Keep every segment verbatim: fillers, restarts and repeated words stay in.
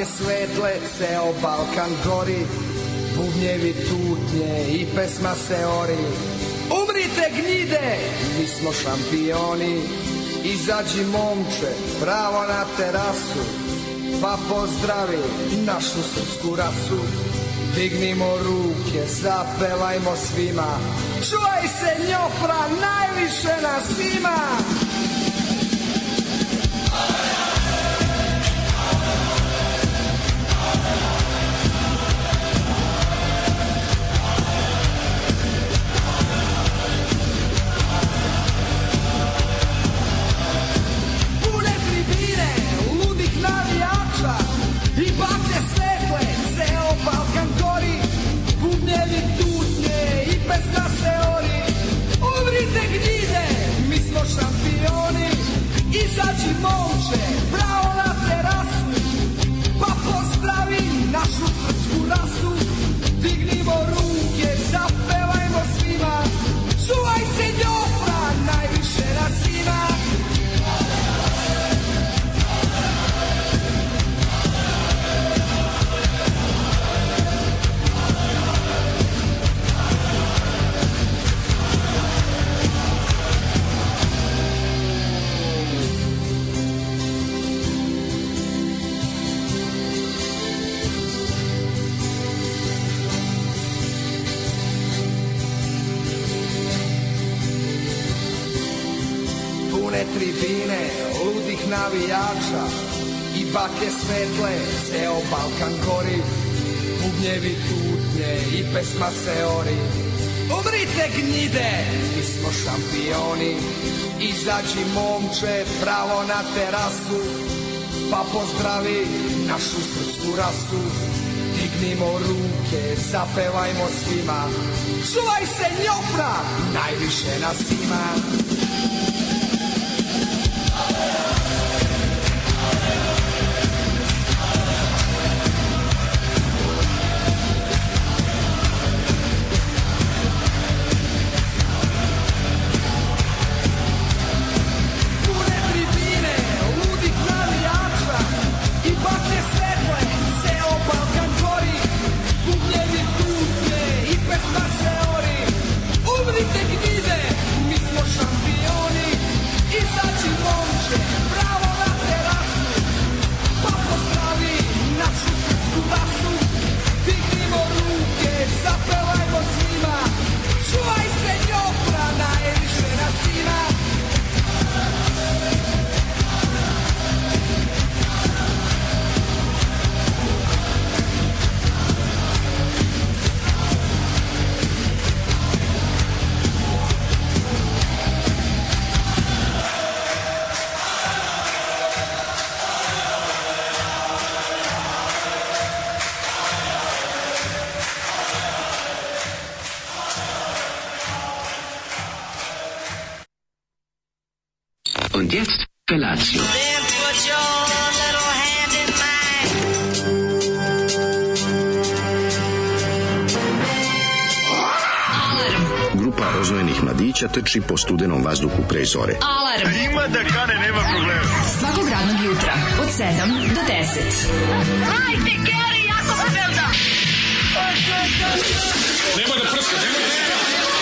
Svetle, ceo Balkan gori, bubnjevi tutnje i pesma se ori. Umrite gnide, mi smo šampioni. Izađi momče, pravo na terasu, pa pozdravi našu srpsku rasu. Dignimo ruke, zapevajmo svima, čuvaj se Njopra, najviše nas svima. Šampioni, izađi momče, pravo na terasu, pa pozdravi našu srpsku rasu. Dignimo ruke, zapevajmo svima, čuvaj se Njopra, najviše nas ima. Tribine, ludih navijača i bake svetle, ceo Balkan gori, bubnjevi tutnje i pesma se ori. Umrite gnjide, mi smo šampioni. Izađi momče, pravo na terasu, pa pozdravi našu srpsku rasu. Dignimo ruke, zapevajmo svima, čuvaj se Njopra, najviše nas ima. Und jetzt Felatio. Then put your little hand in mine. Grupa rozvojenih mladića trči po studenom vazduhu pre zore. Alarm! Ima da kane, nema problema. Svakog radnog jutra, od sedam do deset. Hajde, Geri, jako se velda! Nema da prska, nema da prska.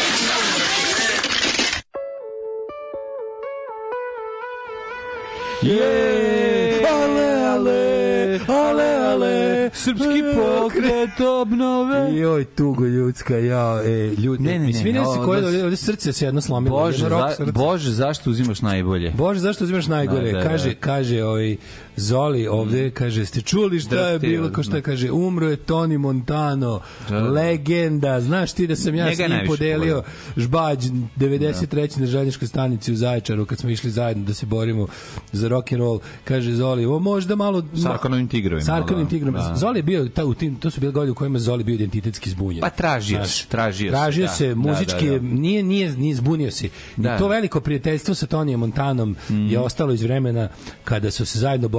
Je, ale, ale, ale, ale, srpski pokret obnove. Joj, tugo ljudska, ja, e, ljudi. Ne, ne, ne. Svi ne se koje, ovdje, ovdje srce se jedno slomilo. Bože, jedno za, Bože, zašto uzimaš najbolje? Bože, zašto uzimaš najgore? Da, da, da. Kaže, kaže, ovaj, Zoli ovde, kaže, ste čuli šta je bilo, ko šta je, kaže, umro je Tony Montano, da, da. legenda, znaš ti da sam ja Njega s njim podelio pogleda. Žbađ devedeset treće na željezničkoj stanici u Zaječaru, kad smo išli zajedno da se borimo za rock and roll, kaže Zoli, o možda malo... Sarkanovim tigrovima. Sarkanovim tigrovima. Da. Zoli je bio, ta, u tim, to su bile godine u kojima Zoli bio identitetski zbunjen. Pa tražio znaš, se, tražio, tražio se, se, da, muzički, da, da, da. Nije, nije, nije zbunio se. Da. I to veliko prijateljstvo sa Tonyjem Montanom mm. je ostalo iz vremena kada su se zajedno borili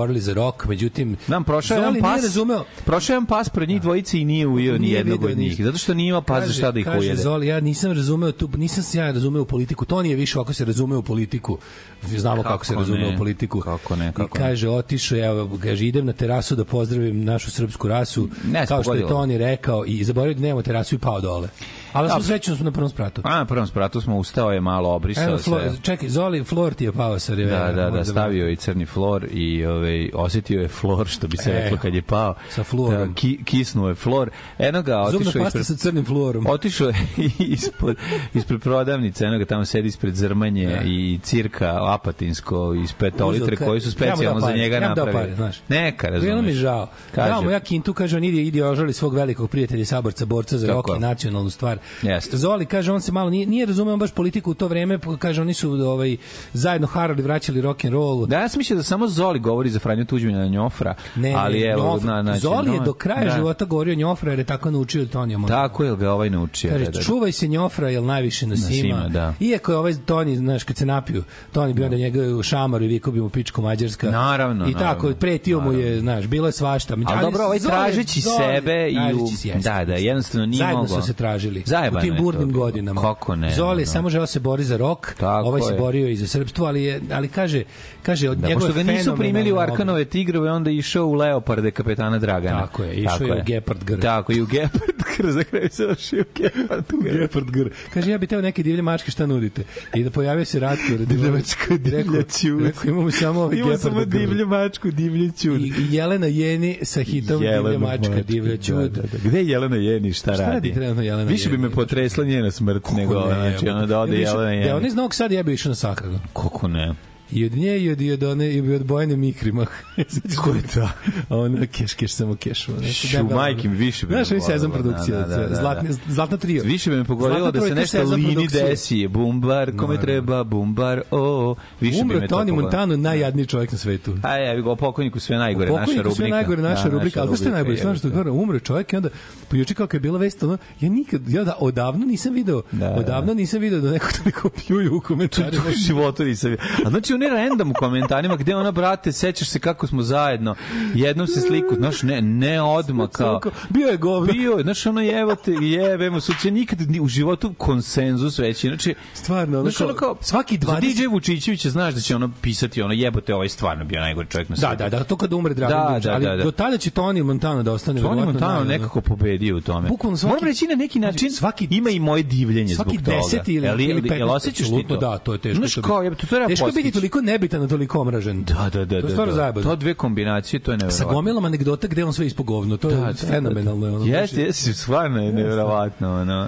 borili za rok, međutim nam prošao jedan pas, razumeo, prošao jedan pas pred njih dvojice i nije ujeo ni jednog od njih, zato što nije imao pas za šta da ih ujede. Kaže Zoli, ja nisam razumeo tu, nisam se ja razumeo u politiku, to nije više ako se razume u politiku, znamo kako, kako se razume u politiku. Kako ne, kako I kaže, otišao, ja, kaže, idem na terasu da pozdravim našu srpsku rasu, ne, kao što je Toni rekao, i zaboravio da nemamo terasu i pao dole. Ali smo srećno smo na prvom spratu. A na prvom spratu smo, ustao je malo, obrisao se. Čekaj, Zoli, flor ti je pao sa rivera. Da, da, da, stavio i crni flor i ovaj, osjetio je flor, što bi se e, reklo kad je pao. Sa florom. Da, ki, kisnuo je flor. Eno ga, otišao Zubna pasta ispred, sa crnim florom. Otišao je ispod, ispred prodavnice, eno ga tamo sedi ispred Zrmanje da. I cirka Apatinsko iz petolitre koji su specijalno za njega napravili. Neka, razumeš. Bilo mi žao. Dao mu ja kintu, kaže, on ide, ide ožali svog velikog prijatelja saborca, borca za rock i nacionalnu stvar. Jeste. Zoli, kaže, on se malo nije, nije razumeo baš politiku u to vreme, kaže, oni su ovaj, zajedno harali, vraćali rock and roll. Da, ja sam mislio da samo Zoli govori za Franju Tuđmana Njofra, ne, ali evo, Njofra, na, Zoli je do kraja da. života govorio Njofra jer je tako naučio od Tonija Montana. Tako je ga ovaj naučio. Kaže, da, da. čuvaj se Njofra, jer najviše nas ima. Da. Iako je ovaj Toni, znaš, kad se napiju, Toni bi onda njega u šamaru i vikao bi mu pičku Mađarska. Naravno, I tako, naravno, pretio mu je, znaš, bilo je svašta. Ali dobro, ovaj tražeći sebe i u... Da, da, jednostavno nije zajedno mogao. Zajedno su se tražili. Zajebano u tim burnim godinama. Kako ne? Zoli je samo želeo se bori za rok, ovaj se borio i za srpstvo, ali je, ali kaže, kaže od da, njegove pošto ga nisu primili u Arkanove tigrove, onda je išao u Leoparde kapetana Dragana. Tako je, išao je u Gepard Gr. Tako i u Gepard Gr, za kraju se došao u Gepard Gr. Gepard Gr. Kaže, ja bih teo neke divlje mačke, šta nudite? I da pojavio se Ratko Divljačko, divljaću. Rekao, imamo samo ovaj Gepard Gr. Imamo samo divlju mačku, divljaću. I, I Jelena Jeni sa hitom divlja mačka, divljaću. Da, da, da. Gde je Jelena Jeni, šta radi? Šta radi trenutno Jelena Više bi me potresla njena smrt nego, znači, ona da ode Jelena Jeni. Da, on iz Novog Sada je bio išao na sahranu. Kako ne? I od nje i od, i od one i od Bojane Mikrimah. Ko je to? A ona keš, keš, samo kešu. Šu, majke mi više bi me znaš, sezam produkcija. Da, da, da, Zlatna, zlatna trio. Više bi me pogodilo da se nešto Lini desi. Bumbar, kome treba bumbar, o. Više Umro bi me to Toni Montano, najjadniji čovjek na svetu. A je, o pokojniku sve najgore, naša rubrika. Pokojniku sve najgore, naša rubrika. Ali što je najbolje? Stvarno što je umro čovjek i onda pojuče kako je bila vest, ono, ja nikad, ja da odavno nisam video, odavno nisam video da neko toliko pljuju u komentarima. U životu nisam video. A znači, on je random u komentarima gde ona, brate, sećaš se kako smo zajedno, jednom se sliku, znaš, ne, ne odmah kao... Bio je govno. Bio je, znaš, ono jebote, jebemo, suće nikad u životu konsenzus veći, znači... Stvarno, ono kao, kao svaki dvadeset... Za D J Vučićevića znaš da će ono pisati, ono jebote, ovaj stvarno bio najgori čovjek na svijetu. Da, da, da, to kad umre Dragan da, Vučić, da, ali da, da. do tada će Toni Montano da ostane. Toni Montano nekako pobedio u tome. Moram reći na neki način, svaki, ima i moje divljenje zbog toga. Svaki deset ili, ili, ili petnaest. Jel osjećaš ti to? Da, to je teško. Znaš kao, jebote, to treba teško biti toliko nebitan, toliko omražen. Da, da, da, to je da, da. To dve kombinacije, to je neverovatno. Sa gomilom anegdota gde on sve ispogovno, to je da, fenomenalno. Da, da. Jeste, jeste, stvarno je neverovatno, ono.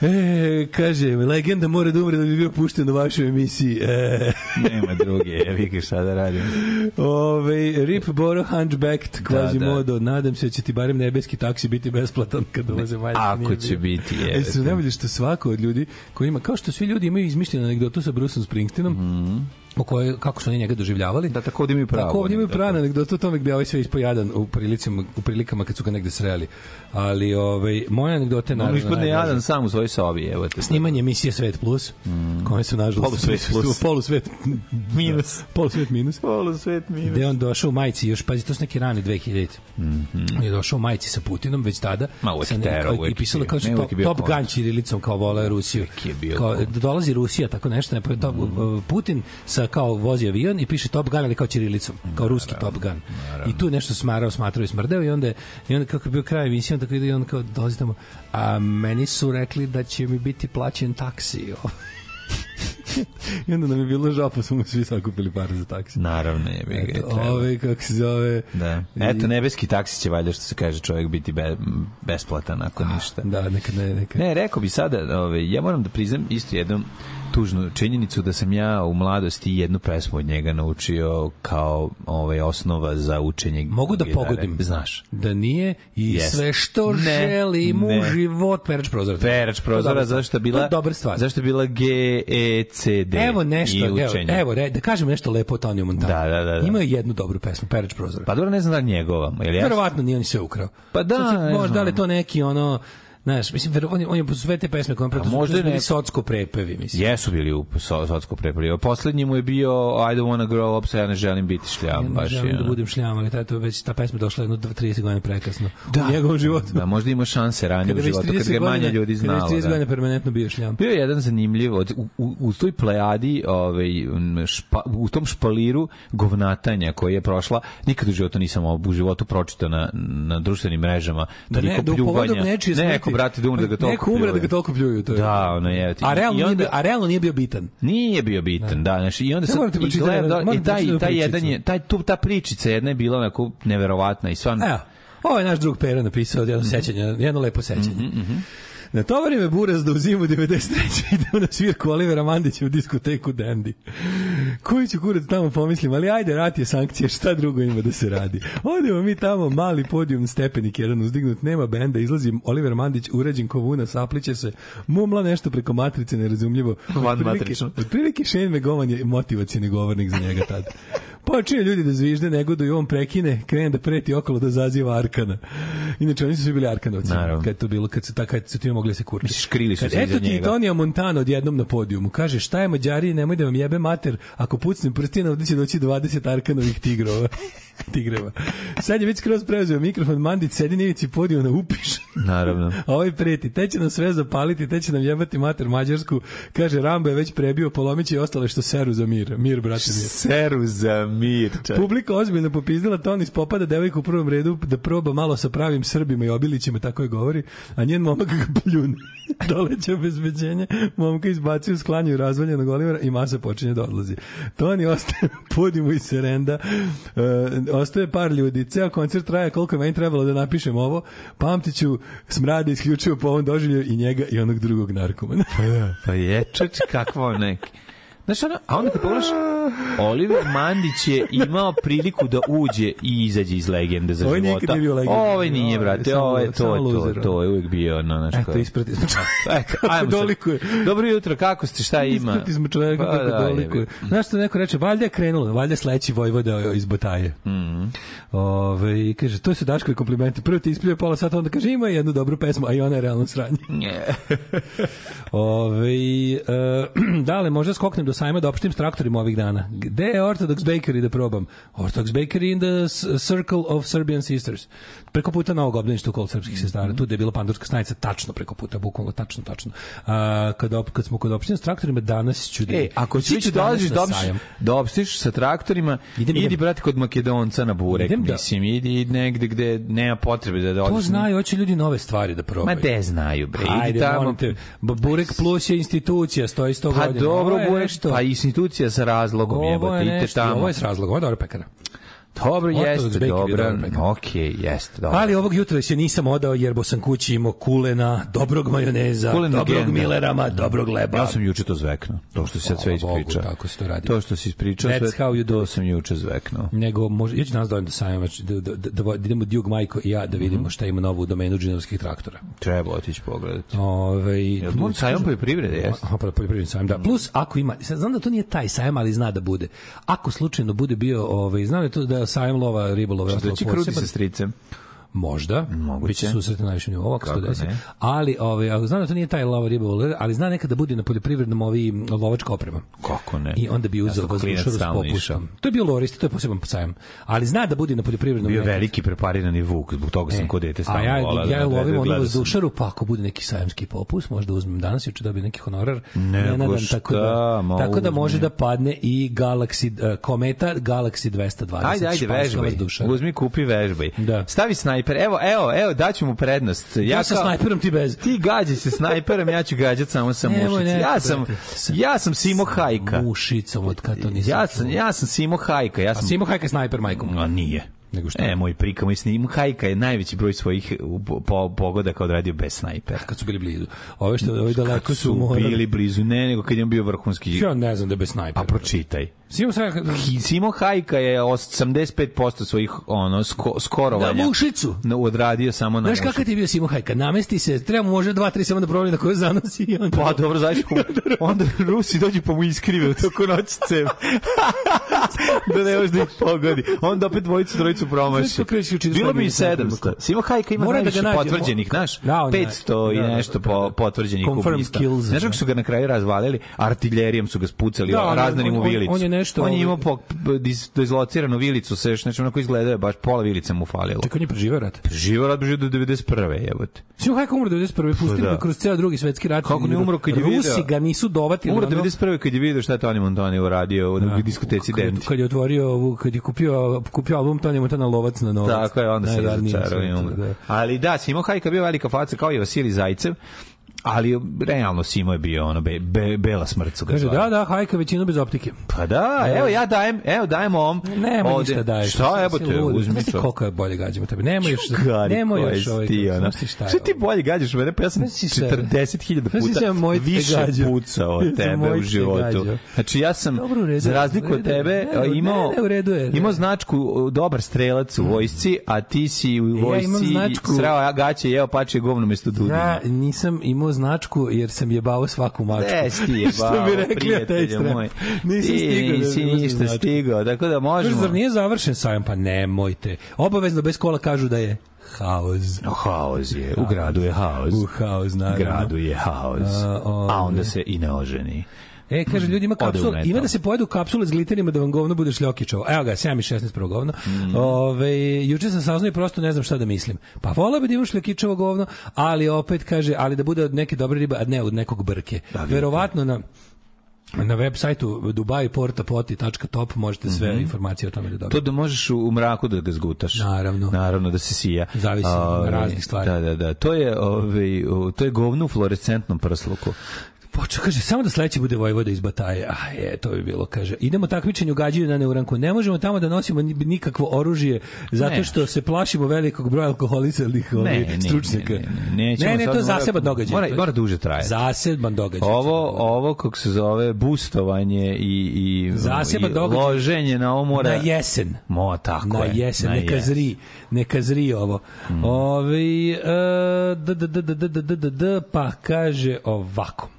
E, kaže, legenda mora da umre da bi bio pušten u vašoj emisiji. E. Nema druge, ja vikaš šta da radim. Ove, Rip Boro Hunchbacked, Quasimodo, da, da. Nadam se da će ti barem nebeski taksi biti besplatan kad dolaze Maljke. Ako će biti, je. E, su najbolje što svako od ljudi koji ima, kao što svi ljudi imaju izmišljenu anegdotu sa Bruceom Springsteenom, mm. o kojoj, kako su oni njega doživljavali. Da, tako ovdje imaju pravo. Tako ovdje imaju pravo anegdotu o tome gde ovaj sve ispojadan u prilicama, u prilikama kad su ga negde sreli. Ali ovaj, moja anegdota je naravno... On ispadne jadan sam u svojoj sobi, evo te. Snimanje emisije Svet Plus, mm. kome su nažalost... Polusvet plus. Polusvet minus. Polusvet minus. Polusvet minus. Gde on došao u majici, još, pazi, to su neki rani dve hiljadite. Mm-hmm. Je došao u majici sa Putinom, već tada. Ma uvijek tero, uvijek. I pisalo kao što top, top gun ćirilicom, kao vole Rusiju. Kao, dolazi Rusija, tako nešto, ne, top, mm. Putin sa kao vozi avion i piše Top Gun, ali kao ćirilicom, kao ruski Top Gun. I tu nešto smarao, smatrao i smrdeo i onda, i onda kako je bio kraj emisije, onda tako ide i on kao dolazi tamo, a meni su rekli da će mi biti plaćen taksi. I onda nam je bilo žao, pa smo mu svi sakupili pare za taksi. Naravno je. Bi Eto, ove, kako se zove... Da. Eto, nebeski taksi će valjda, što se kaže, čovjek biti be, besplatan ako ništa. Da, nekad ne, nekad. Ne, rekao bi sada, ove, ja moram da priznam isto jednom tužnu činjenicu da sam ja u mladosti jednu pesmu od njega naučio kao ovaj osnova za učenje mogu da gitare. Pogodim, znaš da nije i yes. sve što ne, želim u život Perač prozora. Perač prozora, zašto je bila dobra stvar. Zašto je bila G E C D. Evo nešto, evo, evo re, da kažem nešto lepo o Toniju Montanu. Da, da, da, da. Ima jednu dobru pesmu Perač prozora. Pa dobro, ne znam da njegova, je li? Verovatno nije on sve ukrao. Pa da, možda da li to neki ono Znaš, mislim, on je, on je sve te pesme koje on možda bili socko prepevi, mislim. Jesu bili u so, socko prepevi. Poslednji mu je bio I don't wanna grow up, sa ja ne želim biti šljam. Ja ne baš želim je, da budem šljam, ali ta, već, ta pesma došla jedno trideset godina prekasno da, u njegovom životu. Da, možda ima šanse ranije u životu, kad ga manje ljudi znalo. Kada je trideset godina permanentno bio šljam. Bio je jedan zanimljiv, u, u, u toj plejadi, ovaj, špa, u tom špaliru govnatanja koje je prošla, nikad u životu nisam u životu pročitao na, na društvenim mrežama. Da ne, da u povodom nečije smrti. Neko, brate, da umre da ga toliko neko umre da ga toliko pljuju. To je. Da, ono je. A realno, onda, nije, bio, a realno nije bio bitan. Nije bio bitan, da. Znači, i onda sam i gledam, i taj, taj jedan je, taj, tu, ta pričica jedna je bila onako neverovatna i stvarno. Evo, ovo je naš drug Pera napisao jedno mm-hmm. sećanje, jedno lepo sećanje. Mm-hmm, mm-hmm. Natovari me buraz da u zimu devedeset treće idemo na svirku Olivera Mandića u diskoteku Dandy. Koji ću kurac tamo pomislim, ali ajde, rat je sankcije, šta drugo ima da se radi. Odemo mi tamo, mali podijum, stepenik jedan uzdignut, nema benda, izlazi Oliver Mandić, urađen kovuna, sapliće se, mumla nešto preko matrice, nerazumljivo. Van matrično. Od prilike Shane McGowan je motivacijni govornik za njega tada. Počinje ljudi da zvižde, negoduju, on prekine, krene da preti okolo da zaziva Arkana. Inače, oni su svi bili Arkanovci. Naravno. Kad to bilo, kad su, kad su ti mogli se kurti. Škrili su kad, se eto ti Tonija Montana odjednom na podijumu. Kaže, šta je Mađari, nemoj da vam jebe mater, ako pucnem prstina, ovdje će doći dvadeset Arkanovih tigrova. tigreva. Sad je već skroz preuzeo mikrofon, Mandić sedi na ivici podijuma upiš. Naravno. A ovaj preti, te će nam sve zapaliti, te će nam jebati mater Mađarsku. Kaže, Rambo je već prebio, polomići i ostale što seru za mir. Mir, brate, mir. Seru za mir. Čak. Publika ozbiljno popizdila, Toni spopada devojku u prvom redu da proba malo sa pravim Srbima i Obilićima, tako je govori, a njen momak ga pljune. Doleće obezbeđenje, momka izbacuju, sklanjuju razvaljenog Olivera i masa počinje da odlazi. Toni ostaje podimu i serenda, uh, ostaje par ljudi, ceo koncert traje koliko je meni trebalo da napišem ovo, pamtiću smrade isključivo po ovom doživlju i njega i onog drugog narkomana. Pa je, pa je, čač, kakvo neki. Znaš, ono, a onda kad pogledaš, Oliver Mandić je imao priliku da uđe i izađe iz legende za ovaj života. Ovo nije bio legenda. Ovo nije, brate, ovo je to, to, to je uvijek bio. No, znaš, eto, isprati smo čovjeka. Kako dolikuje. Dobro jutro, kako ste, šta ima? Isprati smo čovjeka, pa, kako da, dolikuje. Znaš što neko reče, valjda je krenulo, valjda sledeći Vojvoda iz Botaje. Mm. Ove, kaže, to su Daškovi komplimenti. Prvo ti ispljuje pola sata, onda kaže, ima jednu dobru pesmu, a i ona je realno sranje. Ove, uh, dale, možda skoknem do sajma da opštim s traktorima ovih dana. Gde je Orthodox Bakery da probam? Orthodox Bakery in the Circle of Serbian Sisters. Preko puta Novog obdaništa u kol srpskih sestara. Tu je bila pandurska stanica, tačno preko puta, bukvalno tačno, tačno. A, kad, op, kad smo kod opština s traktorima, danas ću da... E, ako ću ići dolaziš da opštiš sa traktorima, idem, idi, idem. brati, kod Makedonca na burek, idem, mislim, da. idi negde gde nema potrebe da dolaziš. To znaju, hoće ljudi nove stvari da probaju. Ma de znaju, bre. Ajde, tamo... te, burek plus je institucija, stoji sto pa godina. Dobro, burek, pa institucija sa razlogom, jebote, idete tamo. Ovo je s razlogom, ovo je dobra pekara. Dobro, jeste, dobro, okej, jeste, dobro. Ali ovog jutra se nisam odao jer bo sam kući imao kulena, dobrog majoneza, kulena dobrog genda. Millerama, dobrog leba. Ja sam juče to zveknuo, to što si sad sve ispričao. Tako se to radi. To što si ispričao, sve, to sam juče zveknuo. Nego, može, ja ću nas dojem da sajam, da, da, da, da idemo Djug Majko i ja da vidimo mm-hmm. šta ima novo u domenu džinovskih traktora. Treba otići pogledati. Ove, Jel to sajam poljoprivrede, jeste? Aha, poljoprivredni sajam, da. Plus, ako ima, znam da to nije taj sajam, ali zna da bude. Ako slučajno bude bio, ovaj, znam da to da sajam lova ribolove. Što će krudi sa stricem? Možda, biće susretno najviše nivou, ako sto deset. Ali, ovaj, znam da to nije taj lova ribolov, ali zna nekada bude na poljoprivrednom ovi lovačka oprema. Kako ne? I onda bi uzeo ja vazdušaru s popustom. To je bio lorist, to je poseban sajam. Ali zna da bude na poljoprivrednom. Bio veliki preparirani vuk, zbog toga sam e, kod dete stalno ja, volao. Ja lovim onu vazdušaru, pa ako bude neki sajamski popust, možda uzmem danas, juče dobio neki honorar. Nego šta, tako da, tako da može da padne i Galaxy, uh, kometa Galaxy dvesta dvadeset. Ajde, ajde, vežbaj. Uzmi, kupi, vežbaj. Stavi snajper. Evo, evo, evo, daću mu prednost. Ja, ja sa snajperom, ti bez. Ti gađaj se snajperom, ja ću gađati samo sa mušicom. Ja sam, ja sam Simo Hajka. Mušicom, od kada to nisam. Ja sam, ja sam Simo Hajka. Ja sam... A Simo Hajka je snajper, majkom? A nije. Nego što? E, moj prika, moj Simo Hajka je najveći broj svojih po, pogodaka odradio bez snajpera. Kad su bili blizu. Ove što ove daleko su, su morali. bili blizu, ne, nego kad je bio vrhunski. Ja ne znam da je bez snajpera. A pročitaj. Simo Hajka, Simo Hajka je osamdeset pet posto svojih ono sko, skorovanja. Na mušicu. Na, odradio samo na Znaš mušicu. kakav ti je bio Simo Hajka? Namesti se, treba može dva, tri samo da provali na koju zanosi i onda... Pa dobro, znaš, onda Rusi dođu pa mu iskrive u toko noći cem. Da ne može da ih pogodi. Onda opet dvojicu, trojicu promaši. Bilo bi i sedamsto. Simo Hajka ima Mora najviše da potvrđenih, znaš? Da, on je- petsto i da, da, nešto da, po, da. potvrđenih Confirmed ubista. kills, Znaš kako da. su ga na kraju razvalili? Artiljerijom su ga spucali, Da, on- raznali mu on- on- vilicu. on je nešto, On je ovaj- imao po, dis, dislociranu vilicu, sve još nešto onako izgledao je, baš pola vilice mu falilo. Čekaj, on je preživeo rat. Živo rad živo do devedeset prve jebote. Simo Hajka umro devedeset prve Pustili da. ga kroz ceo drugi svetski rat. Kako ne umro kad je Rusi video? ga nisu dovatili. Umro ono- devedeset prve kad je video šta je Tony Montana uradio u Da. diskoteci Kad je- Denti. Kad je otvorio ovu, kad je kupio, kupio album Tony Montana Lovac na novac. Tako je, onda se Najjadniji na razočarao i svetu, umro. da. Ali da, Simo Hajka bio velika faca kao i Vasilij Zajcev, ali realno Simo je bio ono be, be, bela smrt su ga Kaže, zvali. da, da, Hajka većinu bez optike. Pa da, evo ja dajem, evo dajem ovom. Nema ovde. ništa daješ. Šta jebote, uzmi Znaš ti čo. koliko je bolje gađamo tebe? Nemo još, Gari, nemo koji još si ovaj. ti, ono. Znaš ti šta je Šta ti ovo? bolje gađaš mene? Pa ja sam Znaš ti šta je? četrdeset hiljada Znaš ti puta šta je moj te više gađao? pucao od Ja sam tebe moj u te životu. gađao. Znači ja sam, Dobro, u redu, za razliku u od redu. tebe, Ne, ne, imao, ne, u redu je. imao značku dobar strelac u vojsci, a ti si u Ja imam vojsci značku- srao gaće, jeo pače govno mesto dudinja. Ja nisam imao značku jer sam jebao svaku mačku. Des ti je Što bi bao, rekli prijatelju ateisti. moj. Nisam Ti stigao da nisi uzmem ništa značku. stigao, tako da Kaže, možemo. zar nije završen sajam? Pa nemojte. Obavezno bez kola kažu da je haos. No, haos je, u gradu je haos. U haos, U naravno. gradu je haos. A, ove. A onda se i ne oženi. E, kaže, ljudi, ima Ode u kapsule, metal. ima da se pojedu kapsule s gliterima da vam govno bude šljokičavo. Evo ga, sedam i šesnaest prvo govno. Mm. Ove, juče sam saznao i prosto ne znam šta da mislim. Pa volao bi da imam šljokičavo govno, ali opet kaže, ali da bude od neke dobre ribe, a ne od nekog brke. Da, vidite. Verovatno na na web sajtu dubai porta poti tačka top možete sve mm-hmm. informacije o tome da dobijete. To da možeš u mraku da ga zgutaš. Naravno. Naravno da se sija. Zavisi od raznih stvari. Da, da, da. To je, ovaj, to je govno u fluorescentnom prsluku. Počeo, kaže, samo da sledeći bude Vojvoda iz Bataje. A je, to bi bilo, kaže. Idemo takmičenju gađaju na neuranku. Ne možemo tamo da nosimo ni- nikakvo oružje, zato Ne. što se plašimo velikog broja alkoholisanih ovaj, stručnjaka. Ne, ne, ne, ne, ne, to je sad- zaseban događaj. Mora, mora duže trajati. Zaseban događaj. Ovo, ovo kako se zove, boostovanje i, i, Zaseban i događaj. loženje na ovo mora... Na jesen. Mo, tako Na je. jesen, na neka jesen. zri, neka zri ovo. Mm. Ove, e, d, d, d, d, d, d, d, d, d, pa kaže ovako.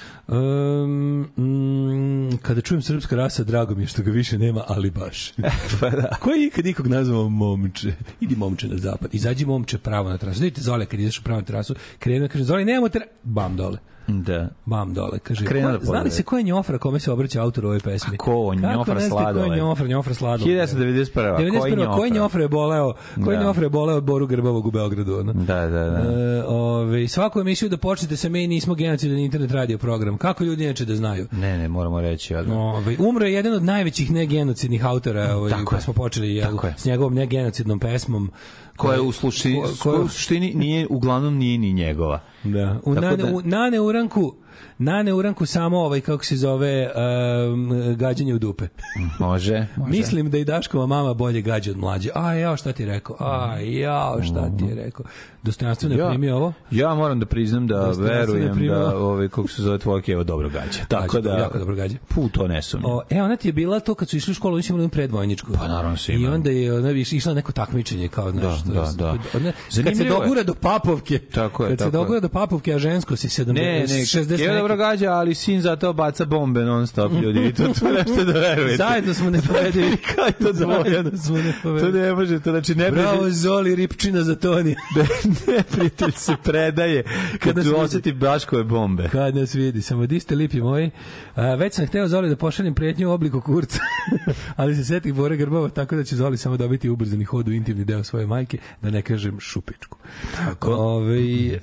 Um, mm, kada čujem srpska rasa, drago mi je što ga više nema, ali baš. Pa da. Ko je ikad nikog nazvao momče? Idi momče na zapad. Izađi momče pravo na terasu. Vidite Zole kad ideš pravo na terasu, krenuo kaže Zole, nemamo tera... Bam dole. Da. Bam dole, kaže. Krenuo da Ko, zna li pogleda. se ko je Njofra kome se obraća autor ove pesme? A ko? Njofra Kako ne znate ko Sladoled. je Njofra, Njofra Sladoled? hiljadu devetsto devedeset prva. devedeset prva. Ko je Njofra je boleo? Ko je Da. Njofra je boleo od Boru Grbavog u Beogradu? Ono? Da, da, da. E, ove, svaku emisiju da počnete sa mi nismo genocidan internet radio program. Kako ljudi inače da znaju? Ne, ne, moramo reći. Ali... Ove, umro je jedan od najvećih negenocidnih autora ovaj, Tako koji je. smo počeli jel, Tako je. s njegovom negenocidnom pesmom. Koja u slušini, ko- koja ko- u suštini nije, uglavnom nije ni njegova. Da. U, Tako na, da- u, na neuranku na neuranku samo ovaj, kako se zove, um, gađanje u dupe. Može, može. Mislim da i Daškova mama bolje gađa od mlađe. A ja, šta ti je rekao? A ja, šta ti je rekao? Dostojanstveno je Ja, primio ovo? ja moram da priznam da Dostojanstveno je verujem primio. da ovaj kako se zove tvoj Kevo dobro gađa. Tako Gađa, da jako dobro gađa. Pu, to ne sumnjam. O, e, ona ti je bila to kad su išli u školu, oni su imali predvojničku. Pa naravno su I imali. onda je ona iš- išla neko takmičenje kao znaš, Da, to je- da, da. ona- kad se Zanimljivo je. dogura do Papovke. Tako je, Kad se tako je. dogura do Papovke, a žensko si Ne, sedamdeset ne, šezdeset Kevo neki. dobro gađa, ali sin zato baca bombe non stop ljudi. I to to nešto da verujete. Zajedno smo nepobedivi. Kaj je to dvoje? Zajedno smo To nepobedivi. ne može, to znači ne Bravo, Zoli, Ripčina za Toni. neprijatelj se predaje Kada kad se tu vidi. osjeti Daškove bombe. Kad nas vidi, samo di ste lipi moji. A, već sam hteo Zoli da pošaljem prijetnju u obliku kurca, ali se setih Bore Grbava, tako da će Zoli samo dobiti ubrzani hod u intimni deo svoje majke, da ne kažem šupičku. Tako. Ove,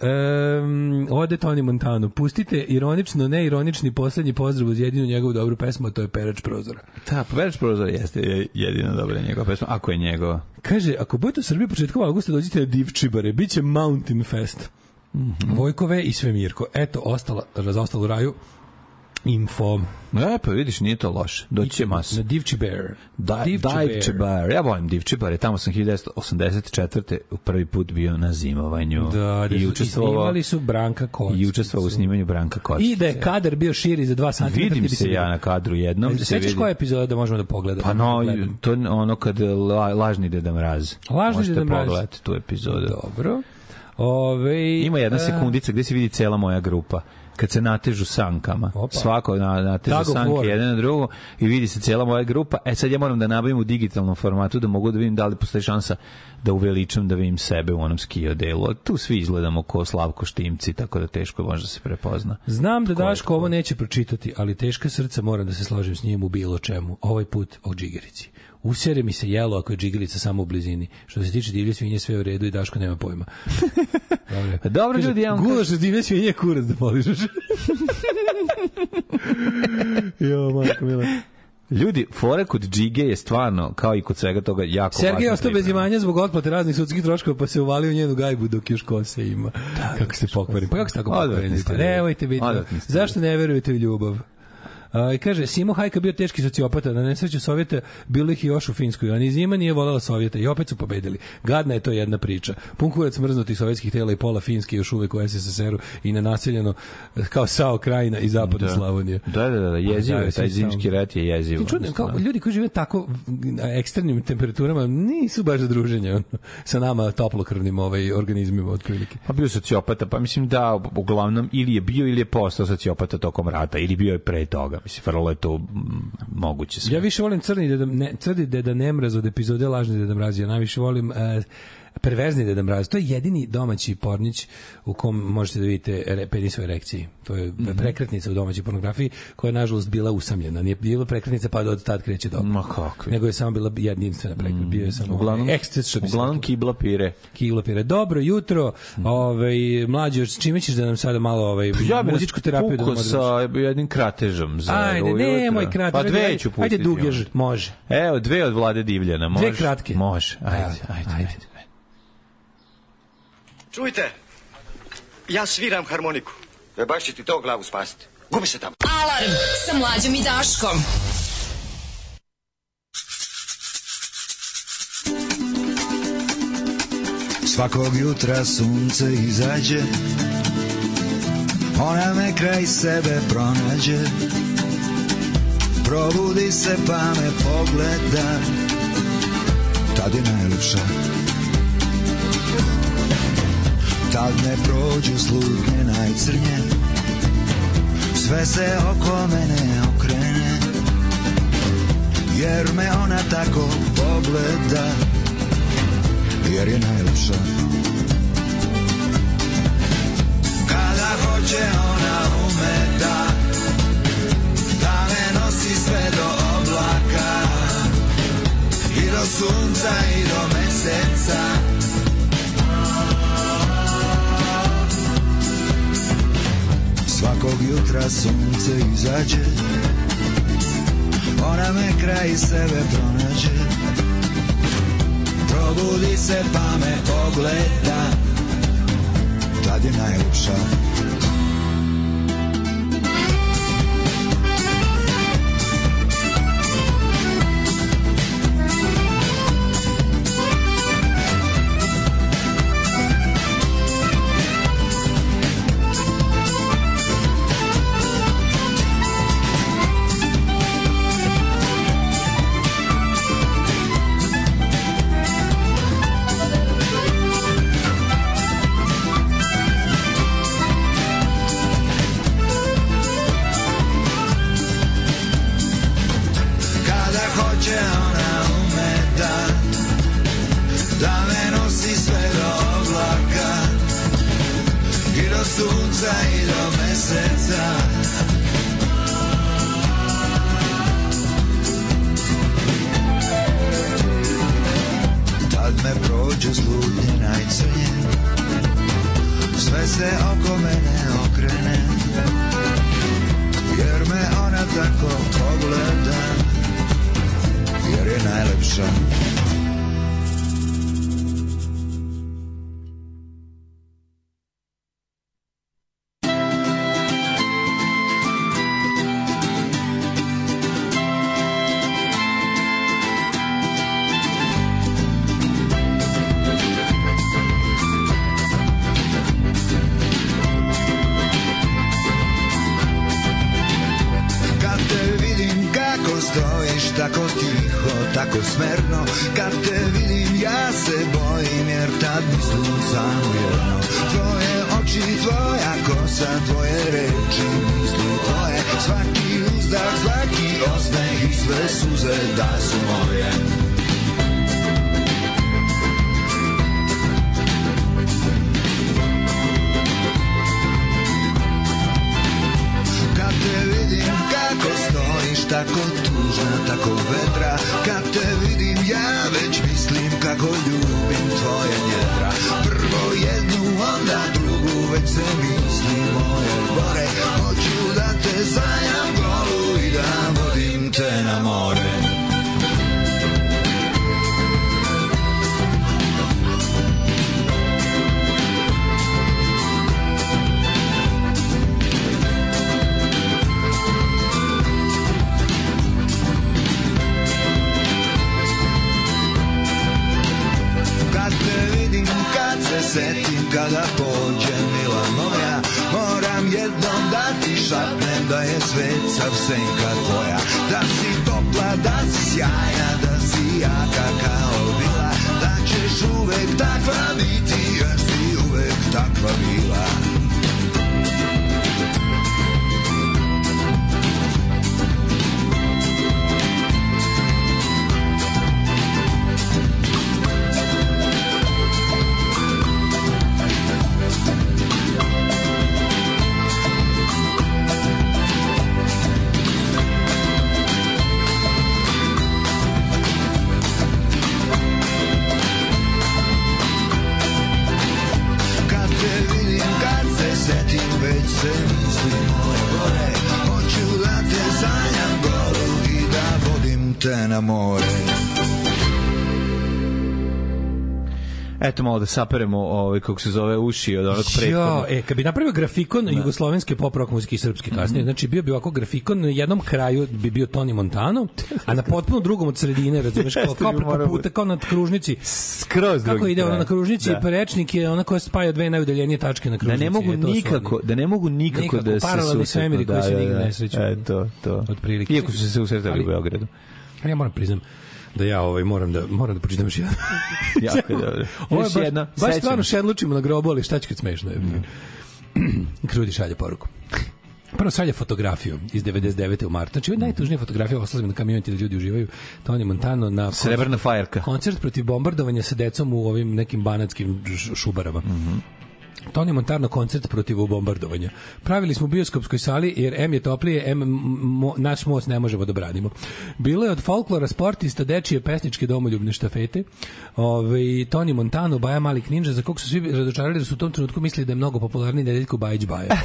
um, ode Tony Montano. Pustite ironično, neironični poslednji pozdrav uz jedinu njegovu dobru pesmu, a to je Perač prozora. Da, pa Verač prozor jeste je- jedina dobra njegova pesma, ako je njegova. Kaže, ako budete u Srbiji početkom avgusta, dođite na Divčibare, bit će Mountain Fest. Mm-hmm. Vojkove i Svemirko. Eto, ostala, razostala u raju Info. E, pa vidiš, nije to loše. Doći će masa. Na Divči Bear. Da, Divči Bear. Ja volim Divči Bear. Tamo sam hiljadu devetsto osamdeset četvrte u prvi put bio na zimovanju. Da, da i su, učestvovao, snimali su Branka Kockice. I učestvovao u snimanju Branka Kockice. I da je kadar bio širi za dva santimetra. Vidim se ja na kadru jednom. Se sećaš koja epizoda da možemo da pogledamo? Pa no, to je ono kad la, lažni Deda Mraz. Lažni Deda Mraz. Možete pogledati tu epizodu. Dobro. Ove, ima jedna sekundica gde se vidi cela moja grupa kad se natežu sankama. Opa. Svako na, natežu sanke jedan na drugo i vidi se cela moja grupa. E sad ja moram da nabavim u digitalnom formatu da mogu da vidim da li postoji šansa da uveličam da vidim sebe u onom ski odelu. Tu svi izgledamo ko Slavko Štimci, tako da teško možda se prepozna. Znam da Daško ovo neće pročitati, ali teška srca moram da se složim s njim u bilo čemu. Ovaj put o džigerici. Usere mi se jelo ako je džigerica samo u blizini. Što se tiče divlje svinje, sve u redu i Daško nema pojma. Dobro, Dobro ljudi, ja vam gulaš od divlje svinje kurac da poližeš. Jo, majko mila. Ljudi, fora kod džige je stvarno, kao i kod svega toga, jako važno. Sergej je ostao bez imanja zbog otplate raznih sudskih troškova, pa se uvalio u njenu gajbu dok još kose ima. Da, kako ste pokvareni? Pa kako ste tako pokvareni? Nemojte biti. Zašto ne verujete u ljubav? Uh, kaže, Simo Hajka bio teški sociopata, na nesreću Sovjeta bilo ih još u Finskoj, a ni zima nije volela Sovjeta i opet su pobedili. Gadna je to jedna priča. Pun kurac mrznutih sovjetskih tela i pola Finske još uvek u es es es eru i nenaseljeno kao Sao Krajina i zapadna da. Slavonija. Da, da, da, jezivo je, taj zimski rat je jezivo. Ti čudno, kao ljudi koji žive tako na ekstremnim temperaturama nisu baš za druženje sa nama toplokrvnim ovaj, organizmima otprilike. Pa bio sociopata, pa mislim da uglavnom ili je bio ili je postao sociopata tokom rata, ili bio je pre toga. Mislim, vrlo je to moguće sve. Ja više volim crni deda, ne, crni Deda Nemraz od epizode Lažni Deda Mraz. Ja najviše volim uh, Perverzni Deda Mraz. To je jedini domaći pornić u kom možete da vidite re, penis u erekciji. To je mm-hmm. prekretnica u domaćoj pornografiji koja je nažalost bila usamljena. Nije bila prekretnica pa od tad kreće dobro. Ma kako? Nego je samo bila jedinstvena prekretnica. Mm. Bio je samo uglavnom, eksces, što bi uglavnom kibla pire. Kibla pire. Dobro jutro. Mm. Ovaj mlađi, čime ćeš da nam sada malo ovaj ja muzičku terapiju da sa jednim kratežom za ajde, nemoj kratež. Pa dve ću pustiti. Ajde dugež, može. Evo, dve od Vlade Divljana, može. Dve kratke. Može. Ajde, ajde, ajde. ajde. ajde. Čujte, ja sviram harmoniku. E baš će ti to glavu spasiti. Gubi se tamo. Alarm sa Mlađom i Daškom. Svakog jutra sunce izađe, ona me kraj sebe pronađe. Probudi se pa me pogleda, tad je najljepša. Tad ne prođu slutnje najcrnje, sve se oko mene okrene, jer me ona tako pogleda, jer je najlepša. Kada hoće ona ume da, da me nosi sve do oblaka, i do sunca i do meseca. Svakog jutra sunce izađe, ona me kraj sebe pronađe. Probudi se pa me pogleda, tad je najljepša. tiho, tako smerno. Kad te vidim ja se bojim, jer tad mislim samo jedno. Tvoje oči, tvoja kosa, tvoje reči, misli tvoje. Svaki uzdah, svaki osmeh i sve suze da su moje. Kako stojiš tako tužna, tako vedra. Kad te vidim ja već mislim kako ljubim tvoje njedra. Prvo jednu, onda drugu, već se misli moje gore. Hoću da te sanjam golu i da vodim te na more. Setim kada pođe mila moja, moram jednom da ti šapnem da je svet sav senka tvoja. Da si topla, da si sjajna, da si jaka kao vila, da ćeš uvek takva biti jer si uvek takva bila. Na more. Eto malo da saperemo ovaj kako se zove uši od onog prethodnog. Ja, e, kad bi napravio grafikon jugoslovenske pop rock muzike i srpske kasnije, mm-hmm. znači bio bi ovako grafikon, na jednom kraju bi bio Toni Montano, a na potpuno drugom od sredine, razumeš, kao, kao preko puta, kao na kružnici. Skroz drugi. Kako ide ono na kružnici, da. Prečnik je ona koja spaja dve najudaljenije tačke na kružnici. Da ne mogu e, nikako, da ne mogu nikako, nikako da se paralelni svemiri koji se nigde ne sreću. E, to, to. Otprilike. Iako su se susretali u Beogradu. Ja moram priznam da ja ovaj moram da moram da pročitam još jedan. Jako dobro. Ovo je baš, jedna, baš stvarno šedlučimo na grobu, ali šta će kad smešno je. Mm. Krudi šalje poruku. Prvo šalje fotografiju iz devedeset devete u martu. Znači, ovo je najtužnija fotografija, oslazim na kamioniti da ljudi uživaju. Toni Montano na Srebrna fajerka. Koncert protiv bombardovanja sa decom u ovim nekim banatskim šubarama. Mhm. Toni Montano koncert protiv bombardovanja. Pravili smo u bioskopskoj sali jer M je toplije, M mo, naš most ne možemo da branimo. Bilo je od folklora, sportista, dečije, pesničke, domoljubne štafete. Ove, Toni Montano, Baja Malik Ninja, za kog su svi razočarali da su u tom trenutku mislili da je mnogo popularniji Nedeljko Bajić Baja.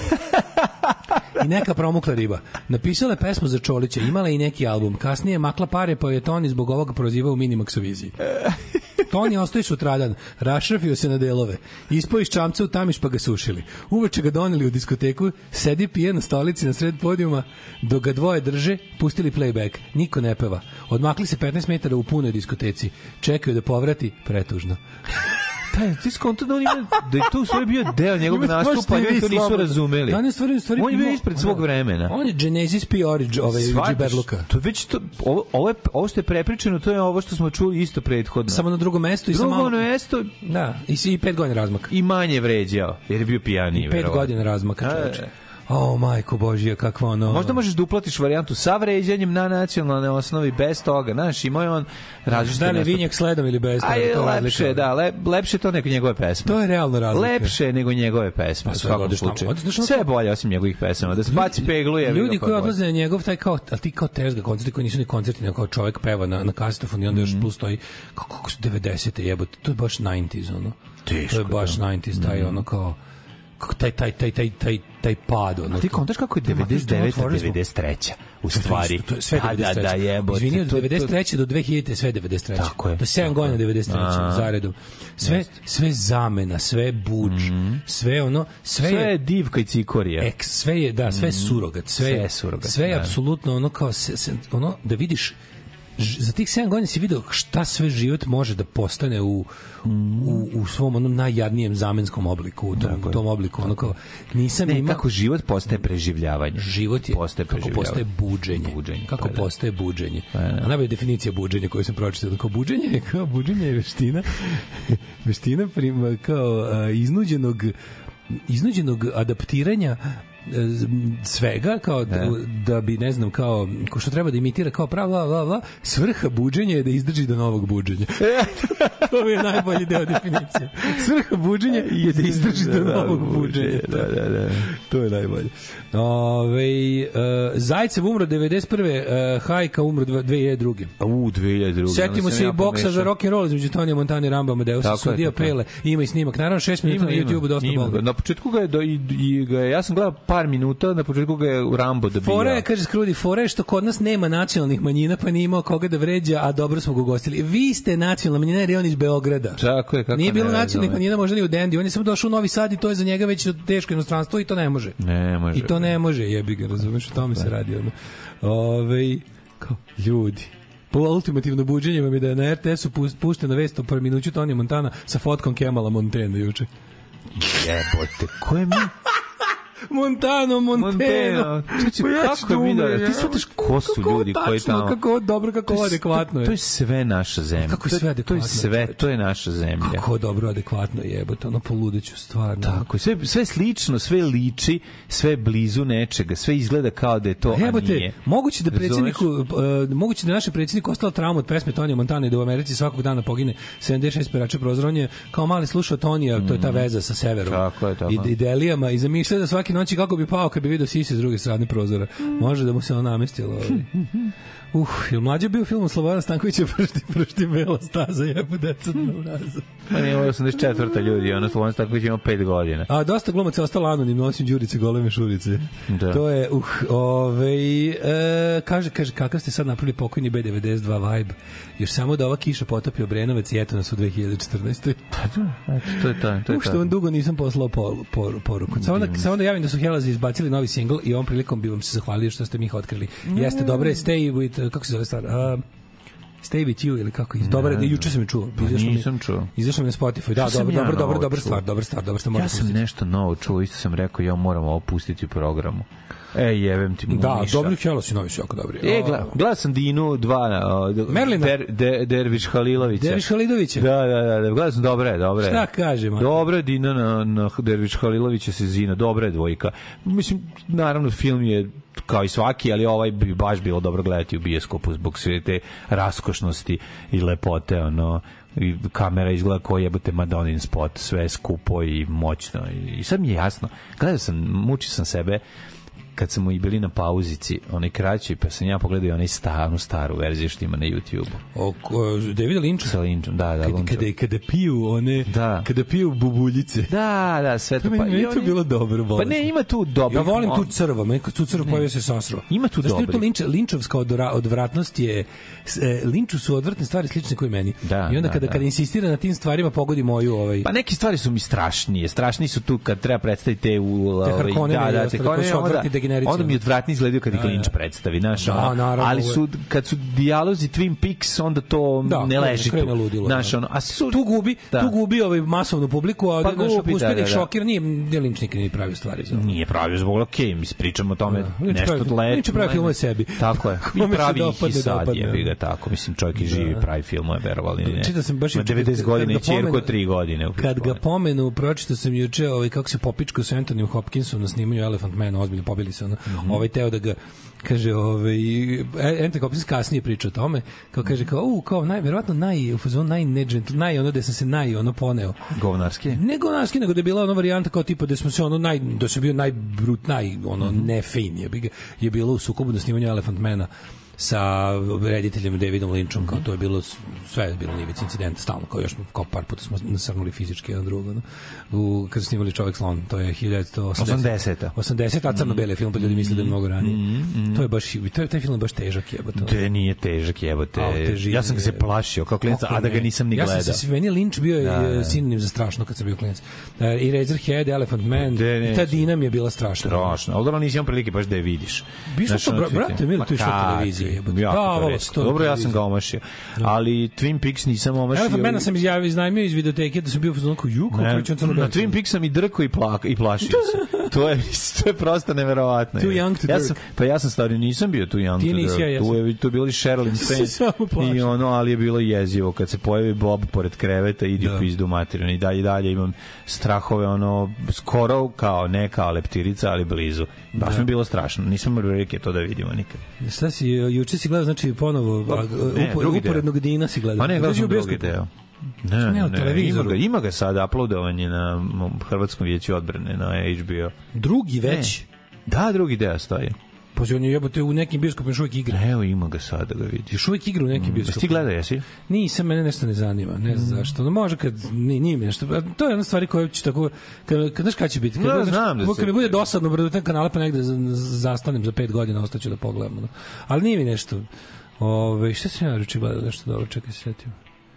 I neka promukla riba. Napisala je pesmu za Čolića, imala i neki album. Kasnije je makla pare, pa je Toni zbog ovoga prozivao u Minimaxoviziji. Toni ostaje sutradan, rašrafio se na delove, ispao iz čamca u tamiš pa ga sušili. Uveče ga doneli u diskoteku, sedi pije na stolici na sred podijuma, dok ga dvoje drže, pustili playback. Niko ne peva. Odmakli se petnaest metara u punoj diskoteci. Čekaju da povrati, pretužno. Taj, ti skonto da on ima, da je to u stvari bio deo njegovog nastupa, a ljudi to nisu razumeli. On je, stvari, stvari, on je bio ispred svog vremena. On je Genesis P. Origin, ovaj Džiberluka. To je već to, ovo, ovo, je, ovo što je prepričano, to je ovo što smo čuli isto prethodno. Samo na drugom mestu. Drugo i samo, mesto. Da, i, i pet godina razmaka. I manje vređao, jer je bio pijaniji. I pet verovatno. Godina razmaka, čoveče. O, majko Božija, kakva ono... Možda možeš da uplatiš varijantu sa vređanjem na nacionalne osnovi, bez toga. Znaš, imao je on različite... Da li vinjak sledom ili bez toga? Aj, lepše, razlika. Da, lep, lepše to nego njegove pesme. To je realno razlika. Lepše nego njegove pesme, pa, u svakom slučaju. Sve je bolje osim njegovih pesama. Da se baci peglu je... Ljudi koji odlaze na njegov, taj kao, ali ti kao tezga koncerti koji nisu ni koncerti, nego kao čovjek peva na, na kasetofon i onda još plus stoji, kako, kako su devedesete jebote, to je baš devedesetih ono. Teško, to je baš devedesetih taj ono kao... taj taj taj taj taj taj pad ono. A ti kontaš kako je devedeset deveta devedeset treća u stvari to je sve devedeset treća. Da, da, jebote. Izvini, od devedeset treće do dve hiljadite sve devedeset treće. Tako je. Do sedam godina devedeset treće zaredom. Sve sve zamena, sve buč, sve ono, sve sve je divka i cikorija. Eks, sve je da, sve surogat, sve je surogat. Sve je apsolutno ono kao ono da vidiš za tih sedam godina si vidio šta sve život može da postane u, u, u svom onom najjadnijem zamenskom obliku, u tom, u tom obliku. Ono kao, nisam ne, ima... kako život postaje preživljavanje. Život je, postaje kako postaje buđenje. buđenje kako pa, postaje buđenje. Pa, a najbolja definicija buđenja koju sam pročitao, kao buđenje, kao buđenje je veština, veština prima, kao a, iznuđenog, iznuđenog adaptiranja svega kao da, da bi ne znam kao ko što treba da imitira kao pravo bla bla bla, svrha buđenja je da izdrži do novog buđenja. To je najbolji deo definicije. Svrha buđenja je da izdrži do novog buđenja. Da, da, da. To je najbolje. Ove, uh, Zajcev umro devedeset prve. Uh, Hajka umro dve hiljade druge. A u dve hiljade druge. Setimo se i boksa za rock and roll između Tonija Montana i Ramba Amadeusa, sudija Pele. Ima i snimak. Naravno šest minuta na YouTubeu dosta bolno. Na početku ga je do, i, i ga je, ja sam gledao par minuta, na početku ga je u Rambo dobijao. Fora je, kaže Skrudi, fora je što kod nas nema nacionalnih manjina, pa nije imao koga da vređa, a dobro smo ga ugostili. Vi ste nacionalna manjina, jer je on iz Beograda. Tako je, kako nije bilo nacionalnih manjina, možda ni u Dendi. On je samo došao u Novi Sad i to je za njega već teško inostranstvo i to ne može. Ne može. I to ne može, jebi ga, razumeš, o tome se radi. Ono. Ove, kao, ljudi, po ultimativno buđenje vam je da je na er te esu puštena vest o par minuću Tonija Montana sa fotkom Kemala Montana juče. Jebote, ko je mi? Montano, Monteno. Čiči, kako mi da, ti shvataš ko su kako ljudi tačno, koji tamo... Kako dobro, kako to adekvatno je. To je sve naša zemlja. Kako je sve adekvatno. To je sve, to je naša zemlja. Kako dobro, adekvatno jebote, ono poludeću stvarno. Tako, sve, sve slično, sve liči, sve blizu nečega, sve izgleda kao da je to, jebote, a nije. Moguće da predsjedniku, uh, moguće da našem predsjedniku ostala trauma od pesme Tonija Montana i da u Americi svakog dana pogine sedamdeset šest perača prozora. On je kao mali slušao Tonija, mm. to je ta veza sa severom. Tako je, tako. I Delijama i zamišljao da svaki noći kako bi pao kad bi vidio sise s druge strane prozora. Može da mu se ono namestilo. Ovaj. Uh, je mlađe bio film Slobodana Stankovića Pršti, pršti, bela staza, jebo deca da nam razu. Ma nije osamdeset četvrta ljudi, ono Slobodan Stanković ima pet godina. A dosta glumaca je ostalo anonimno, osim Đurice Goleme Šurice. Da. To je, uh, ovaj, e, kaže, kaže, kakav ste sad napravili pokojni be devedeset dva vibe, još samo da ova kiša potopi Obrenovac i eto nas u dve hiljade četrnaestoj. Pa to, eto, to je to. to je uh, što vam dugo nisam poslao por, por, poruku. Samo da, samo da javim da su Helazi izbacili novi singl i ovom prilikom bi vam se zahvalio što ste mi ih otkrili. Jeste, dobre, Stay with, kako se zove stvar? Uh, Stay with you ili kako? Dobar, ne, juče sam je čuo. Pa nisam čuo. Izašao mi na Spotify. Da, dobro, ja dobro, dobro, dobra stvar, dobra stvar, dobra stvar. Ja sam pustiti. Nešto novo čuo, isto sam rekao, ja moram ovo pustiti u programu. E, jebem ti mu da, niša. dobri Helo si novi su jako dobri. E, gleda, gleda sam Dinu dva, uh, Merlina. Der, der, Derviš Halilovića. Derviš Halilovića. Da, da, da, da, gleda sam, dobre, dobre. Šta kaže, man? Dobre, Dina na, na Derviš Halilovića se zina, dobre dvojka. Mislim, naravno, film je kao i svaki, ali ovaj bi baš bilo dobro gledati u bioskopu zbog sve te raskošnosti i lepote, ono, i kamera izgleda kao jebote Madonin spot, sve skupo i moćno i, i sad mi je jasno, gledao sam, mučio sam sebe kad smo i bili na pauzici, onaj kraći, pa sam ja pogledao onaj staru, staru verziju što ima na YouTube. O, Davida Linča? Sa Linčom, da, da. Kada, kada, kada piju one, da. Kada piju bubuljice. Da, da, sve to. Pa, meni je to bilo dobro. Pa ne, ima tu dobro. Ja volim tu crvo, meni kad tu crvo pojavio se sasro. Ima tu dobro. Zašto je to linč, linčovska odvratnost je, linču su odvratne stvari slične koji meni. Da, I onda da, kada, da. kada insistira na tim stvarima pogodi moju... Ovaj... Pa neke stvari su mi strašnije. Strašni su tu kad treba predstaviti te... U, te Harkonene, da, da, te Harkonene, onda mi odvratni izgledaju kad ih Linč predstavi, znaš, da, naravno, ali su, kad su dijalozi Twin Peaks, onda to da, ne leži tu. Ludilo, znaš, ono, a su, tu gubi, da. tu gubi ovaj masovnu publiku, a pa naš uspjeh da, da, šokir, nije, nije Linč nikad nije pravio stvari. Za nije pravio zbog, ok, mi pričamo o tome da. nešto pravi, let. Linč pravi filmove sebi. Tako je, i pravi ih i sad je, bi ga tako, mislim, čovjek i živi pravi filmove, verovali ne. Čitao sam baš devedeset godina i ćerko tri godine. Kad ga pomenu, pročitao sam juče ovaj, kako se popičkao sa Anthonyom Hopkinsom na snimanju Elephant Man, ozbiljno pobili se ono, ovaj teo da ga kaže, ovaj Anthony Hopkins kasnije priča o tome, kao kaže kao u kao najverovatno naj u fazonu naj neđent, naj ono da sam se naj ono poneo. Govnarski? Ne govnarski, nego da je bila ona varijanta kao tipa da smo se ono naj da se bio najbrut naj ono mm-hmm. ne fin je bi je bilo u sukobu na snimanju Elephant Mana sa rediteljem Davidom Linčom, kao to je bilo sve je bilo nivic incident stalno, kao još kao par puta smo nasrnuli fizički jedan drugo, no? U, kad su snimali Čovek slon, to je hiljadu osamdeset osamdeset a crno-bele film, pa ljudi misle da je mnogo ranije. Mm-hmm. To je baš, taj, taj film je baš težak jebote. To nije težak jebote. Ja sam ga se plašio kao klinac, a da ga nisam ni gledao. Ja sam se, meni Linč bio da, sinonim za strašno kad sam bio klinac. I Razorhead, Elephant Man, i ta Dina mi je bila strašna. Strašno, ali da nisi imao prilike baš da je vidiš. Biš to, brate, mili, to je što televiziji. jebote. Jako Da, to retko. Dobro, ja sam ga omašio. Ali Twin Peaks nisam omašio. Elephant Mana sam izjavio, iznajmio iz videoteke da sam bio u fazonu kao juko, koji će on crno. Na Twin Peaks sam i drko i, plaka, i plašio se. To je, to je prosto neverovatno. Too young to ja drk. sam, pa ja sam stari, nisam bio too young Ti to nisi, drk. ja jesam. Tu je, tu je bilo i Sherilyn Fenn. I ono, ali je bilo jezivo. Kad se pojavi Bob pored kreveta, idi u pizdu materinu. I dalje, dalje imam strahove, ono, skoro kao neka leptirica, ali blizu. Baš mi je bilo strašno. Nisam imao prilike to da vidimo nikad. Šta si, juče si gledao, znači ponovo, ne, upor, uporednog Dina si gledao. Pa ne, gledao sam drugi deo. Ne, ne, ne, ima ga, ima ga sad uploadovanje na Hrvatskom vijeću odbrane na H B O. Drugi već? Ne. Da, drugi deo stoji. Pa on je jebote u nekim bioskopima još uvijek igra. Evo, ima ga sad da ga vidiš. Još uvijek igra u nekim bioskopima. Jesi ti gledao, jesi? Nisam, mene nešto ne zanima, ne znam zašto. No može kad, nije, nije mi nešto. To je jedna stvari koja će tako, kad, kad znaš kada će biti. Kad, no, znam da se... Kad mi bude dosadno, brdo, ten kanale pa negde zastanem za pet godina, ostaću da pogledam. No. Ali nije mi nešto. Ove, šta sam ja ruči gledao, nešto dobro, čekaj se sjetio.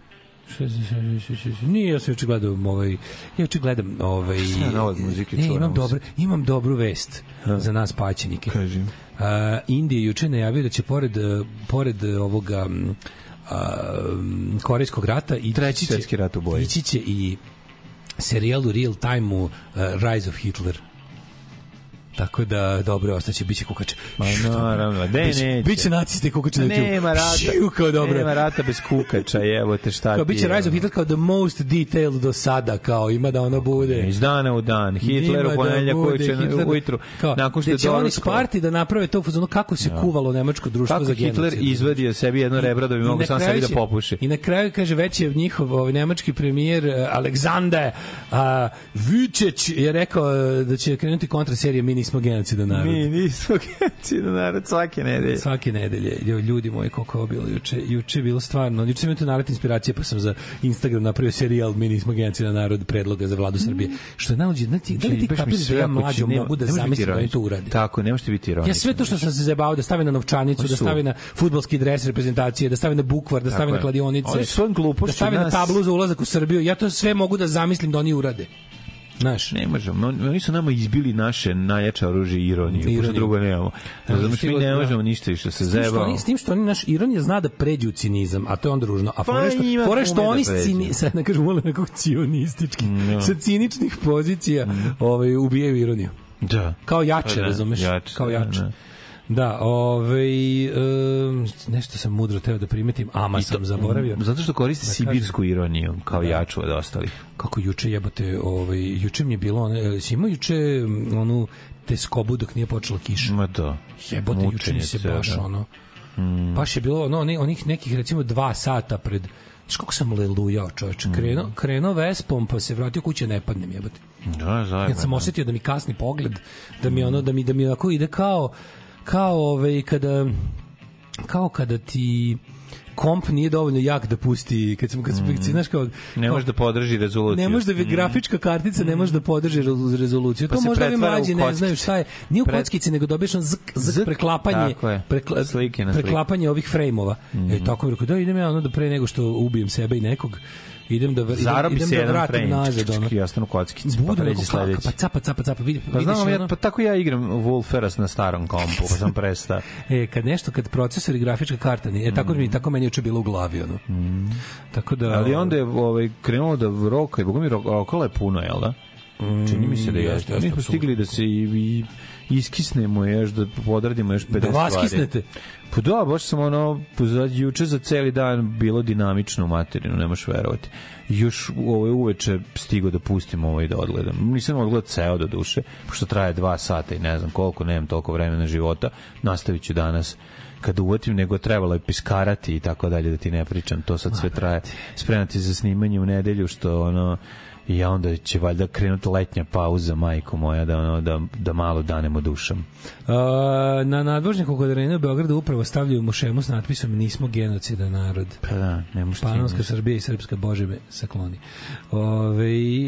Nije, ja se juče gledam ovaj, ja juče gledam ovaj, ne, imam dobro, imam dobru vest ha. za nas paćenike. Kažem. Uh, Indija juče najavio da će pored pored ovoga uh, korejskog rata i treći svjetski rat u boji. Ići će i serijalu Real Time-u uh, Rise of Hitler. Tako da, dobro, ostaće, bit će kukače. Ma naravno, de neće. Biće naciste kukače na YouTube. Nema rata, Šiu, kao dobro. Nema rata bez kukača, evo te šta kao, ti je. Biće Rise of Hitler kao the most detailed do sada, kao ima da ono bude. Iz dana u dan, Hitler u ponedjeljak koji će ujutru. Nakon što je će oni sparti da naprave to fuzonu kako se ja. kuvalo nemačko društvo kako za genocid. Kako Hitler izvadio sebi jedno rebro da bi mogo sam sebi da popuši. I na kraju, kaže, već je njihov ovaj, nemački premijer Aleksandar Vučić je rekao da će krenuti kontra serije Mi nismo genocidan narod. Mi nismo genocidan narod svake nedelje. Svake nedelje. Ljudi moji, koliko je bilo juče. Juče je bilo stvarno. Juče sam imao tu nalet inspiracije, pa sam za Instagram napravio serijal Mi nismo genocidan narod predloga za vladu Srbije. Što je najluđe, znači, da li ti kapiraš da ja mlađo mogu da zamislim da oni to uradi? Tako, ne možete biti ironični. Ja sve to što sam se zabavao, da stavi na novčanicu, da stavi na fudbalski dres reprezentacije, da stavi na bukvar, da stavi na kladionice, da stavi na tablu za ulazak u Srbiju, ja to sve mogu da zamislim da oni urade. Naš. Ne možemo. Oni su nama izbili naše najjače oružje i ironiju, pošto drugo nemamo. Razumiješ, mi ne možemo ništa više se zebao. S tim što oni, naš ironija zna da pređe u cinizam, a to je onda ružno. A fore što, pa fore što oni cini, sad ne kažem, volim nekog cionistički, no. sa ciničnih pozicija mm. ovaj, ubijaju ironiju. Da. Kao jače, pa razumeš? Jače, kao jače. Da, da. Da, ovaj um, nešto sam mudro teo da primetim, ama to, sam zaboravio. Zato što koristi da sibirsku kažem, ironiju kao da. jaču od ostalih. Kako juče jebote, ovaj juče mi je bilo one, si imao juče onu teskobu dok nije počela kiša. Ma da. Jebote, juče mi se baš da. ono. Mm. Baš je bilo ono, onih nekih recimo dva sata pred. Znaš kako sam lelujao, čoveče. Mm. Krenuo, krenuo Vespom, pa se vratio kuće, ne padnem, jebote. Da, zajedno. Kad sam osetio da mi kasni pogled, da mi ono, da mi, da mi onako ide kao kao ovaj kada kao kada ti komp nije dovoljno jak da pusti kad sam kad sam mm. znaš kao ne može da podrži rezoluciju. Ne može da mm. grafička kartica ne može da podrži rezoluciju. Pa to možda vi mlađi ne znaju šta je. Nije u kockici nego dobiješ on zk, zk, zk preklapanje prekla, slike na preklapanje ovih frejmova. Mm. E tako mi rekao da idem ja ono da pre nego što ubijem sebe i nekog idem da idem, idem da vratim nazad ono. I ostanu kockice pa pređi sledeći. Pa capa capa capa vidi. Pa znam ja pa tako ja igram Wolferas na starom kompu, pa sam prestao. E kad nešto kad procesor i grafička karta nije, e tako mi tako meni juče bilo u glavi ono. Mm. Tako da ali onda je ovaj krenulo da roka i bogami rokala je puno, jel da? Mm, čini mi se da je. Mi smo stigli da se i, i iskisnemo još, da podradimo još pedeset stvari. Da vas kisnete? Pa da, baš sam ono, juče za celi dan bilo dinamično u materinu, ne možeš verovati. Još ovo je uveče stigo da pustim ovo i da odgledam. Nisam odgledao ceo do duše, pošto traje dva sata i ne znam koliko, nemam toliko vremena života. Nastavit ću danas kada uvatim, nego trebalo je piskarati i tako dalje, da ti ne pričam. To sad sve traje. Spremati za snimanje u nedelju, što ono... I ja onda će valjda krenuti letnja pauza, majko moja, da, ono, da, da malo danemo dušom. Uh, na nadvožnjaku kod Arene u Beogradu upravo stavljaju mušemu s natpisom Nismo genocidan narod. Pa da, ne možete. Panonska Srbija i Srpska Bože me sakloni. Ove,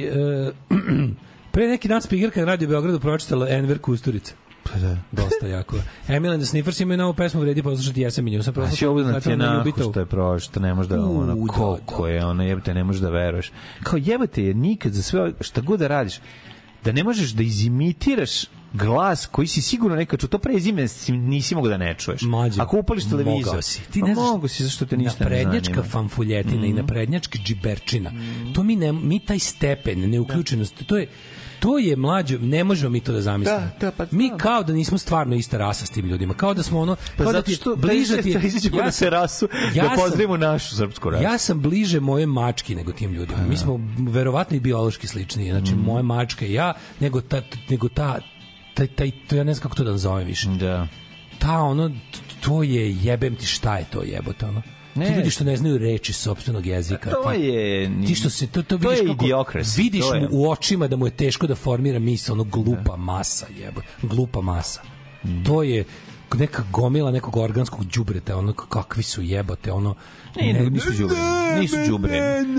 uh, pre neki dan spikerka na Radio Beogradu pročitala Enver Kusturica. Pa da. Dosta jako. Emil and the Sniffers imaju novu pesmu, vredi poslušati Jesam i nju. A si ovo znači je nahu što je prošlo, ne možeš da, ono, koliko je, ono, jebate, ne možeš da veruješ. Kao jebate je nikad za sve, šta god da radiš, da ne možeš da izimitiraš glas koji si sigurno nekad čuo, to prezime nisi mogao da ne čuješ. Mađo, ako upališ televizor, si. Ti ne znaš, mogu si, zašto te ništa ne zanima. Naprednjačka fanfuljetina mm. i naprednjačka džiberčina, mm. to mi, ne, mi taj stepen neuključenosti, to je to je mlađo, ne možemo mi to da zamislimo. Da, da, pa, mi kao da nismo stvarno ista rasa s tim ljudima, kao da smo ono, pa kao da ti što bliže ti ja da se rasu, ja da pozdravimo našu srpsku rasu. Ja sam bliže moje mački nego tim ljudima. Mi smo verovatno i biološki slični, znači mm. moje mačke i ja, nego ta, nego ta taj, taj, to ja ne znam kako to da nazovem više. Da. Ta ono, to je jebem ti šta je to jebote ono. Ne. Ti ljudi što ne znaju reči sopstvenog jezika. To ti, je... Ti što se, to, to, to vidiš je kako, idiokres. Vidiš mu u očima da mu je teško da formira misl, ono glupa masa, jebote. Glupa masa. Mm. To je neka gomila nekog organskog đubreta, ono kakvi su jebote, ono... Ne, ne, nisu đubre. Nisu đubre.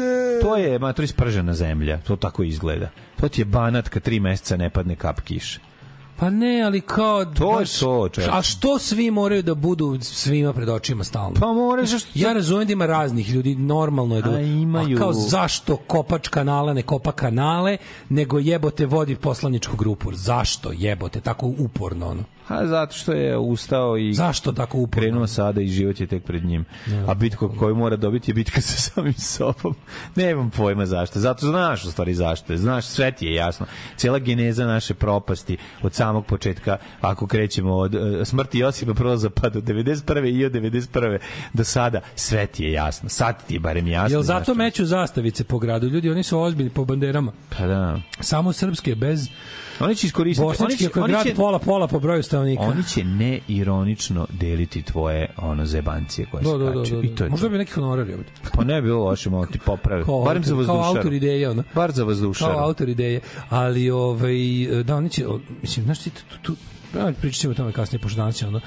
To je, ma, to je spržena zemlja. To tako izgleda. To ti je Banat kad tri meseca ne padne kap kiše. Pa ne, ali kao... To je to, čeč. A što svi moraju da budu svima pred očima stalno? Pa more, zašto... Ja razumijem da ima raznih ljudi, normalno je da... A imaju... A kao zašto kopač kanala ne kopa kanale, nego jebote vodi poslaničku grupu? Zašto jebote, tako uporno ono? A zato što je ustao i zašto tako uporno? Krenuo sada i život je tek pred njim. Ja. A bitka koju mora dobiti je bitka sa samim sobom. Nemam pojma zašto. Zato znaš u stvari zašto. Znaš, sve ti je jasno. Cijela geneza naše propasti od samog početka, ako krećemo od uh, smrti Josipa Broza pa do devedeset prve i od devedeset prve do sada, sve ti je jasno. Sad ti je barem jasno. Jel zato meću zastavice po gradu? Ljudi, oni su ozbiljni po banderama. Pa da. Samo srpske, bez... Oni će iskoristiti, oni će, oni će pola pola po broju stanovnika. Oni će neironično deliti tvoje ono zebancije koje do, skače. Do, do, do, do. I to je možda bi neki honorari ovdje. Pa ne bi bilo loše, malo ti popravi. Barem za vazdušar. Kao autor ideje, ono. Bar za vazdušar. Kao autor ideje. Ali, ovaj, da, oni će, mislim, znaš ti, tu, tu, tu pričat ćemo o tome kasnije, pošto danas je ono,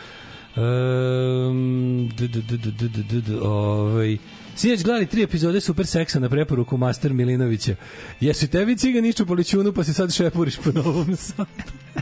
um, d, d, d, d, d, d, d, ovaj, sinoć gledali tri epizode Super seksa na preporuku Master Milinovića. Jesu tebi cigan išću po ličunu pa se sad šepuriš po Novom Sadu?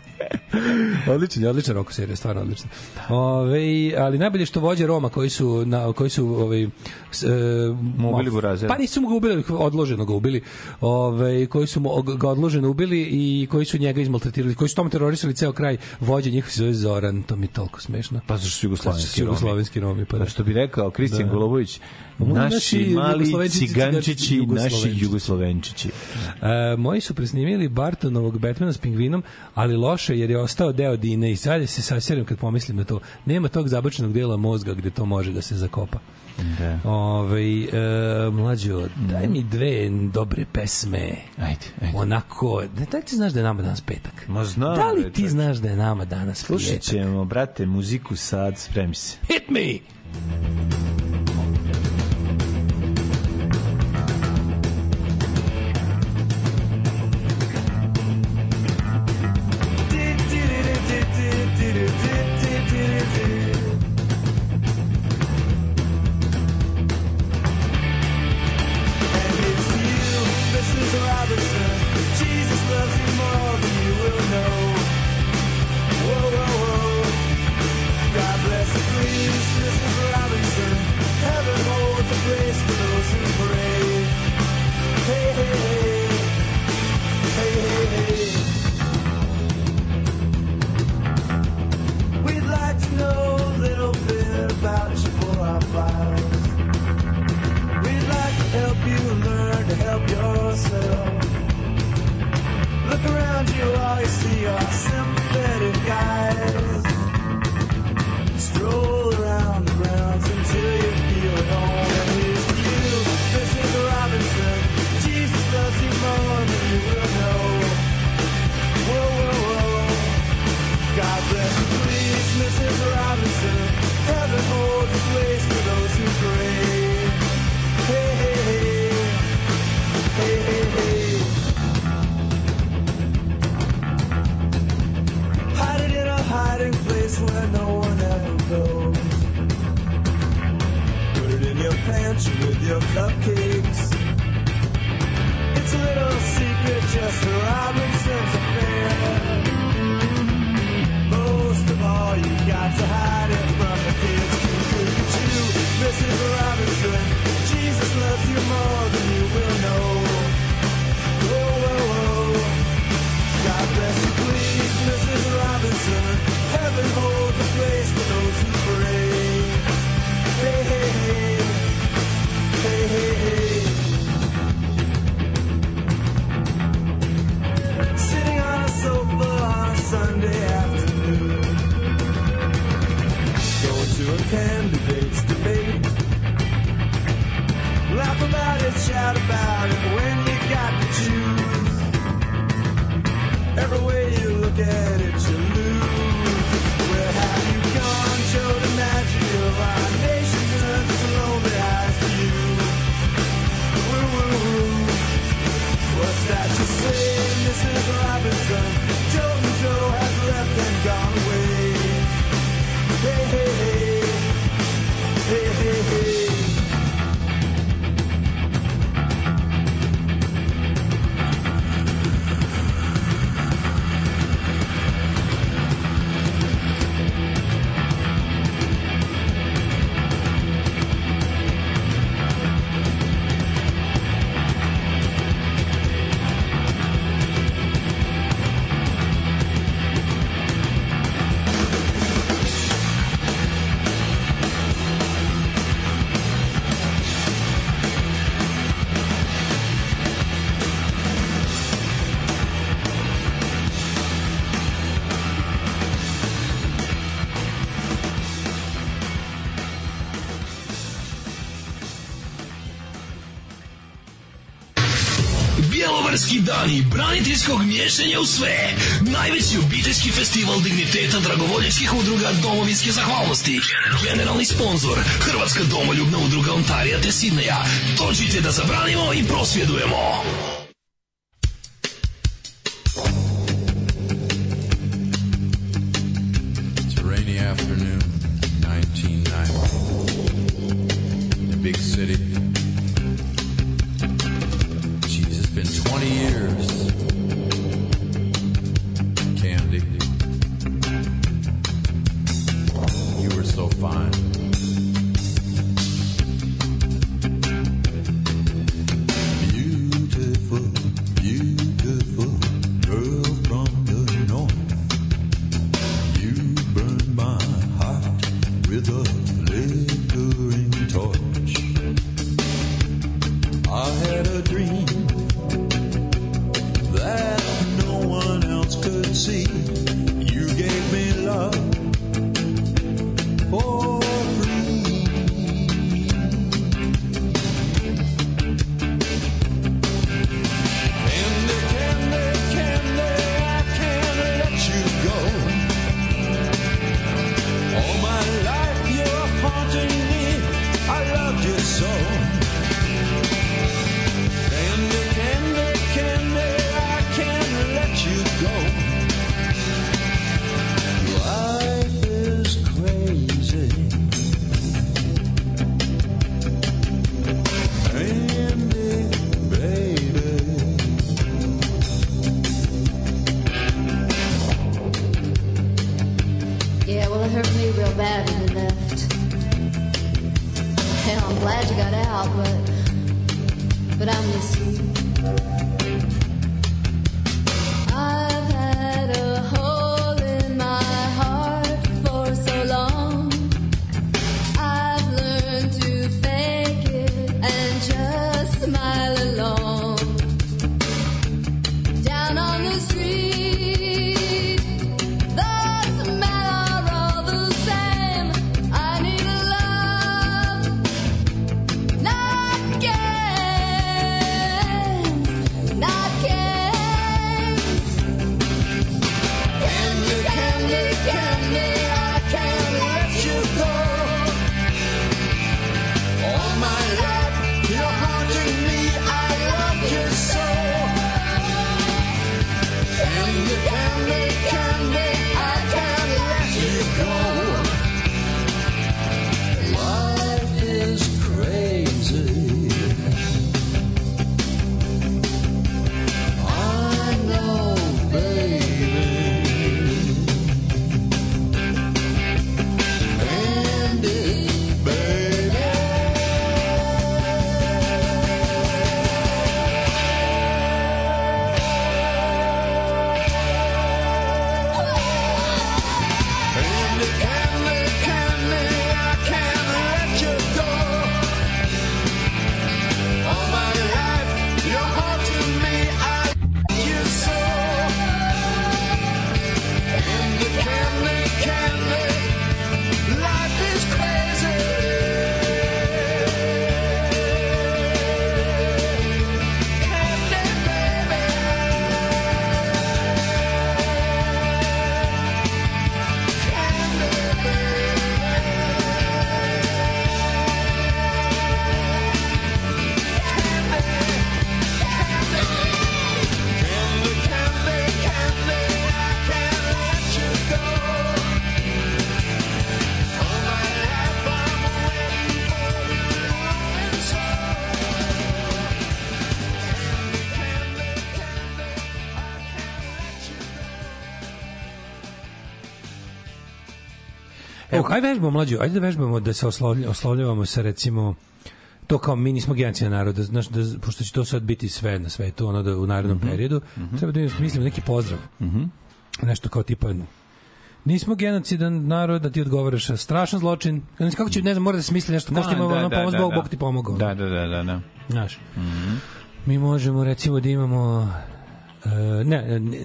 odličan, odličan Roko serija, stvarno odličan. Ove, ali najbolje što vođe Roma koji su na, koji su ovaj s, e, ubili Burazer. Pa nisu ga ubili, odloženo ga ubili. Ove, koji su ga odloženo ubili i koji su njega izmaltretirali, koji su tamo terorisali ceo kraj. Vođe njih se zove Zoran, to mi je toliko smešno. Pa zašto su jugoslovenski Romi? Jugoslovenski Romi, pa da. Što bi rekao Kristijan Golubović, naši mali cigančići, naši jugoslovenčići. E, moji su presnimili Bartonovog Batmana s pingvinom, ali loše jer je ostao deo Dine i sad se sasjeram kad pomislim na to. Nema tog zabačenog dela mozga gde to može da se zakopa. Da. Ove, e, mlađo, daj mi dve dobre pesme. Ajde, ajde. Onako, da li ti znaš da je nama danas petak? Ma znam. Da li ti znaš da je nama danas petak? Slušat ćemo, brate, muziku sad, spremi se. Hit me! God bless you, please, Missus Sunday afternoon. Go to a candidate's debate. Laugh about it, shout about it when you got to choose. Every way you look at it, you lose. Where have you gone? Show the magic of our nation turns its lonely eyes to you. Woo, woo, woo. What's that you say, Missus Robinson? Joe and Joe has left and gone away. Hey, hey, hey. Hey, hey, hey. Bjelovarski dani braniteljskog miješanja u sve. Najveći obiteljski festival digniteta dragovoljačkih udruga domovinske zahvalnosti. Generalni sponzor Hrvatska domoljubna udruga Ontarija te Sidneja. Dođite da zabranimo i prosvjedujemo. It's a rainy afternoon, nineteen ninety. In a big city. Been twenty years, Candy. You were so fine. Beautiful, beautiful girl from the north. You burned my heart with a flickering torch. I had a dream that no one else could see. You gave me love for free. Candy, candy, candy, I can't let you go. All my life you're haunting me, I loved you so. Candy, candy, candy, you go. Life is crazy. Candy, baby. Yeah, well, it hurt me real bad when you left. Hell, I'm glad you got out, but but I miss you. I've had a hole in my heart for so long. I've learned to fake it and just smile along. Down on the street, the smell are all the same. I need a love, not games, not games. Candy, candy, candy, I can't let you go. All my life you're haunting me, I love you so. Candy, candy, candy, I can't let you go. Life is crazy. I know, baby. Candy, baby. Evo, kaj vežbamo, mlađo? Ajde da vežbamo da se oslovlj, oslovljavamo sa, recimo, to kao mi nismo genocidan narod, da, znaš, da, pošto će to sad biti sve na svetu, ono da u narednom mm-hmm. periodu, mm-hmm. treba da mislim neki pozdrav. Mm-hmm. Nešto kao tipa, nismo genocidan narod, da ti odgovaraš strašan zločin. Kako će, ne znam, mora da se misli nešto, kao što ima ono pomoz, Bog, Bog ti pomogao. Da, da, da, da, da. Znaš, mm-hmm. mi možemo, recimo, da imamo... Uh, ne, ne,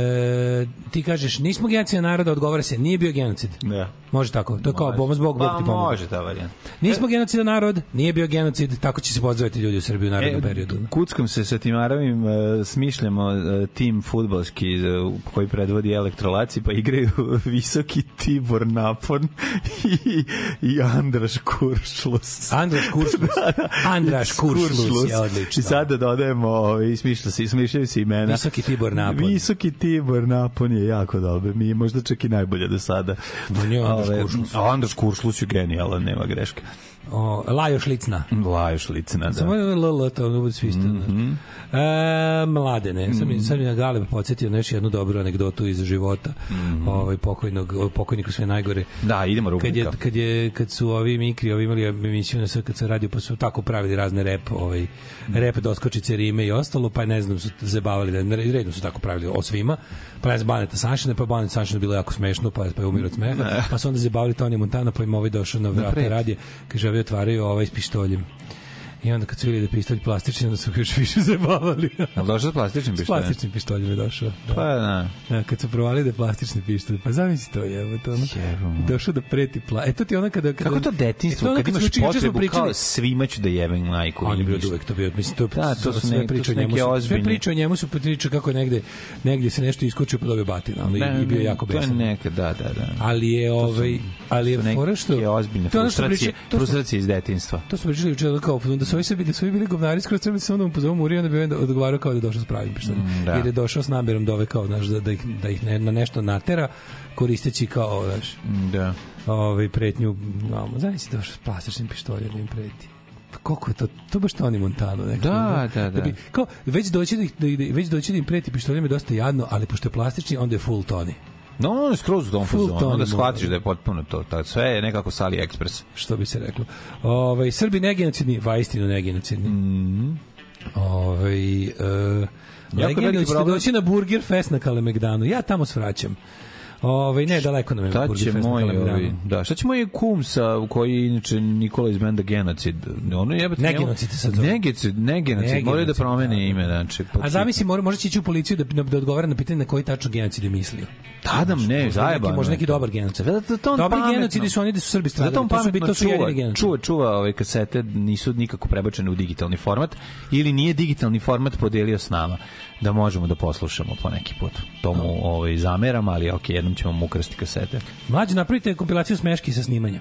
ne, ti kažeš nismo genocidan naroda, odgovara se nije bio genocid. Da. Može tako. To je kao pomoz Bog, Bog ti pomogao. Može ta varijanta. Nismo genocidan narod, nije bio genocid, tako će se pozdraviti ljudi u Srbiji u narednom e, periodu. Kuckam se sa Timarovim, uh, smišljamo uh, tim fudbalski uh, koji predvodi Elektrolaci, pa igraju Visoki Tibor Napon i, i Andraš Kuršlus. Andraš Kuršlus. Andraš Kuršlus je odlično. I sada dodajemo i smišlja se, smišljaju se imena. Visoki Tibor Napon. Visoki Tibor Napon je jako dobar. Mi je možda čak i najbolje do sada. Andraš Kuršlus. A Andraš Kuršlus je genijalan, nema greške. O, Lajoš Licna. Lajoš Licna, da. Samo je L L, to ne bude svi isto. Mm-hmm. E, mladene. Sad mi, sad mi na Galeb podsjetio nešto jednu dobru anegdotu iz života mm-hmm. ovaj, pokojnog, pokojniku sve najgore. Da, idemo rubrika. Kad, je, kad, je, kad su ovi Mikri ovi imali emisiju na S K C radio, pa su tako pravili razne rep, ovaj, mm-hmm. rep doskočice, rime i ostalo, pa ne znam, su zabavali, da, redno su tako pravili o svima. Pa ne znam, Baneta Sašina, pa Baneta Sašina bilo jako smešno, pa, pa je umir od smeha. Pa su onda zabavili Toni Montana, pa im ovaj došao na vrata radije, kaže, ovi otvaraju ovaj s pištoljem. I onda kad su vidjeli da je pištolj plastični, onda su još više zabavali. A došao s plastičnim pištoljem? S plastičnim pištoljem je došao. Da. Pa da. Da, kad su provali da je plastični pištolj. Pa zamisli to, jevo to. Ono, došao da preti pla... E to ti ona kada... kada kako to detinjstvo? Kad, kad imaš potrebu kao svima ću da jebem majku. On je bio uvek to bio. Mislim, to, da, to su sve ne, priče o njemu. Sve priče o njemu su priča kako negde, negde se nešto iskočio pa dobio batina. Ono, ne, i bio jako besan. To je neka, da, da, da. Ali je, ovaj, ali je fora što... je ozbiljne frustracije, frustracije iz detinjstva. To smo pričali juče kao da su ovi sebi, da su bili govnari, skoro treba se onda mu pozovem Urija, onda bi on odgovarao kao da je došao s pravim pištoljem. Mm, jer je došao s namerom da ove kao, znaš, da, da ih, da ih ne, na nešto natera, koristeći kao, znaš, da. Ovaj pretnju, no, znaš si došao s plastičnim pištoljem da im preti. Koliko je to, to baš Toni Montano. Nekako, da, da, da. da bi, kao, već doći da, ih, da, već doći da im preti pištoljem je dosta jadno, ali pošto je plastični, onda je full Toni. No, on je skroz u tom fazonu, onda shvatiš da je potpuno to, to, sve je nekako s AliExpress. Što bi se reklo. Ovaj Srbi negenocidni, vaistinu negenocidni. Mm. Ovaj uh, legendarno ćete doći na Burger Fest na Kalemegdanu. Ja tamo svraćam. Ovaj ne daleko nam je Burger Fest moj, na Kalemegdanu. Da, šta će moj kum sa u koji inače Nikola iz benda Genocid. Ono jebote. Negenocid se zove. Negenocid, negenocid, mora da promeni ime, znači. A zamisli, može može ići u policiju da da odgovara na pitanje na koji tačno genocid je mislio. Tadam ne, zajebano. Može neki dobar genocid. Dobri genocidi su oni da su Srbi stradali. To su to su jedini genocidi. Čuva, čuva ove kasete nisu nikako prebačene u digitalni format ili nije digitalni format podelio s nama da možemo da poslušamo po neki put. To mu ovaj zameram, ali okej, jednom ćemo mu ukrsti kasete. Mlađe, napravite kompilaciju smeški sa snimanja.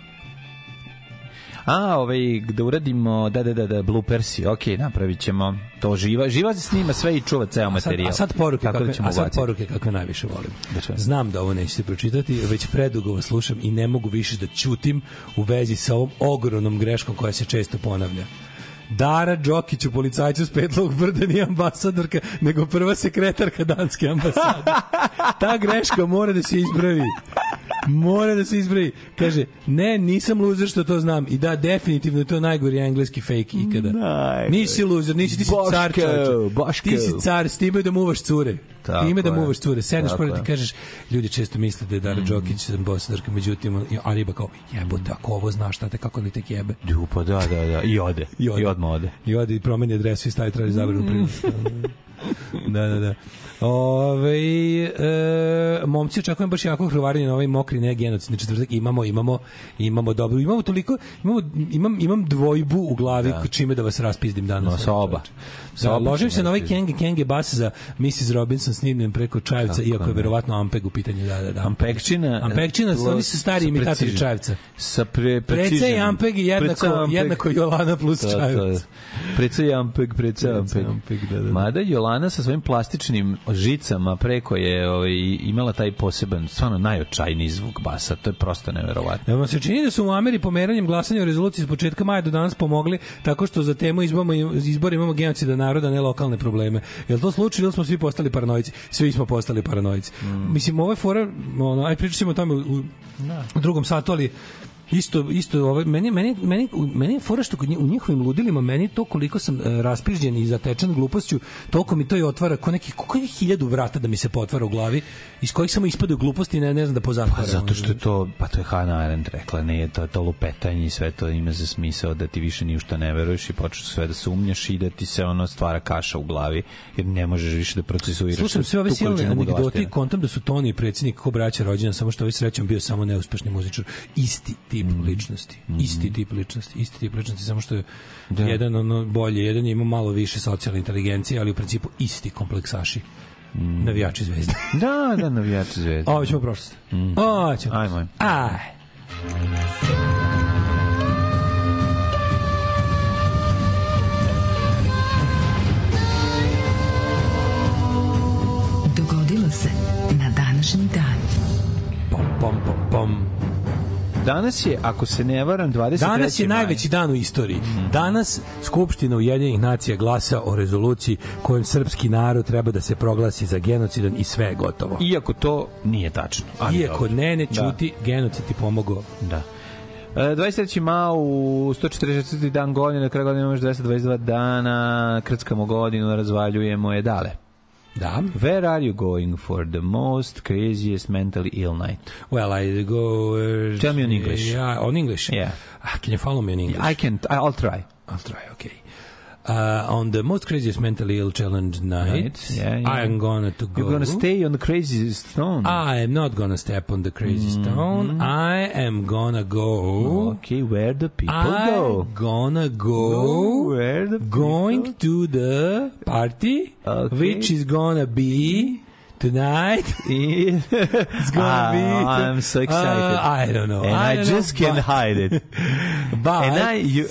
A, ovaj, da uradimo, da, da, da, da, bloopersi, okej, napravit ćemo to živa. Živa se snima sve i čuva ceo materijal. A sad, a sad poruke, kakve, a sad poruke kakve najviše volim. Da znam da ovo nećete pročitati, već predugo vas slušam i ne mogu više da ćutim u vezi sa ovom ogromnom greškom koja se često ponavlja. Dara Đokić u policajcu s Petlovog brda nije ambasadorka, nego prva sekretarka danske ambasade. Ta greška mora da se ispravi. Mora da se ispravi. Kaže, ne, nisam loser što to znam. I da, definitivno je to najgori engleski fake ikada. Najgori. Nisi loser, nisi, ti si Boško, car čovječe. Ti si car, s time da muvaš cure. Tako time da muvaš cure. Sedneš pored ti kažeš, ljudi često misle da je Dara Đokić mm. ambasadorka, međutim, a riba kao, jebote, ako ovo znaš, šta te, kako li tek jebe. Pa da, da, da. I ode. I, ode. I odmah ode. I ode i promeni adresu i stavi traži zabranu prinu. Da, da, da. Ove, e, momci očekujem baš jako hrvarenje na ovaj mokri ne genocidni četvrtak. Imamo, imamo, imamo dobro. Imamo toliko, imamo, imam, imam dvojbu u glavi da. Čime da vas raspizdim danas. No, sa oba. Da, ložim se na ovaj Kenge Kenge bas za missus Robinson snimljen preko Čajevca, tako, iako je verovatno Ampeg u pitanju. Da, da, da. Ampegčina. Ampegčina, oni su stari imitatori Čajevca. Sa pre, Preca i Ampeg jednako, Ampeg. jednako Jolana plus to, Čajevca. Preca i Ampeg, Preca i Ampeg. Ampeg da, da. Mada Jolana sa svojim plastičnim žicama preko je ovaj, imala taj poseban, stvarno najočajniji zvuk basa. To je prosto neverovatno. Da vam se čini da su u Ameri pomeranjem glasanja o rezoluciji s početka maja do danas pomogli tako što za temu izbora imamo genocida naroda, ne lokalne probleme. Je li to slučaj ili smo svi postali paranoici? Svi smo postali paranoici. Mm. Mislim, ovo je fora, ono, aj pričamo o tome u, u, u drugom satu, ali isto isto ovaj meni meni meni meni je fora što kod njih, u njihovim ludilima meni to koliko sam uh, raspižđen i zatečen glupošću, toliko mi to i otvara ko neki koliko je hiljadu vrata da mi se potvara u glavi iz kojih samo ispadaju gluposti i ne, ne znam da pozatvaram. Pa zato što je to, pa to je Hannah Arendt rekla, ne je to, to lupetanje i sve to ima za smisao da ti više ni u šta ne veruješ i počneš sve da sumnjaš i da ti se ono stvara kaša u glavi jer ne možeš više da procesuiraš. Slušam sve ove silne anegdote, kontam da su Toni i predsjednik ko braća rođena, samo što ovaj srećom bio samo neuspešni muzičar. Isti tip mm. ličnosti, mm. isti tip ličnosti, isti tip ličnosti, samo što je da. jedan ono bolje, jedan ima malo više socijalne inteligencije, ali u principu isti kompleksaši. Mm. Navijači Zvezde. Da, da, navijači Zvezde. Ovo ćemo prošlost. Mm. Ovo ćemo. Ajmo. Aj. Dogodilo se na današnji dan. Pom, pom, pom, pom. Danas je, ako se ne varam, dvadeset treći Danas je najveći dan u istoriji. Danas Skupština Ujedinjenih nacija glasa o rezoluciji kojom srpski narod treba da se proglasi za genocidan i sve je gotovo. Iako to nije tačno. Ali Iako dobro. ne, ne čuti, da. genocid ti pomogao. Da. dvadeset treći maj u sto četrdeset četvrti dan godine, na kraju godine imaš dvesta dvadeset dva dana, krckamo godinu, razvaljujemo je dale. Da. Where are you going for the most craziest mentally ill night? Well, I go... Uh, Tell me in English. Yeah, on English? Yeah. Ah, can you follow me in English? I can't. I'll try. I'll try, okay. Uh, on the most craziest mentally ill challenge night, right. yeah, yeah. I am gonna to go. You're gonna stay on the craziest stone. I am not gonna step on the crazy mm-hmm. stone. I am gonna go. Okay, where the people I'm go? Gonna go. go where the people going to the party, okay. which is gonna be tonight. It's gonna ah, be. I'm so excited. Uh, I don't know. And I, I just know, can't but, hide it. But and I, you,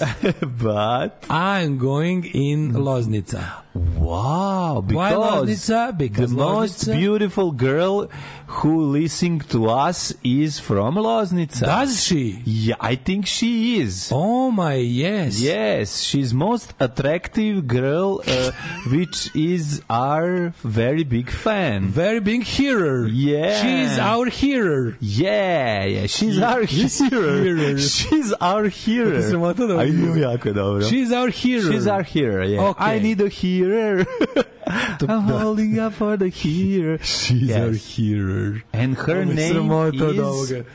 but I'm going in Loznica. Wow! Because Why Loznica? Because the Loznica? most beautiful girl who listening to us is from Loznica. Does she? Yeah, I think she is. Oh my, yes. Yes, she's most attractive girl, uh, which is our very big fan. Very big hearer. Yeah. She's our hearer. Yeah, yeah, she's He, our hearer. She's our hearer. I know jako dobro. She's our hearer. She's our hearer, yeah. Okay. I need a hearer. I'm holding up for the hearer. She's yes. our hearer. And her Ovo name is...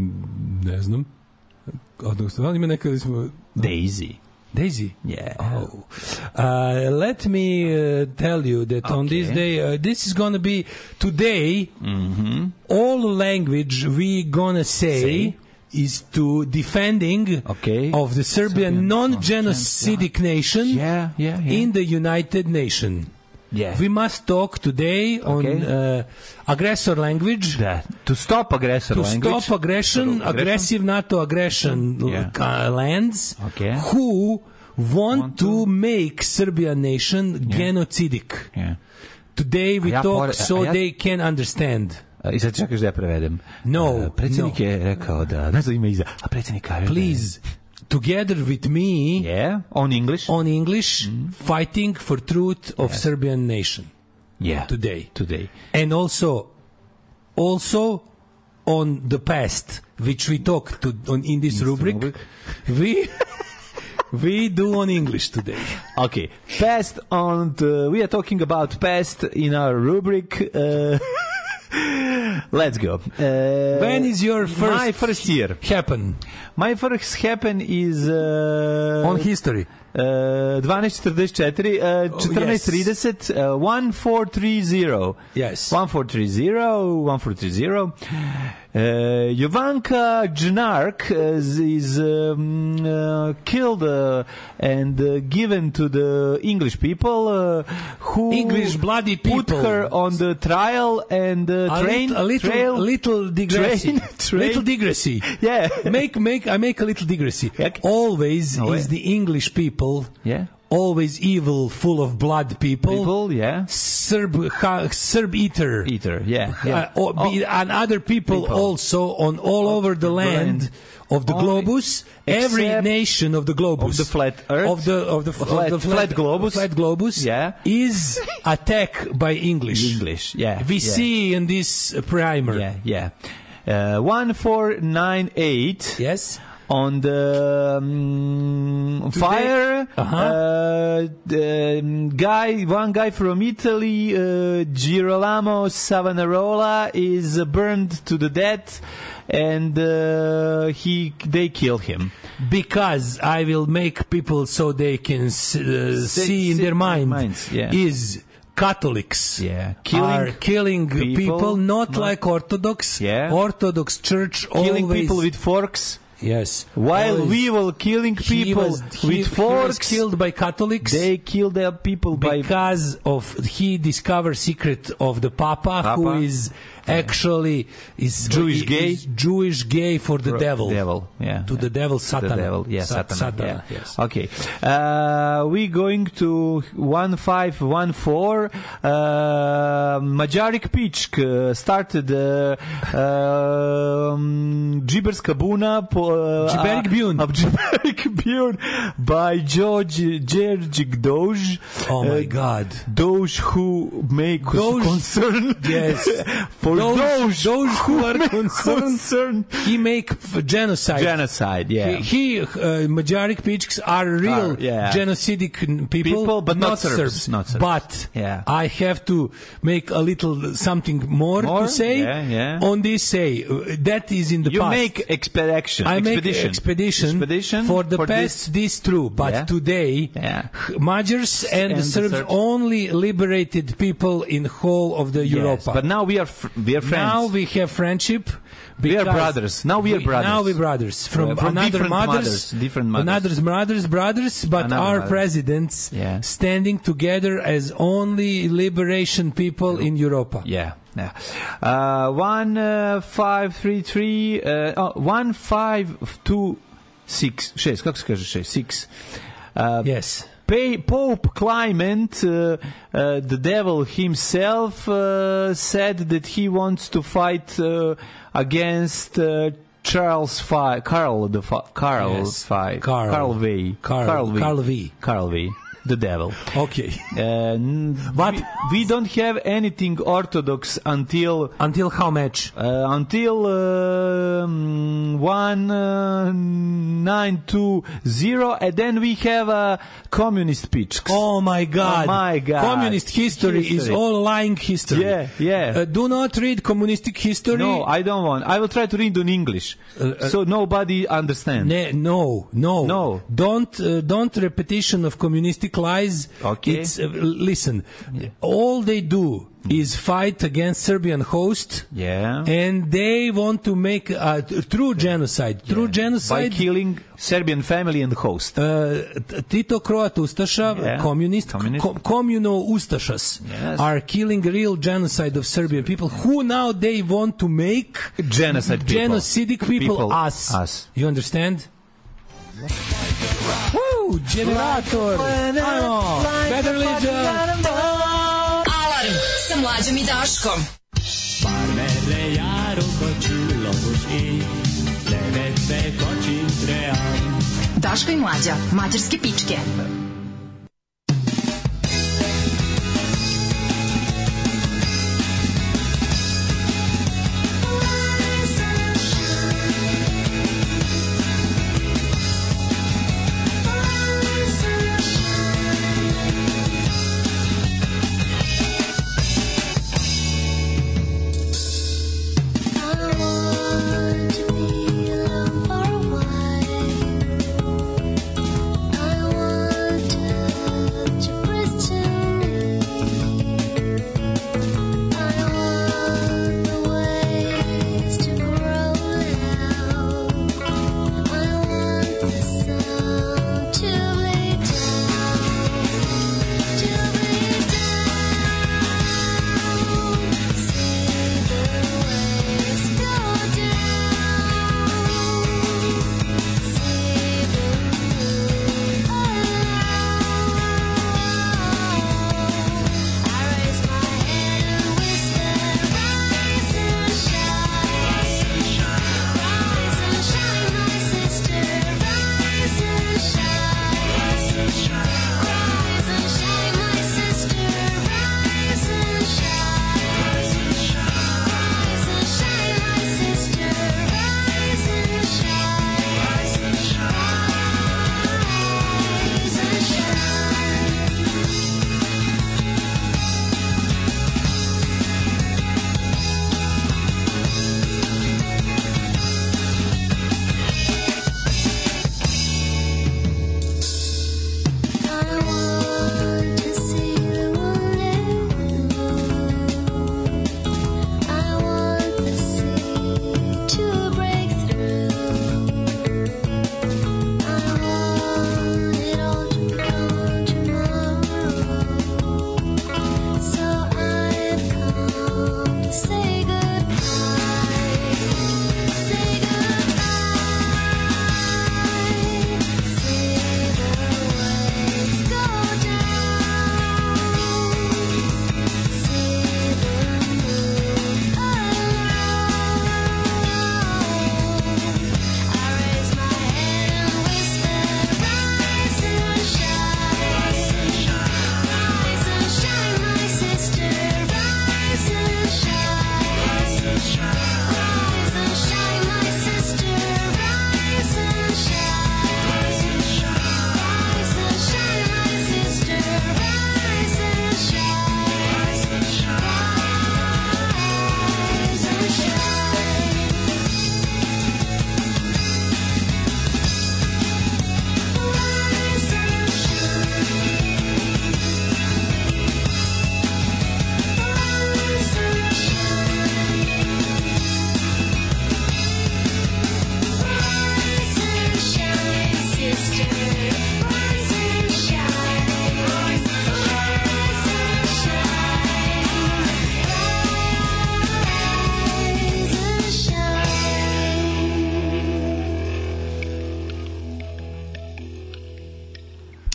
Ne znam. Odnosno, ima neka... Daisy. Daisy? Yeah. Oh. Uh, let me uh, tell you that okay. on this day, uh, this is gonna be today, mm-hmm. all language we gonna say, say? is to defending okay. of the Serbian, Serbian non-genocidic nation yeah, yeah, yeah. in the United Nations. Yeah. We must talk today okay. on uh, aggressor language. That. To stop aggressor to language. To stop aggression, aggression, aggressive NATO aggression yeah. uh, lands okay. who want, want to, to make Serbian nation yeah. genocidic. Yeah. Today we ja talk pore, so ja, they can understand. I sad čekaš da ja prevedem. No, uh, predsjednik no. je rekao da, znaš da ima iza, a predsjednik kaže please, together with me, yeah, on English, on English, mm. fighting for truth of yes. Serbian nation. Yeah, today, today, and also, also on the past, which we talk to on in this rubric, rubric, we. We do on English today. Okay, past on the, we are talking about past in our rubric. Uh, let's go. Uh, when is your first my first year happen? My first happen is uh, on history. Uh, dvanaest četrdeset četiri, uh, četrnaest trideset, uh, one four three zero. Yes. one four three zero, one four three zero. Uh, Jovanka Džnark is, is um, uh, killed uh, and uh, given to the English people uh, who English bloody people put her on the trial and uh, a train little, a little, trail, little digressy train, train. little digressy yeah make make I make a little digressy yeah. always oh, is yeah. the English people yeah always evil, full of blood people. People, yeah. Serb, ha, Serb eater. Eater, yeah. yeah. Uh, oh, be, and other people, people also on all over the land. land. Of the Only globus, every nation of the globus, of the flat Earth, of the of the, flat, of the flat, flat globus, flat globus, yeah. is attacked by English. English, yeah. We yeah. see in this uh, primer. Yeah, yeah. Uh, one four nine eight. Yes. On the um, fire, uh-huh. uh, the um, guy, one guy from Italy, uh, Girolamo Savonarola, is uh, burned to the death, and uh, he they kill him because I will make people so they can uh, see, see in their mind minds, yeah. is. Catholics yeah. killing are killing people, people not, not like Orthodox. Yeah. Orthodox Church killing always people with forks. Yes. While always, we were killing people was, he, with forks, he was killed by Catholics. They killed their people by because of he discovered secret of the Papa, Papa. who is actually is Jewish gay, is Jewish gay for the Bro, devil. Devil, yeah. To yeah. the devil, Satan. The devil, yeah, Sat- Satan. Satan. Yeah. Yes. Okay. Uh, we going to one five one four. Uh, Mađarik Pičk uh, started uh, um, Džiberska buna po uh, Džiberik Bjun. Of Džiberik Bjun by George Djerđik Dož. Oh my uh, God. Those who make Doge, concern. Yes. For those, those, those who are concerned, concerned, he make genocide. Genocide, yeah. He, he uh, Mađarik Pičks are real uh, yeah. genocidic people, people but not, not Serbs. Serbs. Not Serbs. But yeah. I have to make a little something more, more? to say yeah, yeah. on this. Say uh, that is in the you past. You make expedition. I expedition. make expedition, expedition for the for past. This, this true, but yeah. today, yeah. Magyars and, and the Serbs the only liberated people in whole of the yes, Europa. But now we are fr- we are friends. Now we have friendship. We are brothers. Now we are brothers. Now we brothers from, uh, from another different mothers, mothers, different mothers, another mothers, brothers, but another our mother. presidents yeah. standing together as only liberation people in Europa. Yeah. Yeah. Uh, one uh, five three three. Uh, oh, one five two six. Šest. Kako se kaže šest? Six. Uh, yes. Pope Clement, uh, uh, the devil himself, uh, said that he wants to fight uh, against uh, Charles V, Carl the Fi- Carl yes. V, Carl, Carl V, Carl, Carl V, Carl V, Carl V. The devil. Okay. Uh, but we, we don't have anything orthodox until until how much? Uh, until uh, one uh, nine two zero, and then we have a communist pitch. Oh my God! Oh my God! Communist history, history. is all lying history. Yeah, yeah. Uh, do not read communistic history. No, I don't want. I will try to read in English, uh, so nobody understands. Ne, no, no, no. Don't uh, don't repetition of communistic lies. Okay. It's, uh, listen, yeah. all they do is fight against Serbian host. Yeah. And they want to make a true genocide. True yeah. genocide. By killing Serbian family and host. Uh, Tito Croat Ustaša, yeah. communist, communist. Co- communal Ustašas yes. are killing real genocide of Serbian people who now they want to make genocide people. Genocidic people, people us. us. You understand? Woo! Generator! Ajmo! Better Legion! Alarm sa Mlađom i Daškom. Parmele jaru kočilo buši, levete kočim tream. Daško i Mlađa, mađarske pičke. I want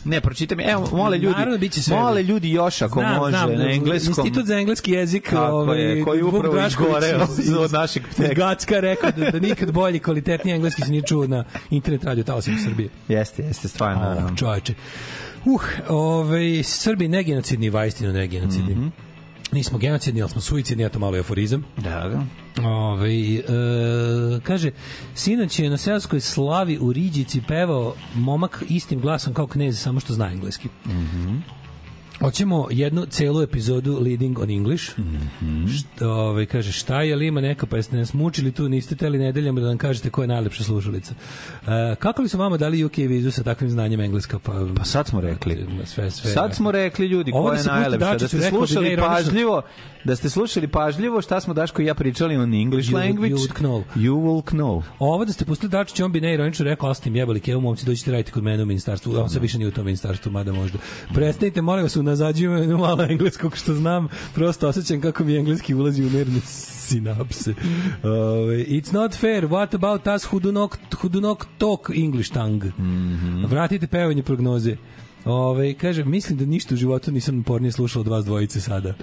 Ne, pročitaj mi. Evo, mole ljudi. Naravno, biće sve. Mole ljudi još ako znam, može znam, na engleskom. Institut za engleski jezik, ovaj, je, koji upravo izgoreo od našeg teksta. Gacka rekao da, da nikad bolji, kvalitetniji engleski se nije čuo na internet radio talasima Srbije. Jeste, jeste, stvarno. Oh, čovječe. Uh, ovaj, Srbi ne genocidni, vajstino ne genocidni. Mm-hmm. Nismo genocidni, ali smo suicidni, a to malo je aforizam. Da, da. Ove, e, kaže, sinoć je na seoskoj slavi u Riđici pevao momak istim glasom kao knez, samo što zna engleski. Mhm. Hoćemo jednu celu epizodu Leading on English. Mm-hmm. Što, ove, kaže, šta je li ima neka, pa jeste nas mučili tu, niste teli nedeljama da nam kažete ko je najlepša slušalica. E, kako li su vama dali U K vizu sa takvim znanjem engleska? Pa, pa sad smo rekli. Sve, sve, sad smo rekli ljudi ko je najlepša. Da ste slušali pažljivo, da ste slušali pažljivo šta smo Daško i ja pričali on English you, language. You would know. You will know. Ovo da ste pustili Dačića, on bi neironično rekao, ali ste im jebali kevu, momci, dođite raditi kod mene u ministarstvu. On se više nije u tom ministarstvu, mada možda. Prestanite, molim vas, unazađujem jedno malo engleskog što znam, prosto osjećam kako mi engleski ulazi u nervne sinapse. Uh, it's not fair. What about us who do not, who do not talk English tongue? Mm-hmm. Vratite pevanje prognoze. Ove, kaže, mislim da ništa u životu nisam pornije slušao od vas dvojice sada.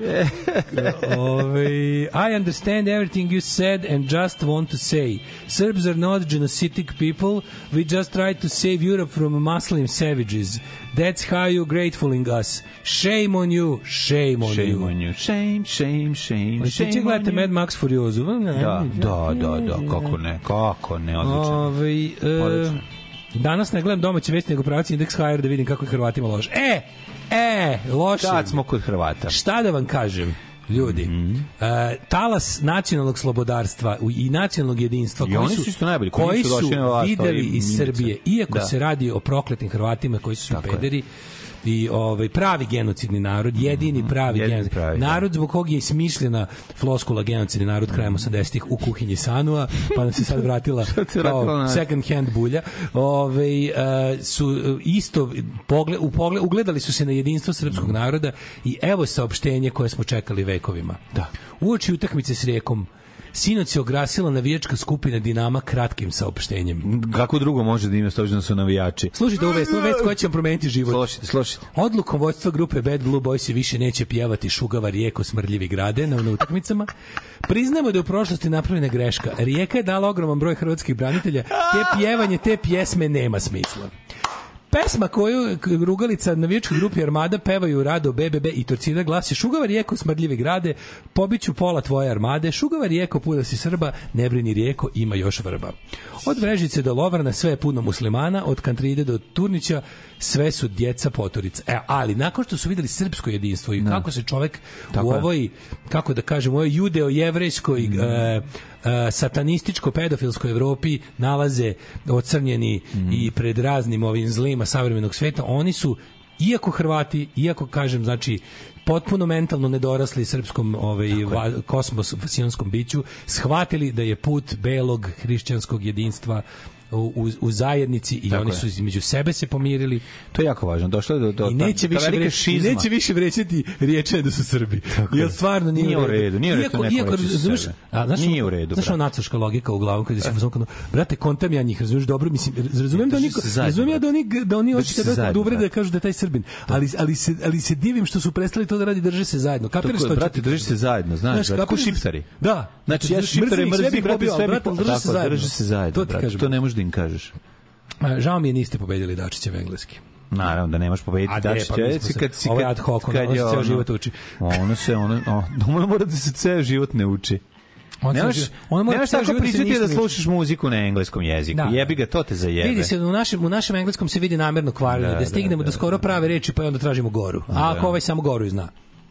Ove, I understand everything you said and just want to say. Serbs are not genocidic people. We just try to save Europe from Muslim savages. That's how you gratefulling us. Shame on you. Shame on shame you. On you. Shame, shame, shame, shame on gledate you. Mad Max Furioso. Da, da, da, da, kako ne, kako ne, odlično. Ove, uh, danas ne gledam domaće vesti, nego pravici Indeks H R da vidim kako je Hrvatima loše. E, e, loše. Kad smo kod Hrvata. Šta da vam kažem, ljudi? Mm-hmm. Uh, talas nacionalnog slobodarstva i nacionalnog jedinstva I koji su, su, najbolji, koji koji su, su videli iz Srbije, iako da. se radi o prokletim Hrvatima koji su pederi, i ovaj pravi genocidni narod, jedini pravi jedini genocidni pravi, narod zbog kog je ismišljena floskula genocidni narod krajem osamdesetih u kuhinji Sanua, pa nam se sad vratila kao second hand bulja. Ovaj uh, su isto pogled, u pogled, ugledali su se na jedinstvo srpskog naroda i evo saopštenje koje smo čekali vekovima. Da. Uoči utakmice s Rijekom sinoć se ograsila navijačka skupina Dinama kratkim saopštenjem. Kako drugo može da ima stožno su navijači? Slušajte ovu vest, ovu vest koja će vam promeniti život. Slušajte, slušajte. Odlukom vodstva grupe Bad Blue Boys više neće pjevati Šugava Rijeko smrdljivi grade na, na utakmicama. Priznajemo da je u prošlosti napravljena greška. Rijeka je dala ogroman broj hrvatskih branitelja, te pjevanje te pjesme nema smisla. Pesma koju rugalica navijačkoj grupi Armada pevaju Rado, B B B i Torcida glasi: Šugava Rijeko smrdljive grade, pobiću pola tvoje armade, Šugava Rijeko puda si Srba, ne brini Rijeko, ima još vrba. Od Vrežice do Lovrana sve je puno muslimana, od Kantride do Turnića sve su djeca potorica. E, ali nakon što su videli srpsko jedinstvo i no. kako se čovek Tako u ovoj, kako da kažem, u ovoj judeo-jevrejskoj mm. e, e, satanističko-pedofilskoj Evropi nalaze ocrnjeni mm. i pred raznim ovim zlima savremenog sveta, oni su, iako Hrvati, iako kažem, znači, potpuno mentalno nedorasli srpskom ovaj, va, kosmos vasionskom biću, shvatili da je put belog hrišćanskog jedinstva U, u, u zajednici i Tako oni su između sebe se pomirili. To je jako važno. Došlo je do, do I neće ta, više vreći, neće više vrećati riječi da su Srbi. Jer stvarno nije, nije u redu. Nije u redu. Iako, iako, razumiješ, a, znaš, nije u redu. Znaš ono nacoška logika u glavu kada se uzmano, brate, kontam ja njih, razumiješ dobro, mislim, razumijem da oni, razumijem ja da oni, da oni hoće da uvrede da kažu da je taj Srbin, ali, ali, se, ali se divim što su prestali to da radi, drže se zajedno. Kapiraš što? Brate, drži se zajedno, znaš, kako šiptari. Da. Znači, ja šiptare mrzim, brate, sve drži se zajedno. To ne možeš da im kažeš. Žao mi je niste pobedili Dačićev engleski. Naravno da nemaš pobediti Dačića. Pa kad si kad, kad, kad je ceo život uči. Ono se ono, ono mora da se ceo život ne uči. On nemaš, on nemaš tako pričati da slušaš muziku na engleskom jeziku. Da. Jebi ga, to te zajebe. Vidi se, u našem, u našem engleskom se vidi namerno kvarljenje, da, da stignemo da, da, do skoro prave reči pa onda tražimo goru. A da. Ako ovaj samo goru zna.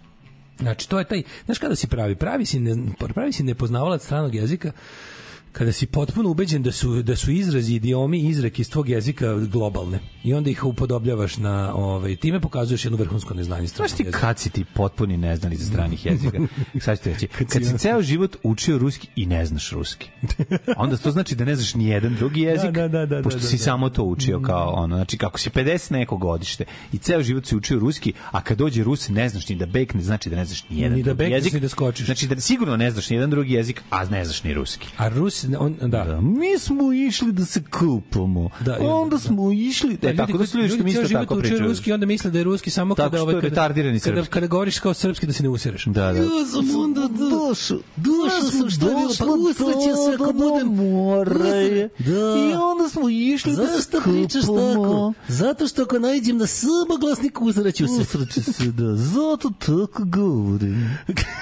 Znači, to je taj, znaš kada si pravi? Pravi si, ne, pravi si nepoznavalac stranog jezika, kada si potpuno ubeđen da su, da su izrazi, idiomi, izreke iz tvog jezika globalne i onda ih upodobljavaš na ovaj, time pokazuješ jedno vrhunsko neznanje stranog jezika. Znaš ti kad si ti potpuni neznalica stranih jezika? Sad ću ti reći, kad si ceo život učio ruski i ne znaš ruski, onda to znači da ne znaš ni jedan drugi jezik, da, da, da, pošto da, da, si da. samo to učio kao ono, znači kako si pedeset neko godište i ceo život si učio ruski, a kad dođe Rus ne znaš ni da bekne, znači da ne znaš ni jedan ni da drugi jezik, ni da skočiš. znači da sigurno ne znaš ni jedan drugi jezik, a ne znaš ni ruski. A Rus se, on, da. da. Mi smo išli da se kupamo. Da, onda da. smo išli... Da, e, tako da su ljudi što misle tako pričaju. Ruski, onda misle da je ruski samo tako kada... Ovaj, kada, kada, kada govoriš kao srpski da se ne usereš. Da, da. Ja sam onda došao. Došao sam šta bilo, pa usreće se ako budem... More. Da. I onda smo išli da se kupamo. Zato što ako nađem na srboglasnik usreću se. Usreće se, da. Zato tako govorim.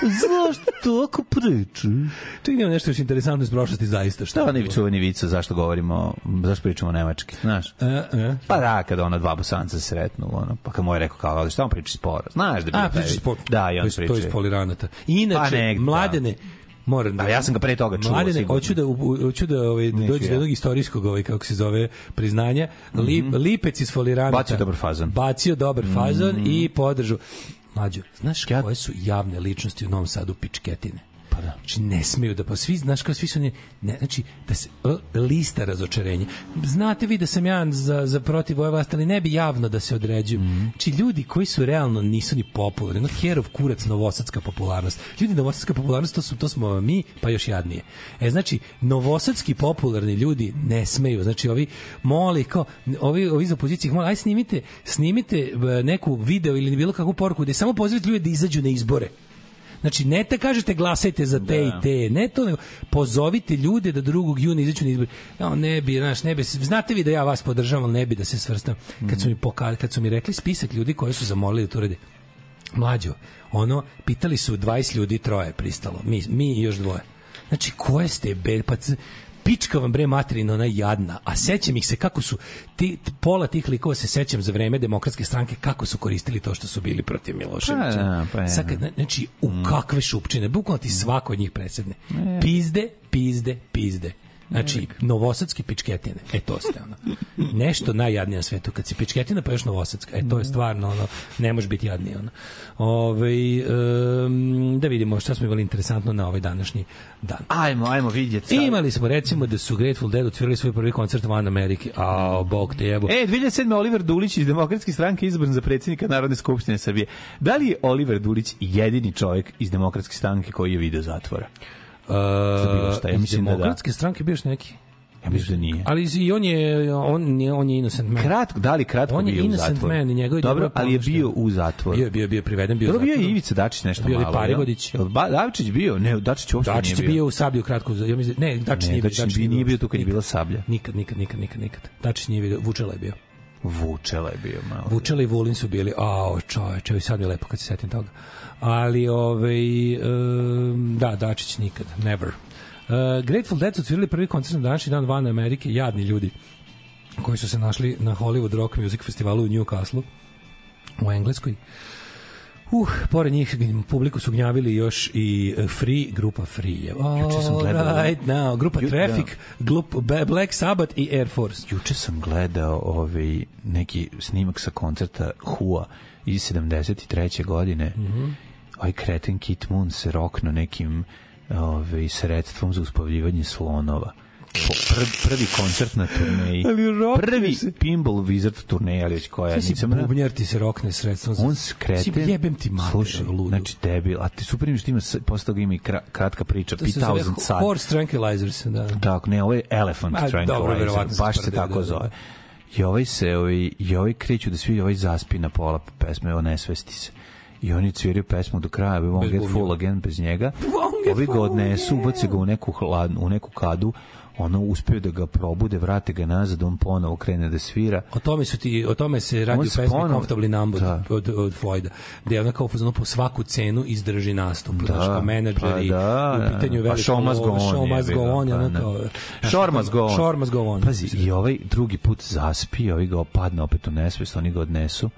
Zašto tako priču? Čekaj, imam nešto još interesantno iz prošlosti, zaista. Šta ne bi čuveni vica, zašto govorimo, zašto pričamo nemački, znaš? E, e. Pa da, kada ona dva bosanca se sretnu, ono, pa kad mu je rekao kao, šta on priča sporo? Znaš da bi... A, priča sporo. Da, i on priča. To je iz Poliranata. Inače, pa Mladene, moram da... A ja sam ga pre toga čuo. Mladene, hoću da, hoću da ovaj, dođe do jednog istorijskog, ovaj, kako se zove, priznanja. Lip, mm-hmm. Lipec iz Poliranata. Bacio dobar fazon. Bacio dobar fazon mm-hmm. i podržu. Mlađo, znaš ja... koje su javne ličnosti u Novom Sadu pičketine? Pa da. Znači, ne smeju da, pa svi, znaš kao, svi su ne, ne znači, da se, uh, lista razočarenja. Znate vi da sam ja za, za protiv ove vlasti, ali ne bi javno da se određuju. Mm. Znači, ljudi koji su realno nisu ni popularni, no Herov kurac, novosadska popularnost. Ljudi, novosadska popularnost, to, su, to smo mi, pa još jadnije. E, znači, novosadski popularni ljudi ne smeju. Znači, ovi moli, kao, ovi, ovi iz opozicije, moli, aj snimite, snimite neku video ili bilo kakvu poruku, da samo pozivite ljudi da izađu na izbore. Znači, ne te kažete glasajte za te da. i te, ne to, nego pozovite ljude da drugog juna izađu na izbor. Ja, ne bi, znaš, ne bi, znate vi da ja vas podržavam, ali ne bi da se svrstam. Kad su mi, poka, kad su mi rekli spisak ljudi koji su zamolili da to rade, mlađo, ono, pitali su dvadeset ljudi, troje pristalo, mi, mi i još dvoje. Znači, koje ste, be, pa pička vam bre materina, ona jadna, a sećam ih se kako su ti, pola tih likova se sećam za vreme Demokratske stranke kako su koristili to što su bili protiv Miloševića. Pa, pa, pa, Sad, znači, u kakve šupčine, bukvalno ti svako od njih presedne. Pizde, pizde, pizde. Znači, novosadski pičketine. E, to ste ono. Nešto najjadnije na svetu. Kad si pičketina, pa još novosadska. E, to je stvarno, ono, ne može biti jadnije, ono. Ove, um, da vidimo šta smo imali interesantno na ovaj današnji dan. Ajmo, ajmo vidjeti. Imali smo, recimo, da su Grateful Dead otvorili svoj prvi koncert van Amerike. A, bog te jebo. E, dve hiljade sedme. Oliver Dulić iz Demokratske stranke izabran za predsjednika Narodne skupštine Srbije. Da li je Oliver Dulić jedini čovjek iz Demokratske stranke koji je video zatvora? Uh, šta, ja mislim Demokratske da stranke bio neki. Ja mislim da nije. Ali i on je on je on je innocent man. Kratko, da li kratko on bio u zatvoru? Man, njegov dobro, ali je bio u zatvoru. Bio bio bio priveden, bio. Dobro, bio je Ivica Dačić nešto bio malo. Bio je Parigodić. Jel Dačić bio? Ne, Dačić uopšte nije bio. Dačić je bio u Sablji kratko. Ja mislim, ne, Dačić nije bio. Dačić nije bio tu kad je bila Sablja. Nikad, nikad, nikad, nikad, nikad. Dačić nije bio, Vučela je bio. Vučela je bio malo. Vučela i Vulin su bili. A, čoveče, sad mi je lepo kad se setim toga. Ali ovaj um, da, Dačić nikad, never. Uh, Grateful Dead su otvorili prvi koncert na današnji dan van Amerike, jadni ljudi koji su se našli na Hollywood Rock Music Festivalu u Newcastle u Engleskoj. Uh, pored njih publiku su gnjavili još i Free, grupa Free je. Juče sam gledao right now, grupa Ju, Traffic, da. Glup, Black Sabbath i Air Force. Juče sam gledao ovaj neki snimak sa koncerta Who-a iz sedamdeset treće godine. Mm-hmm. Ovaj kreten Kit Moon se rokno nekim Ove, sredstvom za uspavljivanje slonova. Prvi, prvi koncert na turneji. Prvi Pinball Wizard turnej, ali već koja. Svi si bubnjar ti se rokne sredstvom za... On skreten... Si jebem ti mater, slušaj, ludu. Znači debil, a ti super imaš, ti ima, posle toga ima i kratka priča, to se zove Horse Tranquilizers, da. Tako, ne, ovo je Elephant a, Tranquilizer, dobro, baš se tako da, da, zove. I ovaj se, ovaj, i ovaj kreću da svi, ovaj zaspi na pola pesme, ovo nesvesti se. I oni cviraju pesmu do kraja, We Won't Get Full Again bez njega. Ovi ga odnesu, ubace ga u neku, hladnu, u neku kadu, ono uspeju da ga probude, vrate ga nazad, on ponovo krene da svira. O tome su ti, o tome se radi u pesmi ponovo, Comfortably Numbered da. od, od Floyda, gde je ona kao fuzano po svaku cenu izdrži nastup, da, znaš, kao menadžeri, pa da, u pitanju veliko... Show must go on. Show must go on, ono kao... Shore must go on. Shore must go on. Pazi, i ovaj drugi put zaspi, ovi ga opadne opet u nesvest, oni ga odnesu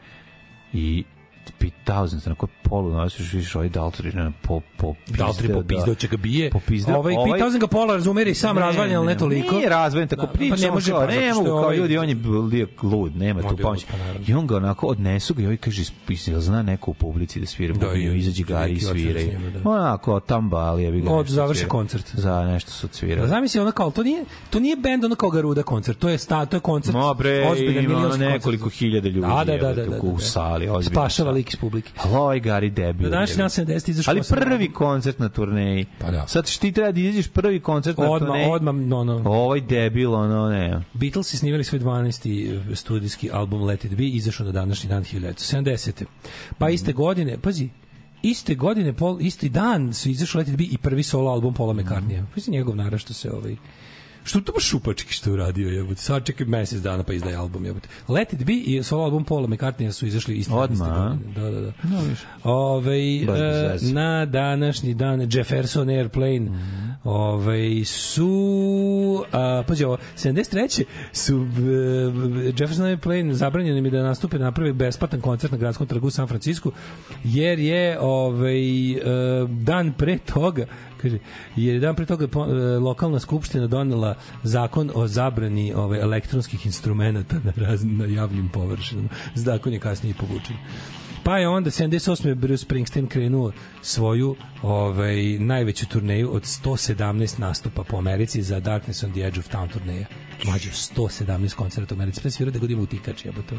i pet hiljada, onako polu nosiš, vidiš ovaj Daltri po, po pizde. Daltri po pizde, će ga bije. Po pizde. Ovaj pet hiljada ga pola razumeri sam razvaljen, ali ne toliko. Nije razvaljen, tako da, priča. Pa ne može, kao, pa, ne mogu, kao ovaj... ljudi, on je bio lud, nema tu pomoć. I on ga onako odnesu ga i ovaj kaže, jel zna neko u publici da svira bubinju, izađi Gari i sviraju. Onako, tamba, ali je bi ga od završi koncert. Za nešto su svirali. Zamisli, ono kao, to nije, to nije bend, ono kao Garuda koncert, to je, sta, to je koncert. No bre, ima nekoliko hiljada ljudi u sali. Spašava lik iz publike. Loj, Gari, debil. Na današnji dan sedamdeset izašao. Ali prvi koncert na turneji. Pa da. Sad što ti treba da izađeš prvi koncert na odmah, turneji. Odmah, no, no. Ovaj debil, ono, ne. Beatlesi snimali svoj dvanaesti studijski album Let It Be, izašao na današnji dan hiljadu devetsto sedamdesete. Pa iste godine, pazi, iste godine, pol, isti dan su izašao Let It Be i prvi solo album Paula McCartneya. Pazi njegov narašta što se ovaj... Što to baš šupački što je uradio, jebote. Sad čekaj mesec dana pa izdaje album, jebote. Let It Be i solo album Paula McCartneya su izašli isti godine. Da, da, da. No, Ove, e, na današnji dan Jefferson Airplane mm. ove, su a, pađe ovo, sedamdeset treće su e, Jefferson Airplane zabranjeno mi da nastupe na prvi besplatan koncert na gradskom trgu u San Francisku, jer je ove, e, dan pre toga kaže, jer je dan pre toga po, e, lokalna skupština donela zakon o zabrani ove, elektronskih instrumenata na, raz, na javnim površinama. Zakon je kasnije povučen. Pa je onda sedamdeset osme Bruce Springsteen krenuo svoju ovaj, najveću turneju od sto sedamnaest nastupa po Americi za Darkness on the Edge of Town turneja. Mađo, sto sedamnaest koncerta u Americi. Pre svira da godimo utikač, jebote.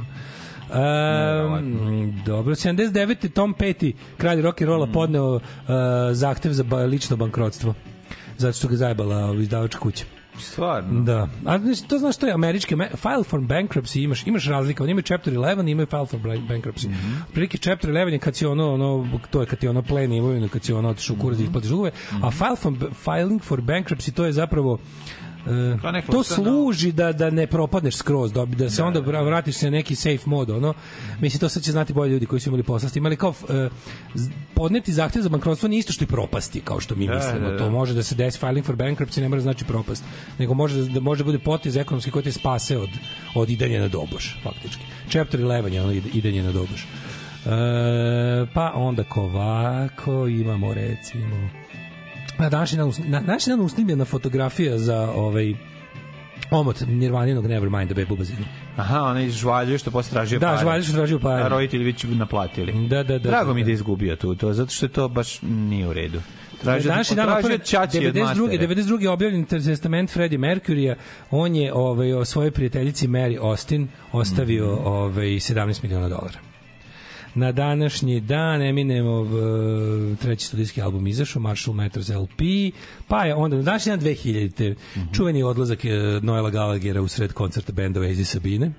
Um, dobro, sedamdeset devete Tom Petty, kralj rock and rolla, mm. podneo uh, zahtev za ba, lično bankrotstvo. Zato što ga zajebala izdavačka kuća. Stvarno? Da. A to znaš što je američki file for bankruptcy, imaš imaš razlika, oni imaju chapter eleven i imaju file for bankruptcy. Mm-hmm. Prilike chapter eleven je kad si ono ono to je kad ti ono pleni imovinu, kad si ono otišao u kurac i isplatiš dugove, mm-hmm. a file for filing for bankruptcy to je zapravo Uh, to služi da da ne propadneš skroz, da, da se da, onda vratiš se na neki safe mod, ono. Mislim, to sad će znati bolji ljudi koji su imali posla s tim, ali kao uh, podneti zahtev za bankrotstvo nije isto što i propasti, kao što mi da, mislimo. Da, da. To može da se desi, filing for bankruptcy ne mora znači propast, nego može da može bude potez ekonomski koji te spase od od idanja na doboš, faktički. Chapter eleven je ono idanje na doboš. Uh, pa onda kovako imamo recimo na današnji dan, na današnji dan usnimljena fotografija za ovaj omot Nirvaninog Nevermind the Babe u bazinu. Aha, onaj žvalju što posle tražio da, pare. Da, žvalju što tražio pare. A roditelji već naplatili. Da, da, da. Drago da, mi da. da izgubio tu, to, zato što je to baš nije u redu. Tražio, današnji dan devedeset druge devedeset druge objavljen testament Freddie Mercuryja, on je ovaj, o svojoj prijateljici Mary Austin ostavio mm-hmm. ovaj, sedamnaest miliona dolara. Na današnji dan Eminemov uh, treći studijski album izašao, Marshall Mathers L P, pa je onda na današnji dan dve hiljadite Mm-hmm. čuveni odlazak uh, Noela Gallaghera u sred koncerta benda Oasis Sabine.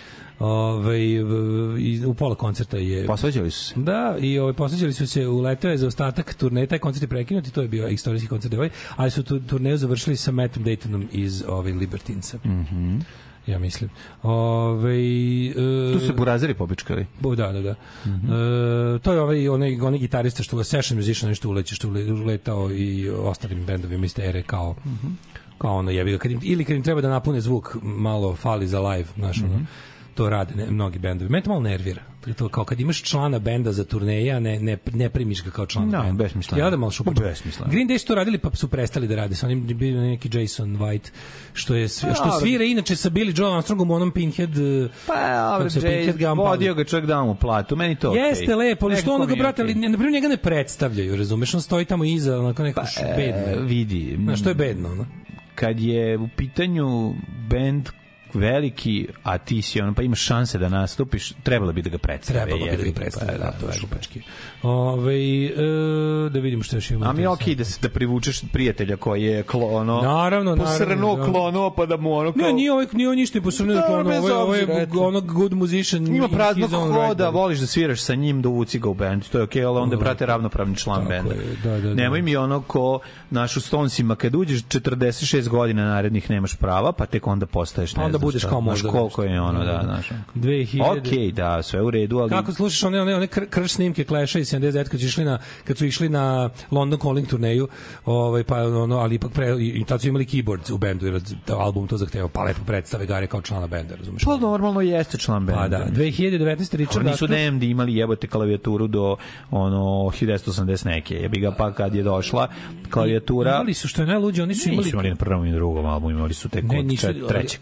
Ove, u, u pola koncerta je posvađali su se. Da, i ovaj posvađali su se, uleteo je za ostatak turneje, taj koncert je prekinut i to je bio istorijski koncert, ovaj, ali su tu turneju završili sa Mattom Daytonom iz ovaj Libertinsa. Mhm. Ja mislim. Ove, e, tu se burazeri popičkali. Bo, da, da, da. Mm-hmm. E, to je ovaj, onaj, onaj gitarista što je session musician, nešto uleće, što uletao i ostalim bendovima iz te ere kao, mm-hmm. kao ono jebi ga. Kad im, ili kad im treba da napune zvuk, malo fali za live, znaš, mm-hmm. ono, to rade ne, mnogi bendovi. Mene to malo nervira. To kao kad imaš člana benda za turneje, a ne, ne, ne primiš ga kao člana no, benda. Besmisleno. Ja da malo šupač. Green Day su to radili pa su prestali da rade. Sa onim bio neki Jason White što je što svira inače sa Billy Joe Armstrongom onom Pinhead. Pa, ovaj Pinhead vodio ga čovjek da mu platu. Meni to. Jeste okay. Lepo, ali što onoga brate, ali na primjer njega ne predstavljaju, razumeš? On stoji tamo iza, onako neko pa, bedno. Vidi. Znaš, što je bedno, ono? Kad je u pitanju bend veliki, a ti si ono, pa imaš šanse da nastupiš, trebalo bi da ga predstave. Trebalo bi da ga predstave, da, to je šupački. Ove, e, da vidimo što još imamo. A mi ok, da se da privučeš prijatelja koji je klono, naravno, posrnuo naravno, klono, pa da mu ono kao... Ne, nije ovaj, nije ništa posrnuo klono, ovo je, ovo je ono good musician. Ima praznog hoda, voliš da sviraš sa njim, da uvuci ga u band, to je ok, ali onda brate ravnopravni član benda. Da, da, da. Nemoj mi ono ko naš u Stonesima, kad uđeš četrdeset šest godina narednih nemaš prava, pa tek onda postaješ ne znam budeš kao možda koliko je ono, da, znaš. dve hiljade Okej, okay, da, sve u redu, ali kako slušaš one one one krš snimke Clash-a iz sedamdeset devet kad su išli na kad su išli na London Calling turneju, ovaj pa ono, ali ipak pre, i tad su imali keyboards u bendu, jer album to zahtevao, pa lepo predstave Gare kao člana benda, razumeš? Pa normalno jeste član benda. Pa da, dve hiljade devetnaeste Richard nisu D M D imali jebote klavijaturu do ono hiljadu devetsto osamdeset neke. Jebi ga, pa kad je došla klavijatura. Imali su, što je najluđe, oni su imali imali na prvom i drugom albumu, imali su tek od trećeg. Pa i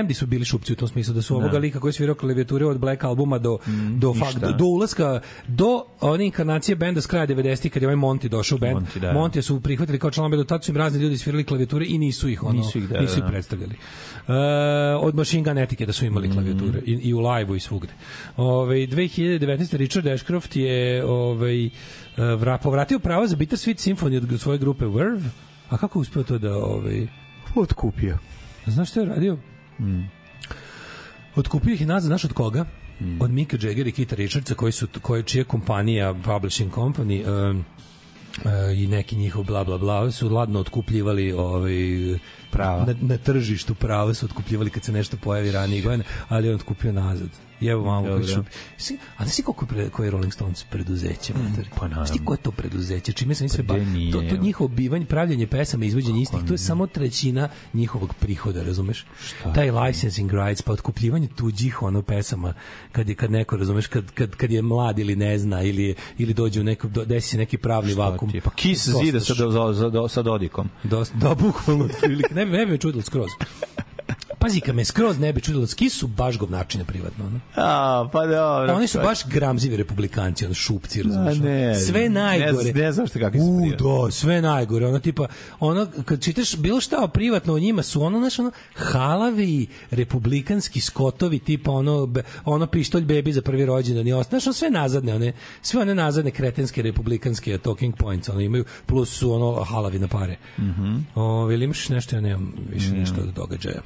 Damnedi su bili šupci u tom smislu, da su ovoga lika koji je svirao klavijature od Black albuma do, mm, do, fak, do, do ulaska, do one inkarnacije benda s kraja devedesetih kad je ovaj Monty došao u bend. Monty, da. Monty su prihvatili kao član benda, tad su im razni ljudi svirali klavijature i nisu ih, ono, nisu ih, da, nisu ih predstavljali. Uh, od Machine Gun Etiquette da su imali klavijature mm. i, i u live-u i svugde. Ove, dve hiljade devetnaeste. Richard Ashcroft je ovaj, vra, povratio pravo za Bittersweet Symphony od svoje grupe Verve. A kako je uspeo to da... Ovaj, otkupio? Znaš što je radio? Mm. Otkupio ih i nazad, znaš od koga? Mm. Od Micka Jaggera i Keitha Richardsa, koji su, koji, čija kompanija, publishing company, um, uh, i neki njihov bla bla bla, su ladno otkupljivali ovaj, prava. Na, na tržištu prava su otkupljivali kad se nešto pojavi ranije godina, ali on otkupio nazad. I evo malo koji su... A znaš ti koliko pre, koje je Rolling Stones preduzeće? Mm, pa naravno. Znaš ti koje je to preduzeće? Čime sam sve... Pa, to, to njihovo bivanje, pravljanje pesama, izvođenje istih, to je samo trećina njihovog prihoda, razumeš? Šta? Taj licensing rights, pa otkupljivanje tuđih ono pesama, kad je kad neko, razumeš, kad, kad, kad je mlad ili ne zna, ili, ili dođe u neko, desi neki pravni šta vakum. Pa Kiss zida sa, sa, sa Dodikom. Dosta, da, bukvalno, ne bi, ne bi me čudilo skroz. Pazi, kad me skroz ne bi čudilo, Kiss su baš govnačine privatno, ono. A, pa dobro. Oni su baš gramzivi republikanci, ono, šupci, razumiješ. Ne, sve najgore. Ne, ne znam što kakvi su privatni. U, da, sve najgore. Ono, tipa, ono, kad čitaš bilo šta privatno o njima, su ono, znaš, ono, halavi republikanski skotovi, tipa, ono, be, ono pištolj bebi za prvi rođendan i ostalo. Znaš, ono, sve nazadne, one, sve one nazadne kretenske republikanske talking points, ono, imaju, plus su, ono, halavi na pare. Mhm. Mm o, ili imaš nešto, ja nemam više mm. nešto od događaja.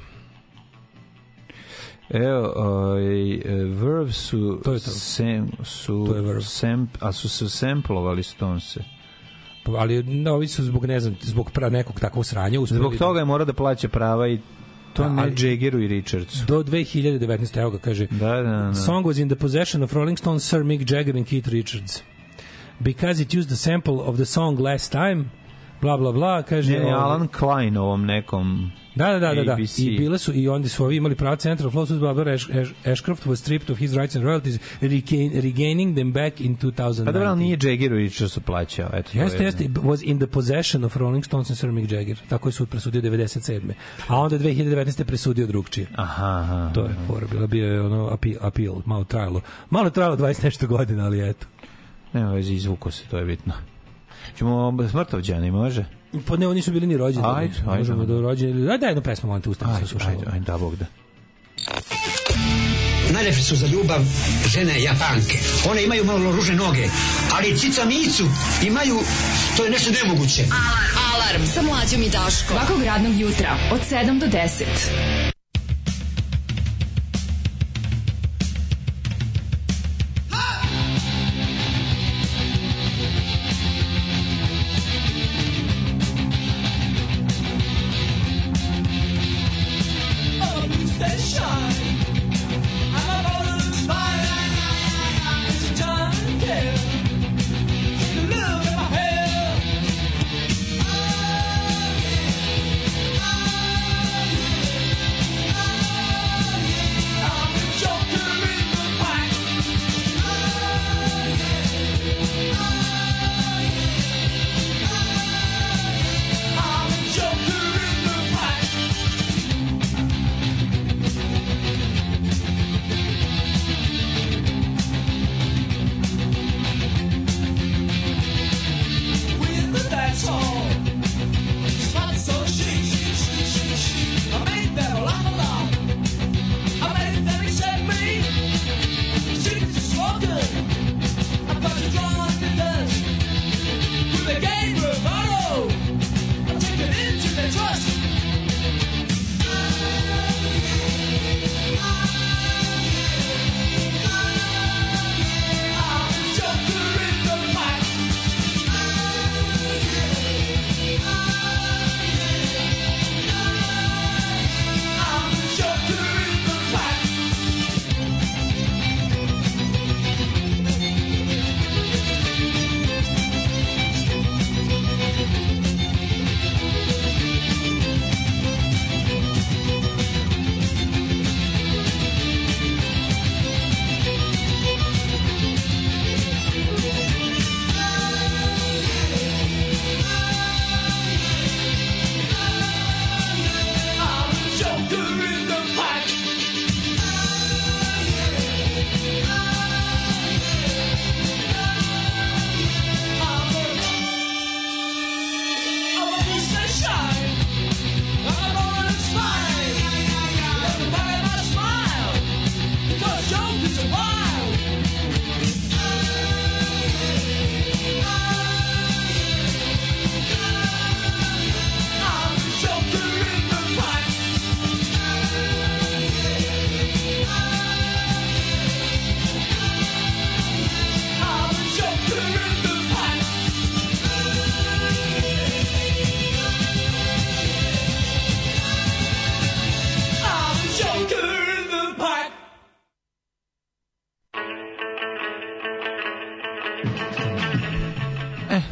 Evo, ovaj Verve su to je to. Sem, su to je Verve. Sem, a su se samplovali Stonese. Pa, ali no, ovi su zbog ne znam, zbog pra nekog takvog sranja uspeli. Zbog toga je mora da plaća prava i to da, ne Jaggeru i Richardsu. Do dve hiljade devetnaeste. Evo ga kaže. Da, da, da. Song was in the possession of Rolling Stones, Sir Mick Jagger and Keith Richards. Because it used the sample of the song Last Time, bla bla bla, kaže ne, Alan Klein ovom nekom. Da, da, da, da, da. I bile su i onda su ovi imali pravo Central Flow, bla bla. Ash, Ash, Ashcroft was stripped of his rights and royalties, regain, regaining them back in two thousand nine. Pa dobro, nije Jaggeru i što su plaćao. Eto, jeste, jeste, was in the possession of Rolling Stones and Sir Mick Jagger. Tako je sud presudio devedeset sedme. A onda dve hiljade devetnaeste. presudio drugčije. Aha, aha. To je fora bila, bio je ono appeal, appeal, malo trajalo. Malo trajalo dvadeset nešto godina, ali eto. Nema veze, izvuko se, to je bitno. Ćemo Smrtovđani, može? Pa ne, oni su bili ni rođeni. Ajde, ajde. Možemo da rođeni. Ajde, jednu pesmu, molim te, ustavim se slušati. Ajde, ajde, da, Bog da. Najlepše su za ljubav žene Japanke. One imaju malo ružne noge, ali cica micu imaju, to je nešto nemoguće. Alarm, alarm, sa Mlađom i Daškom. Svakog radnog jutra, od sedam do deset. Oh,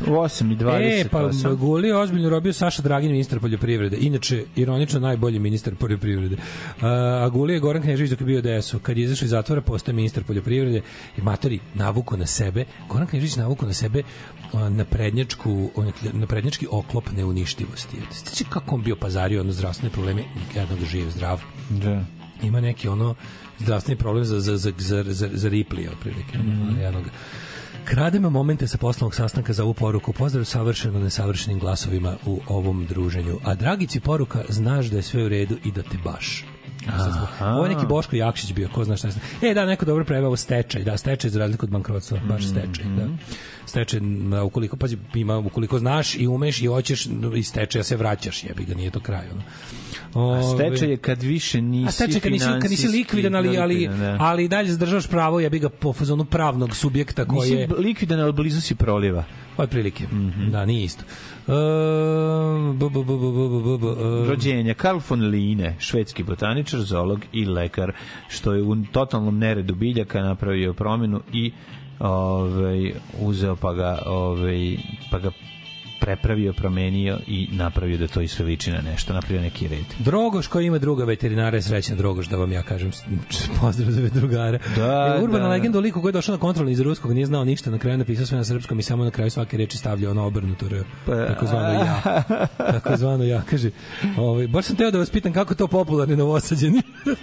osam i dvadeset. E, pa Guli je ozbiljno robio Saša Dragin, ministar poljoprivrede. Inače, ironično, najbolji ministar poljoprivrede. A Guli je Goran Knežević dok je bio D S U. Kad je izašao iz zatvora, postaje ministar poljoprivrede i matori navuko na sebe. Goran Knežević navuko na sebe na prednjačku, na prednjački oklop neuništivosti. Znači kako on bio pazario ono zdravstvene probleme, nikada da živ, zdrav. Da. Ima neki ono zdravstveni problem za, za, za, za, za, za Ripley, otprilike. Mm. Jednog. Krademo momente sa poslovnog sastanka za ovu poruku. Pozdrav savršeno nesavršenim glasovima u ovom druženju. A Dragici poruka, znaš da je sve u redu i da te baš. Ovo je neki Boško Jakšić bio, ko zna šta je. E, da, neko dobro preveo stečaj. Da, stečaj za razliku od bankrotstva, baš stečaj, da. Stečaj, ukoliko, pazi, ima, ukoliko znaš i umeš i hoćeš iz stečaja se vraćaš, jebi ga, nije to kraj, ono. A stečaj je kad više nisi, a stečaj kad nisi, kad nisi likvidan, ali, ali, ali dalje zadržavaš pravo, jebi ga, po fazonu pravnog subjekta koji je... Nisi likvidan, ali blizu si proliva. Od prilike, mm-hmm. Da, nije isto. Uh, b, b, b, b, b, b, uh. Rođenja Karl von Linne, švedski botaničar, zoolog i lekar, što je u totalnom neredu biljaka napravio promjenu i ovaj, uzeo pa ga, ovaj, pa ga prepravio, promenio i napravio da to i sve liči na nešto, napravio neki red. Drogoš koji ima druga veterinara je srećan Drogoš, da vam ja kažem pozdrav za drugare. Da, Urbana da. legenda o liku koji je došao na kontrolni iz ruskog, nije znao ništa, na kraju napisao sve na srpskom i samo na kraju svake reči stavljao ono obrnuto r, takozvano ja. Takozvano ja, kaže. Ovaj, baš sam teo da vas pitam kako to popularni Novosađeni.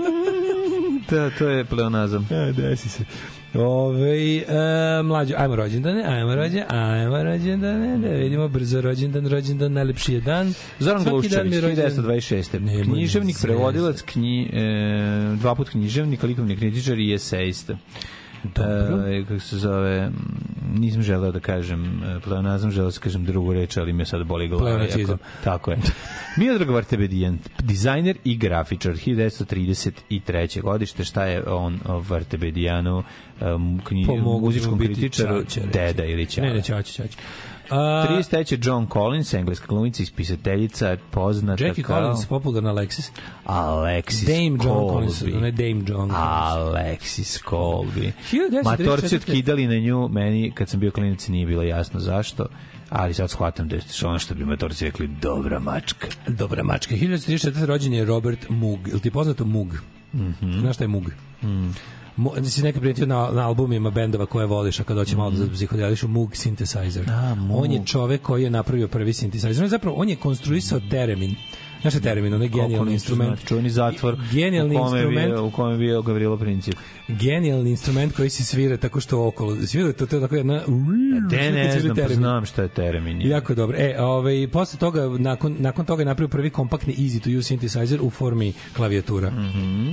Da, to je pleonazam. E, desi se. Ove, e, mlađo, ajmo rođendane, ajmo rođendane, ajmo rođendane, da vidimo brzo rođendan, rođendan, najlepši je dan. Zoran Gluščević, hiljadu devetsto dvadeset šeste. Književnik, prevodilac, knji, e, dva put književnik, likovni kritičar i esejista. Dobro. E, kako se zove, nisam želeo da kažem pleonazam, želeo da kažem drugu reč, ali me sad boli glava. Pleonacizam. Tako je. Miodrag Vartebedijan, dizajner i grafičar, hiljadu devetsto trideset treće godište. Šta je on Vartebedijanu, um, knji, muzičkom kritičaru, deda ili ćao? Ne, ne, ćao, ćao, ćao. trideset treće John Collins, engleska glumica, ispisateljica, poznata Jackie kao... Collins, popularna Alexis. Alexis Dame Colby. John Collins, ne Dame John Collins. Alexis Colby. Matorci otkidali na nju, meni kad sam bio klinac nije bilo jasno zašto, ali sad shvatam da je ono što bi matorci rekli dobra mačka. Dobra mačka. hiljadu devetsto trideset četvrte rođen je Robert Moog. Ili ti poznato Moog? Mm-hmm. Znaš šta je Moog? Mm. Da si nekad primetio na, na albumima bendova koje voliš, a kad doće malo da psihodelišu, Moog Synthesizer. A, Moog. On je čovek koji je napravio prvi synthesizer. On je zapravo, on je konstruisao teremin. Znaš je teremin, on je genijalni instrument. Čuveni zatvor genijalni u kome instrument, bio, u kome je bio Gavrilo Princip. Genijalni instrument koji se svira tako što okolo. Svira to, to je tako jedna... De ne znam, pa znam šta je teremin. Jako dobro. E, ovaj, posle toga, nakon, nakon toga je napravio prvi kompaktni easy to use synthesizer u formi klavijatura. Mm-hmm.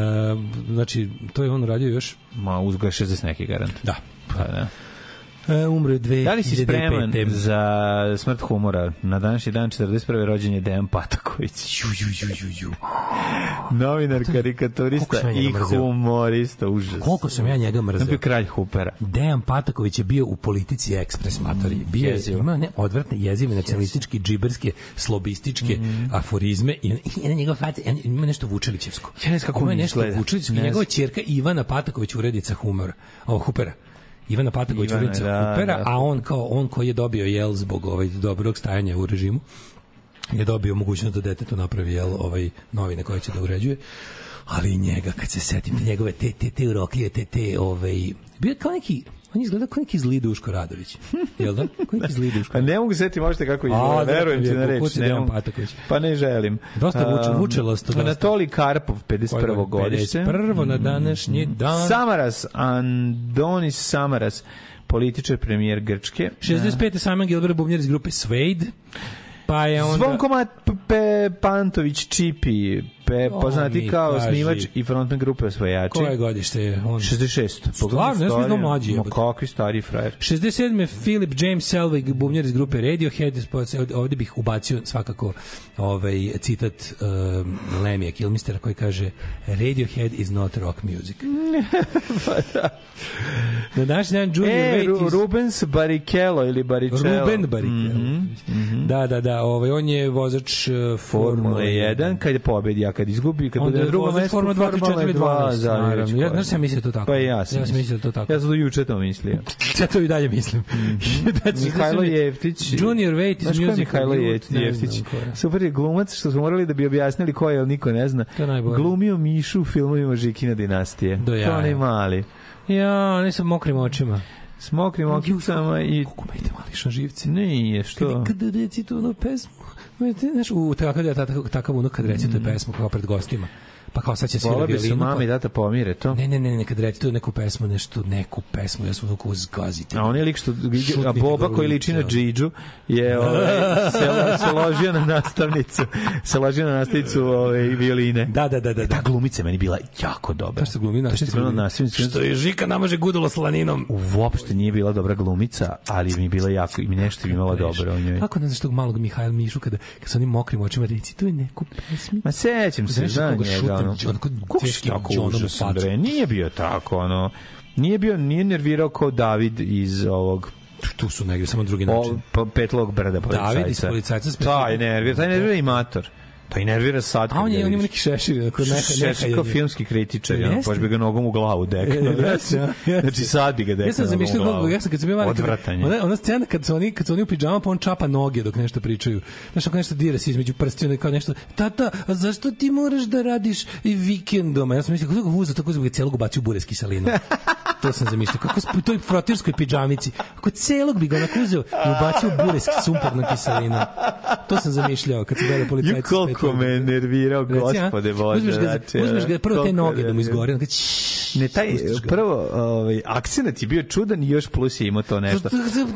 E, znači, to je on radio još... Ma, uzga šezdeset neki garant. Da. Pa da. Uh, umre dve hiljade pete. Da li si spreman za smrt humora? Na današnji dan četrdeset prve rođen je Dejan Pataković. Ju, ju, ju, ju, ju. Novinar, karikaturista ja i humorista. Užas. Koliko sam ja njega mrzeo. On bio kralj hupera. Dejan Pataković je bio u Politici Ekspres, matori. Bio je, imao ne odvratne jezive, nacionalističke, džiberske, slobističke mm. aforizme i, i na njegov faca, ima nešto Vučelićevsko. Ja ne znam kako ima nešto Vučelićevsko. Njegova ćerka Ivana Pataković, urednica humora, ovo hupera. Ivana Pataković, urednica da, Hupera, da. A on kao on koji je dobio jel zbog ovaj dobrog stajanja u režimu je dobio mogućnost da detetu napravi jel ovaj novine koje će da uređuje. Ali i njega kad se setim njegove te te te urokljive te te ovaj bio kao neki on izgleda kao neki zli Duško Radović. Jel da? Kao neki zli Duško. Pa ne mogu setiti možete kako izgleda. Verujem ti na reč. Ne pa ne želim. Dosta vuče, vučelosto. Um, Anatolij Karpov, pedeset prvo godište. pedeset prvo na današnji dan. Samaras, Andonis Samaras, političar, premijer Grčke. šezdeset pete Simon Gilbert, bubnjar iz grupe Suede. Pa je onda... Zvonko Pe Pantović Čipi, Pe, poznati kao osnivač i frontman grupe Osvajači. Koje godište je on? šezdeset šest. Stvarno, ja sam znao mlađi. Ma kakvi stari frajer. šezdeset sedme Philip James Selwig, bubnjar iz grupe Radiohead. Ovdje bih ubacio svakako ovaj citat um, Lemija Kilmistera koji kaže Radiohead is not rock music. Pa da. Na današnji dan Junior e, Wade iz... Rubens Barrichello ili Barrichello. Ruben Barrichello. Mm-hmm. Mm-hmm. Da, da, da. Ovaj, on je vozač uh, Formule jedan. Kad je pobedi kad izgubi, kad Onda bude na drugom vozi mestu, Formula dva, tri, četiri, dvanaest, za naravno. Ja, znaš, ja mislim to tako. Pa ja sam ja sam mislio to tako. Ja sam do juče to mislio. Ja to i dalje mislim. Mihajlo Jeftić. Junior Wait is music. Mihajlo Jeftić. Super je glumac, što smo morali da bi objasnili ko je, ali niko ne zna. Glumio Mišu u filmovima Žikina dinastije. To onaj mali. Ja, ne sam mokrim očima. S mokrim okicama i... Kako me ide mališ na živci. Nije, što? Kad, kad recituje ono pesmu, znaš, u takav, takav, takav ono kad recituje pesmu kao pred gostima. Pa kao sad će svira violinu. Vola bi su mami i data pomire to. Ne, ne, ne, ne, kad recituje neku pesmu, nešto, neku pesmu, ja sam ono kao zgazite. A on je lik što, a Boba koji liči na Džidžu je ovaj, se, se ložio na nastavnicu, se ložio na nastavnicu ovaj, violine. Da, da, da, da. Ta glumica meni bila jako dobra. Šta se glumi nastavnicu? Što je Žika namaže gudalo slaninom. Uopšte nije bila dobra glumica, ali mi je bila jako, i nešto imala dobro u njoj. Kako ne znaš tog malog Mihajla Mišu kada, kada sa onim mokrim očima recituje neku pesmu? Ma sećam se, da njega. Kako si tako užasan, bre? Nije bio tako, ono... Nije bio, nije nervirao kao David iz ovog... Tu su negdje, samo drugi način. O, Petlog brda policajca. David iz policajca. Taj nervira, taj nervira i mator. To i nervira sad. A on je, on ima neki šešir. Šešir kao filmski kritičar. Ja, poš bi ga nogom u glavu dekno. Znači sad bi ga dekno. Ja sam zamišljao glavu. Ja sam kad sam bio odvratanje. Ona, ona scena kad su oni, kad su oni u pidžama, pa on čapa noge dok nešto pričaju. Znaš, ako nešto dira se između prstiju, kao nešto, tata, a zašto ti moraš da radiš i vikendom? Ja sam mislio, kako ga vuza, tako ga celog ubacio u bure s kiselinom. To sam zamišljao. Kako u toj frotirskoj pidžamici. Ako celog bi ga onako uzeo i ubacio u bure s sumpornom kiselinom. To sam zamišljao kad sam gledao policajci. Ko me nervirao, gospode Bože. Uzmeš ga, uzmeš ga prvo te noge da mu izgore. Ne, taj prvo, ovaj, akcenat je bio čudan i još plus je imao to nešto.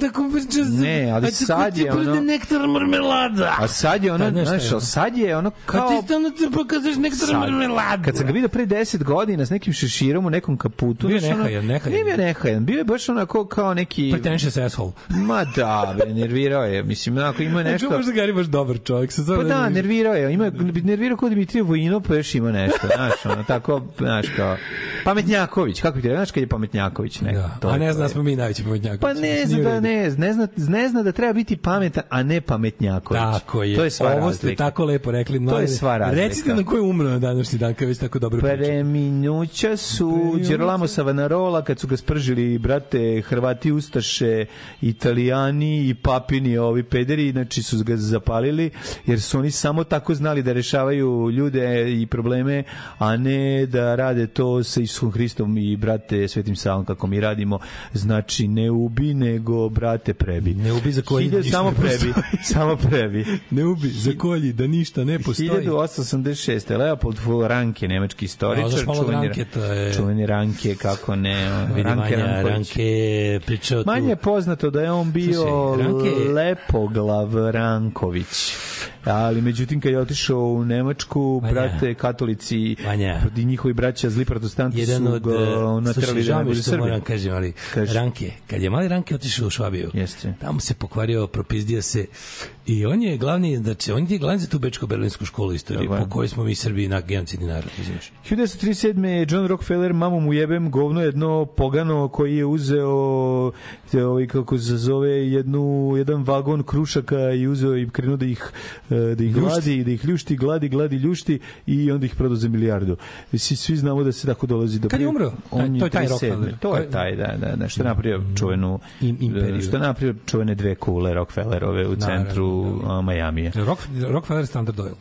Ne, ali sad je ono... nektar marmelada. A sad je ono, znaš, sad je ono kao... A ti stavno ti pokazeš nektar marmelada. Kad sam ga vidio pre deset godina s nekim šeširom u nekom kaputu... Bio je nehajan, nehajan. Nije bio nehajan, bio je baš onako kao neki... Pretentious asshole. Ma da, be, nervirao je. Mislim, onako ima nešto... Čuo možda Gari baš dobar čovjek. Pa da, nervirao je. Ima, nervirao kod Dimitrije Vojino, pa još ima nešto. Znaš, ono, tako, znaš, kao... Pametnjaković, kako bi ti rekao, znaš kad je Pametnjaković? Ne, da, a ne zna smo mi najveći Pametnjaković. Pa ne zna da, ne, ne, zna, ne zna da treba biti pametan, a ne Pametnjaković. Tako je. To je sva Ovo razlika. ste tako lepo rekli. To je sva razlika. Recite nam ko je umro na današnji dan, kad već tako dobro priča. Preminuća su Girolamo Savonarola, kad su ga spržili, brate, Hrvati Ustaše, Italijani i Papini, ovi pederi, znači su ga zapalili, jer su oni samo tako znali da rešavaju ljude i probleme, a ne da rade to sa Isusom Hristom i brate Svetim Savom kako mi radimo. Znači ne ubi, nego brate prebi. Ne ubi za kolji, Hilje, samo prebi. Samo prebi. Ne ubi za kolji, da ništa ne postoji. hiljadu osamsto osamdeset šeste Leopold von Ranke, nemački istoričar, čuveni Ranke, je... čuveni Ranke, kako ne, vidi Ranke, Manja, Ranke pričao tu. Manje je poznato da je on bio Ranke... Lepoglav Ranković. Ali međutim kad je otišao u Nemačku, Manja. Brate katolici Manja. I njihovi braća zli protestanti jedan su od, ga naterali da ne bude Srbija. Moram kažem, ali Kaži. Ranke, kad je mali Ranke otišao u Švabiju, Jeste. tamo se pokvario, propizdio se i on je glavni, znači on je glavni za tu bečko-berlinsku školu istorije, po kojoj smo mi Srbi na genocidni narod, uzimeš. hiljadu devetsto trideset sedme John Rockefeller, mamu mu jebem, govno jedno pogano koji je uzeo te, ovaj, kako se zove, jednu, jedan vagon krušaka i uzeo i krenuo da ih da ih gladi, da ih ljušti, gladi, gladi, ljušti i onda ih prodao za milijardu. Svi, svi znamo da se tako dolazi do... Kad je umro? On to je taj Rockefeller. To je taj, da, da, da, što je napravio čuvenu... Imperiju. Što je napravio čuvene dve kule Rockefellerove u centru Majamija. Rock, Rockefeller Standard Oil.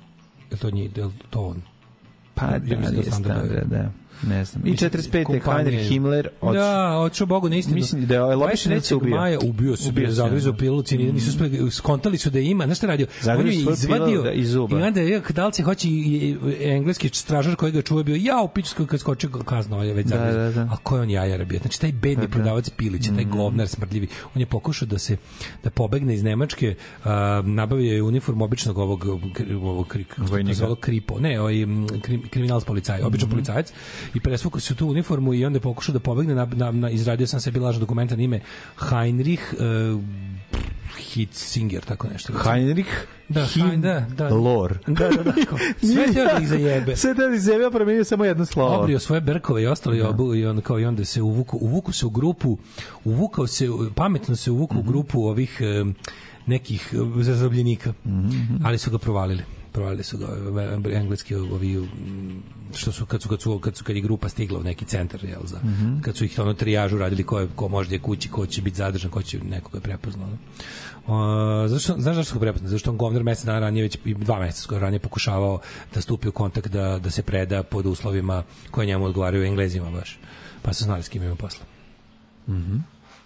Je to, nji, je to on? Pa da, je Standard, da. Ne znam. I četrdeset pete Heinrich Himmler od... Da, očeo Bogu na istinu. Mislim da je Lobišnica ubio. Maja ubio se, ubio zagrizao pilu, cini, nisu uspeli, skontali su da ima, znaš šta radio? On je izvadio iz zuba. I onda je, da li se hoće engleski stražar koji ga čuva bio, ja u pičku kad skočio kazno, je već zagrizao. Da, da, da. A ko je on jajar bio? Znači, taj bedni prodavac pilića, taj govnar smrdljivi, on je pokušao da se, da pobegne iz Nemačke, uh, nabavio je uniform običnog ovog, ovog, ovog kripo, ne, ovaj kriminalac policaj, običan policajac, i presvukao se u tu uniformu i onda je pokušao da pobegne, na, na, na, izradio sam sebi lažno dokumenta na ime Heinrich uh, Hitzinger, tako nešto. Heinrich da, Him, da, da, Lor. Da, da, da. Sve teo da ih zajebe. Sve teo da ih zajebe, a promenio samo jedno slovo. Obrio svoje berkove i ostali da. Obu i, on, kao, i onda se uvukao, uvukao se u grupu, uvukao se, pametno se uvukao mm-hmm. u grupu ovih um, nekih zarobljenika, mm-hmm. ali su ga provalili. Provalili su ga engleski ovi što su kad su kad su kad su kad je grupa stigla u neki centar, jel, za mm-hmm. kad su ih ono trijažu radili ko je ko može da je kući, ko će biti zadržan, ko će nekoga prepoznao. Uh, zašto, znaš zašto ga prepoznao? Zašto on govnar mesec dana ranije, već dva meseca skoro ranije pokušavao da stupi u kontakt, da, da se preda pod uslovima koje njemu odgovaraju, Englezima baš. Pa su znali s kim ima posla. Mhm.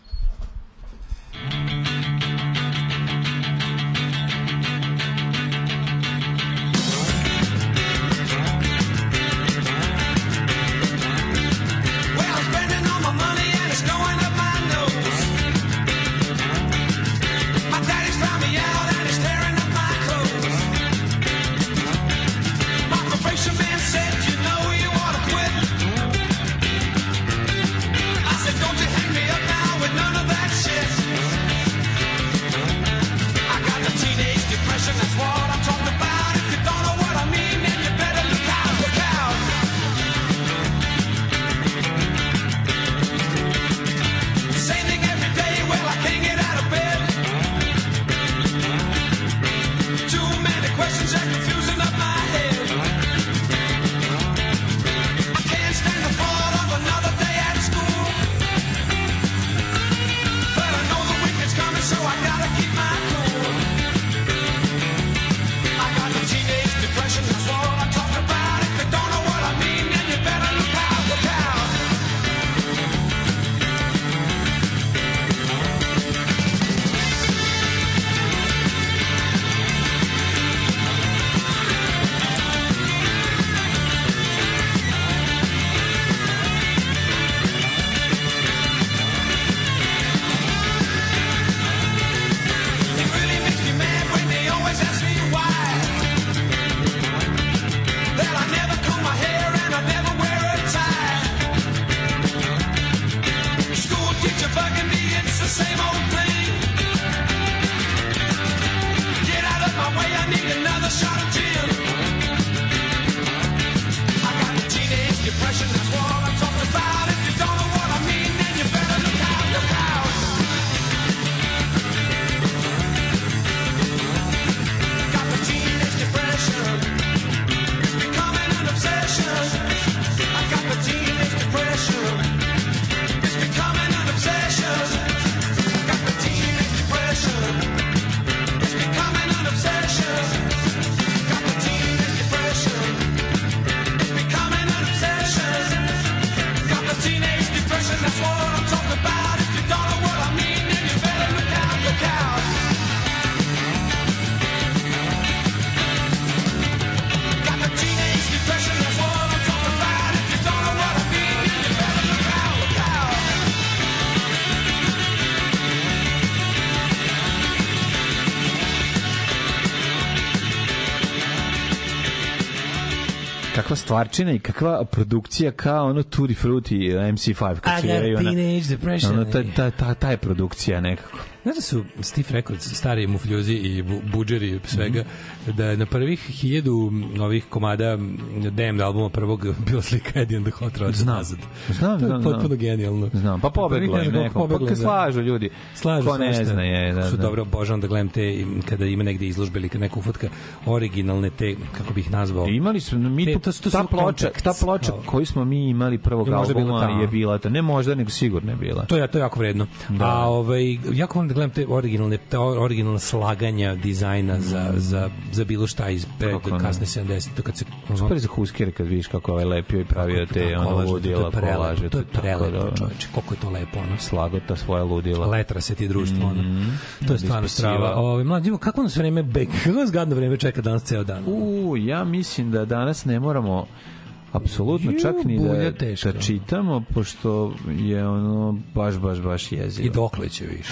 kakva stvarčina i kakva produkcija kao ono Tutti Frutti em ce pet kad sviraju ona, ono, ta, ta, ta, ta je produkcija nekako. Znaš da su Stiff Records, stari mufljuzi i budžeri svega, mm-hmm. da je na prvih hiljadu ovih komada Damned albuma prvog bila slika Eddie and the Hot Rods nazad. Znam, znam, to je potpuno genijalno. Znam, pa pobeglo je neko. Pa kad slažu ljudi. Slažu ko ne zna je. Da, su da. dobro, obožavam da gledam te, kada ima negde izložbe ili neka ufotka originalne te, kako bih ih nazvao. Imali su, mi te, to, to ta ploča, ta ploča koju smo mi imali prvog albuma je bila ta, ne možda, nego sigurno je bila. To je, to je jako vredno. Da. A ovaj, jako volim da gledam te originalne, te originalna slaganja dizajna za, za, za bilo šta iz pred kasne sedamdesete kad se... Spori za Huskere kad vidiš kako ovaj lepio i pravio te ono ludila kolaže. To je prelepo, čovječe, koliko je to lepo, ono. Slagota svoja ludila. Letra se ti društvo, ono. To je stvarno strava. Ovaj mladi, kako nas vreme bek, kako nas gadno vreme čeka danas ceo dan? U, ja mislim da danas ne moramo apsolutno čak ni da, da čitamo, pošto je ono baš, baš, baš jezivo. I dokle će više.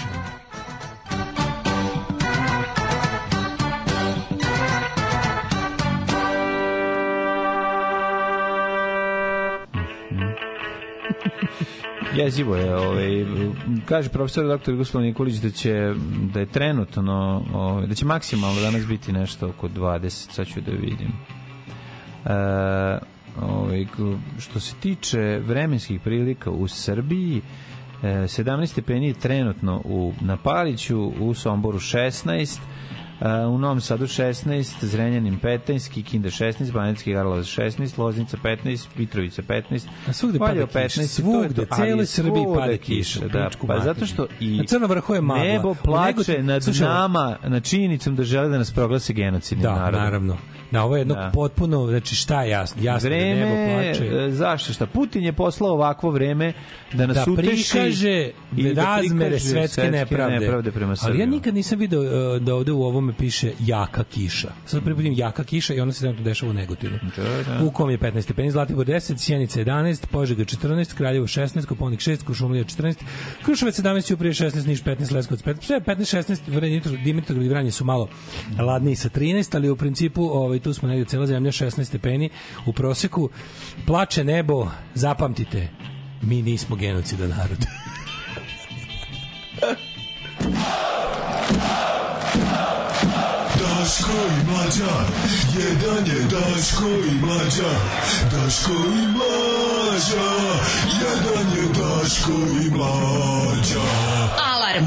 Jezivo je, ovaj, kaže profesor doktor Jugoslav Nikolić da će da je trenutno, ovaj, da će maksimalno danas biti nešto oko dvadeset, sad ću da vidim. E, ovaj, što se tiče vremenskih prilika u Srbiji, e, sedamnaest stepeni je trenutno u, na Paliću, u Somboru šesnaest, u Novom Sadu šesnaest, Zrenjanin petnaest, Kikinda šesnaest, Banacki Karlovac šesnaest, Loznica petnaest, Mitrovica petnaest, Valjevo petnaest, svugde, cele Srbiji pada kiša. Da, pa zato što i na Crnom Vrhu je magla. Nebo plače nad nama, na činjenicom da žele da nas proglase genocidnim da, narodom. Da, naravno. Na ovo je jedno da. potpuno, znači šta je jasno? Jasno vreme, da nebo plače. Zašto? Šta? Putin je poslao ovakvo vreme da nas da uteši prikaže i da razmere prikaže svetske nepravde. nepravde prema Srbiji. Ali ja nikad nisam video da ovde u ovome piše jaka kiša. Sad priputim jaka kiša i ona se trenutno dešava u Negotinu. Da, da. U kom je petnaest stepeni, Zlatibor deset, Sjenica jedanaest, Požega četrnaest, Kraljevo šesnaest, Koponik šest, Kuršumlija četrnaest, Kruševac sedamnaest, Ćuprije šesnaest, Niš petnaest, Leskovac petnaest, sve petnaest šesnaest, Dimitrovgrad i Vranje su malo ladniji sa trinaest, ali u principu ovaj tu smo negde cela zemlja šesnaest stepeni u proseku. Plače nebo, zapamtite, mi nismo genocidan narod. Daško i Mlađa, jedan je Daško i Mlađa, Daško i Mlađa, jedan je Daško i Mlađa. Alarm.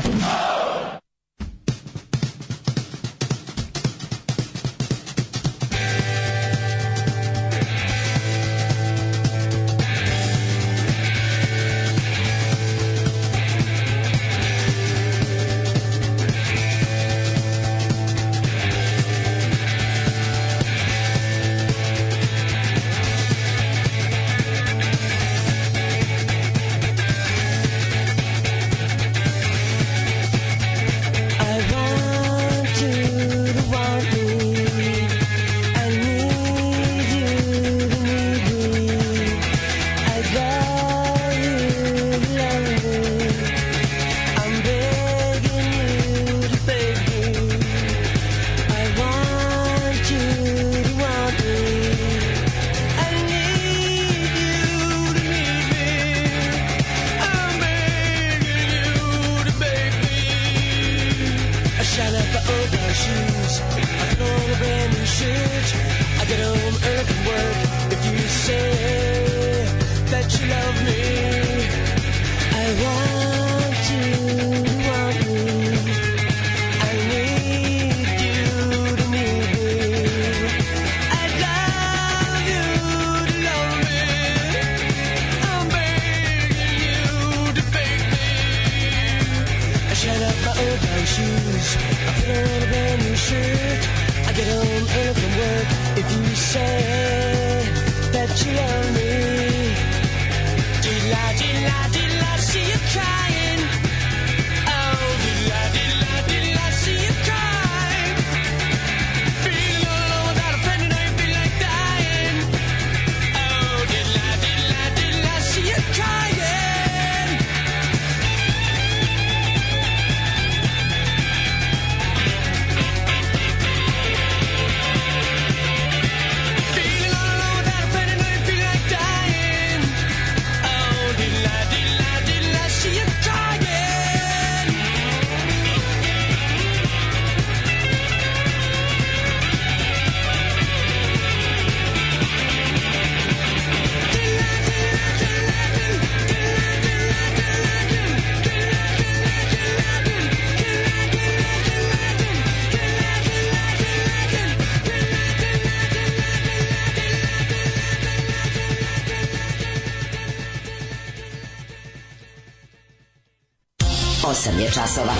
osam je časova.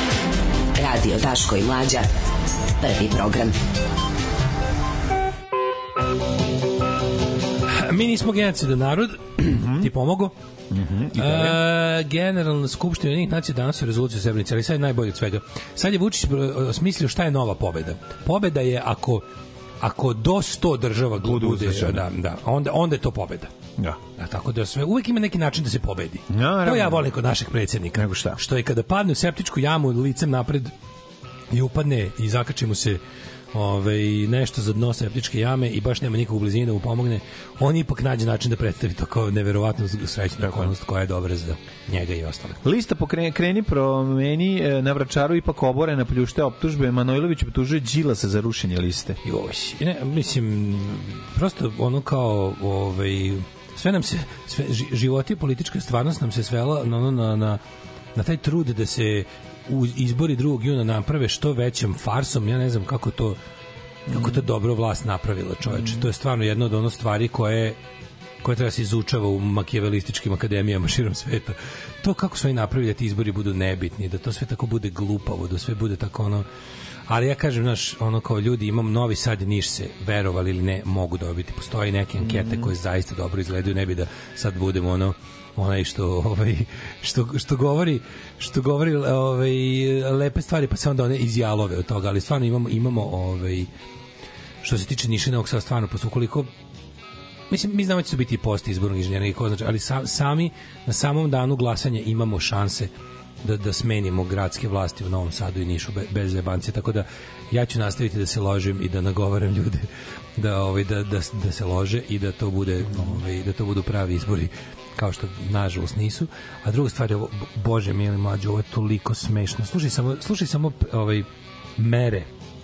Radio Daško i Mlađa. Prvi program. Mi nismo genocidan narod. Ti pomogu? Mhm. E, Generalna skupština Ujedinjenih nacija danas je rezoluciju Srebrenice, ali sad je najbolje od svega. Sad je Vučić osmislio šta je nova pobeda. Pobeda je ako ako do sto država bude, da, da, onda onda je to pobeda. Da. Da, tako da sve uvek ima neki način da se pobedi. Ja, to ja volim kod našeg predsjednika. Nego šta? Što je kada padne u septičku jamu licem napred i upadne i zakači mu se ovaj nešto za dno septičke jame i baš nema nikog u blizini da mu pomogne, on ipak nađe način da predstavi to kao neverovatnu srećnu okolnost koja je dobra za njega i ostale. Lista pokreni kreni promeni na Vračaru ipak oborena pljušte optužbe. Manojlović optužuje Đilasa za rušenje liste. Joj, ne, mislim prosto ono kao ovaj sve nam se sve, životi i politička stvarnost nam se svela na na na na taj trud da se u izbori drugog juna naprave što većem farsom, ja ne znam kako to kako to dobro vlast napravila, čoveče. To je stvarno jedna od onih stvari koje koje treba se izučava u makijavelističkim akademijama širom sveta. To kako su oni napravili da ti izbori budu nebitni, da to sve tako bude glupavo, da sve bude tako ono... Ali ja kažem, znaš, ono kao ljudi, imam Novi Sad i Niš se, verovali ili ne, mogu dobiti. Postoji neke ankete koje zaista dobro izgledaju, ne bi da sad budemo ono onaj što ovaj što što govori što govori ovaj lepe stvari, pa se onda one izjalove od toga, ali stvarno imamo imamo ovaj što se tiče Niša i Novog Sada, stvarno posle koliko mislim, mi znamo da će biti i post izbornog inženjera, znači, ali sa, sami na samom danu glasanja imamo šanse da, da smenimo gradske vlasti u Novom Sadu i Nišu be, bez jebancije, tako da ja ću nastaviti da se ložim i da nagovaram ljude da, ovaj, da, da, da se lože i da to bude ovaj, da to budu pravi izbori, kao što nažalost nisu. A druga stvar je ovo, bože mili mlađe, ovo je toliko smešno. Slušaj samo, slušaj samo ovaj, mere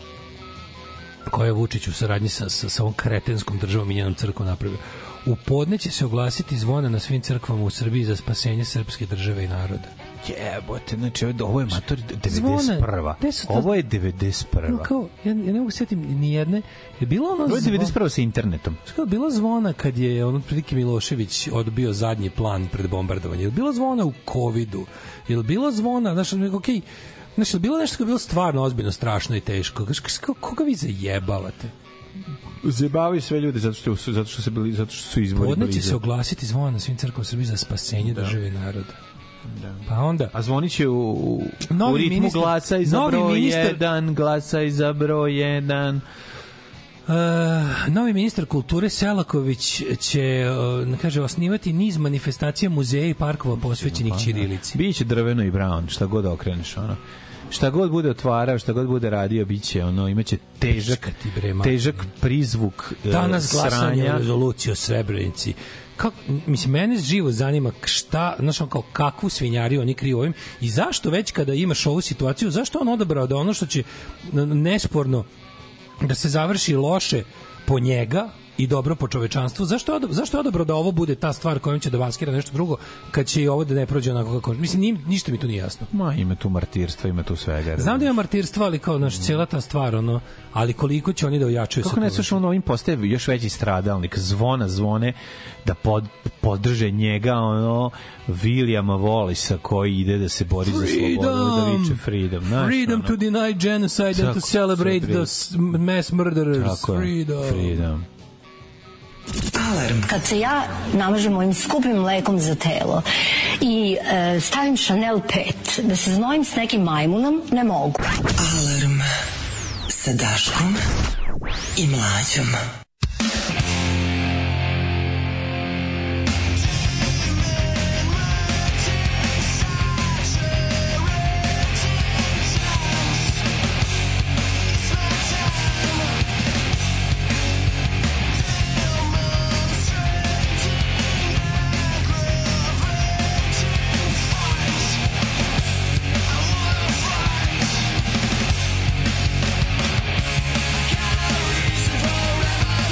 koje je Vučić u saradnji sa, sa, sa ovom kretenskom državom i njenom crkvom napravio. U podne će se oglasiti zvona na svim crkvama u Srbiji za spasenje srpske države i naroda. Jebote, znači ovo je mator devedeset prva. Ovo je devedeset prva. No, kao, ja, ja ne mogu sjetim ni jedne. Je bilo ono ovo je devedeset prva sa internetom. Što bilo zvona kad je on prilike Milošević odbio zadnji plan pred bombardovanje. Je bilo zvona u kovidu? Je bilo zvona, znači, okej, okay, znači, bilo nešto koje je bilo stvarno ozbiljno, strašno i teško. Koga vi zajebavate? Zajebavaju sve ljude zato što su, zato što se bili, zato što su izbori blizu. Podne će se oglasiti zvona na svim crkvama Srbije za spasenje da. države i naroda. Da. Pa onda... A zvonit će u, u, u ritmu minister, glasa i za broj minister, jedan, glasa i za broj jedan. Uh, novi ministar kulture Selaković će uh, kaže, osnivati niz manifestacija muzeja i parkova posvećenih ćirilici. Biće drveno i brown, šta god okreneš, ono. Šta god bude otvarao, šta god bude radio, biće ono, imaće težak, težak prizvuk uh, danas glasanje o rezoluciji o Srebrenici. Kako, mislim, mene živo zanima šta, znaš, on kao kakvu svinjariju oni kriju ovim i zašto već kada imaš ovu situaciju, zašto on odabrao da ono što će nesporno da se završi loše po njega i dobro po čovečanstvu, zašto, zašto je odabrao da ovo bude ta stvar kojom će da vaskira nešto drugo, kad će i ovo da ne prođe onako kako... Mislim, ni, ništa mi tu nije jasno. Ma, ima tu martirstva, ima tu svega. Znam da ima martirstva, ali kao, znaš, cijela ta stvar, ono, ali koliko će oni da ojačaju... Kako ne slušao, ono, ovim postaje još veći stradalnik, zvona, zvone, da pod, podrže njega, ono, Williama Wallisa koji ide da se bori freedom, za slobodu, da viče freedom. Znaš, freedom ono, to deny genocide and to celebrate the mass murderers. Tako, freedom. freedom. Alarm. Kad se ja namažem mojim skupim mlekom za telo i e, stavim Chanel pet, da se znojim s nekim majmunom, ne mogu. Alarm sa Daškom i Mlađom. Forever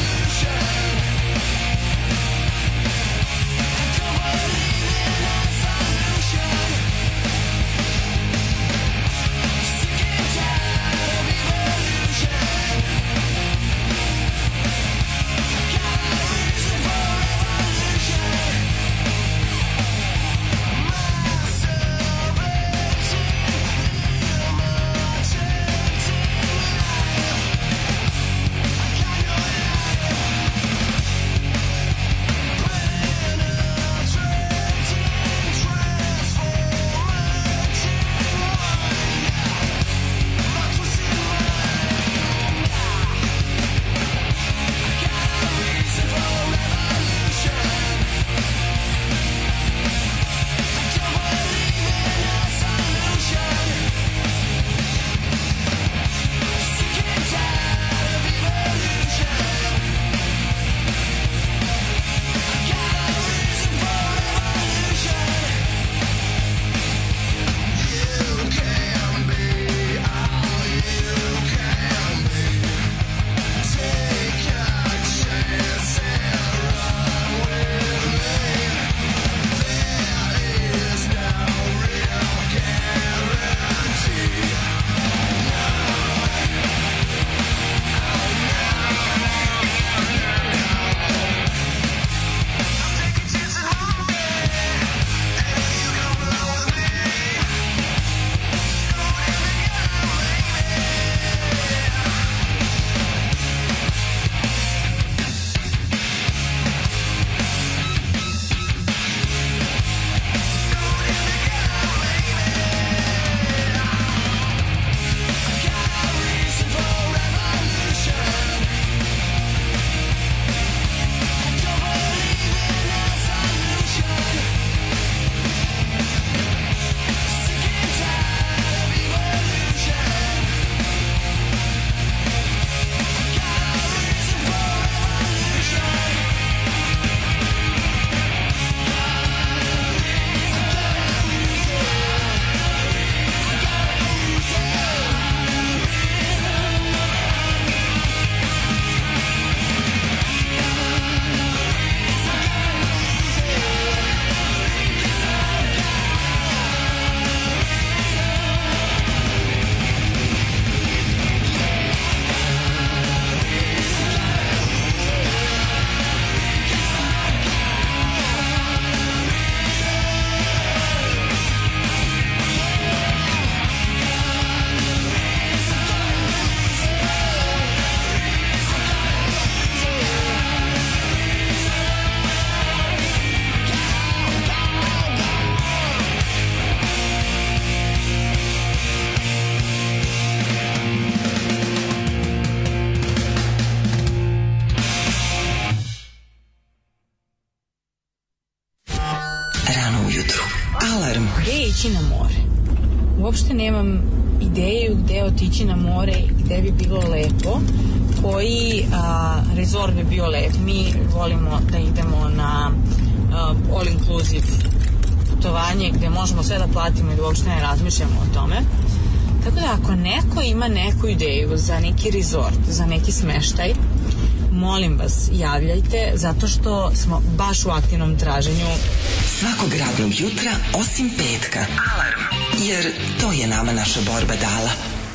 Alarm. Gde ići na more? Uopšte nemam ideju gde otići na more i gde bi bilo lepo. Koji a, resort bi bio lep. Mi volimo da idemo na a, all inclusive putovanje gde možemo sve da platimo i da uopšte ne razmišljamo o tome. Tako da ako neko ima neku ideju za neki resort, za neki smeštaj, molim vas, javljajte, zato što smo baš u aktivnom traženju. Svakog radnog jutra, osim petka. Alarm. Jer to je nama naša borba dala.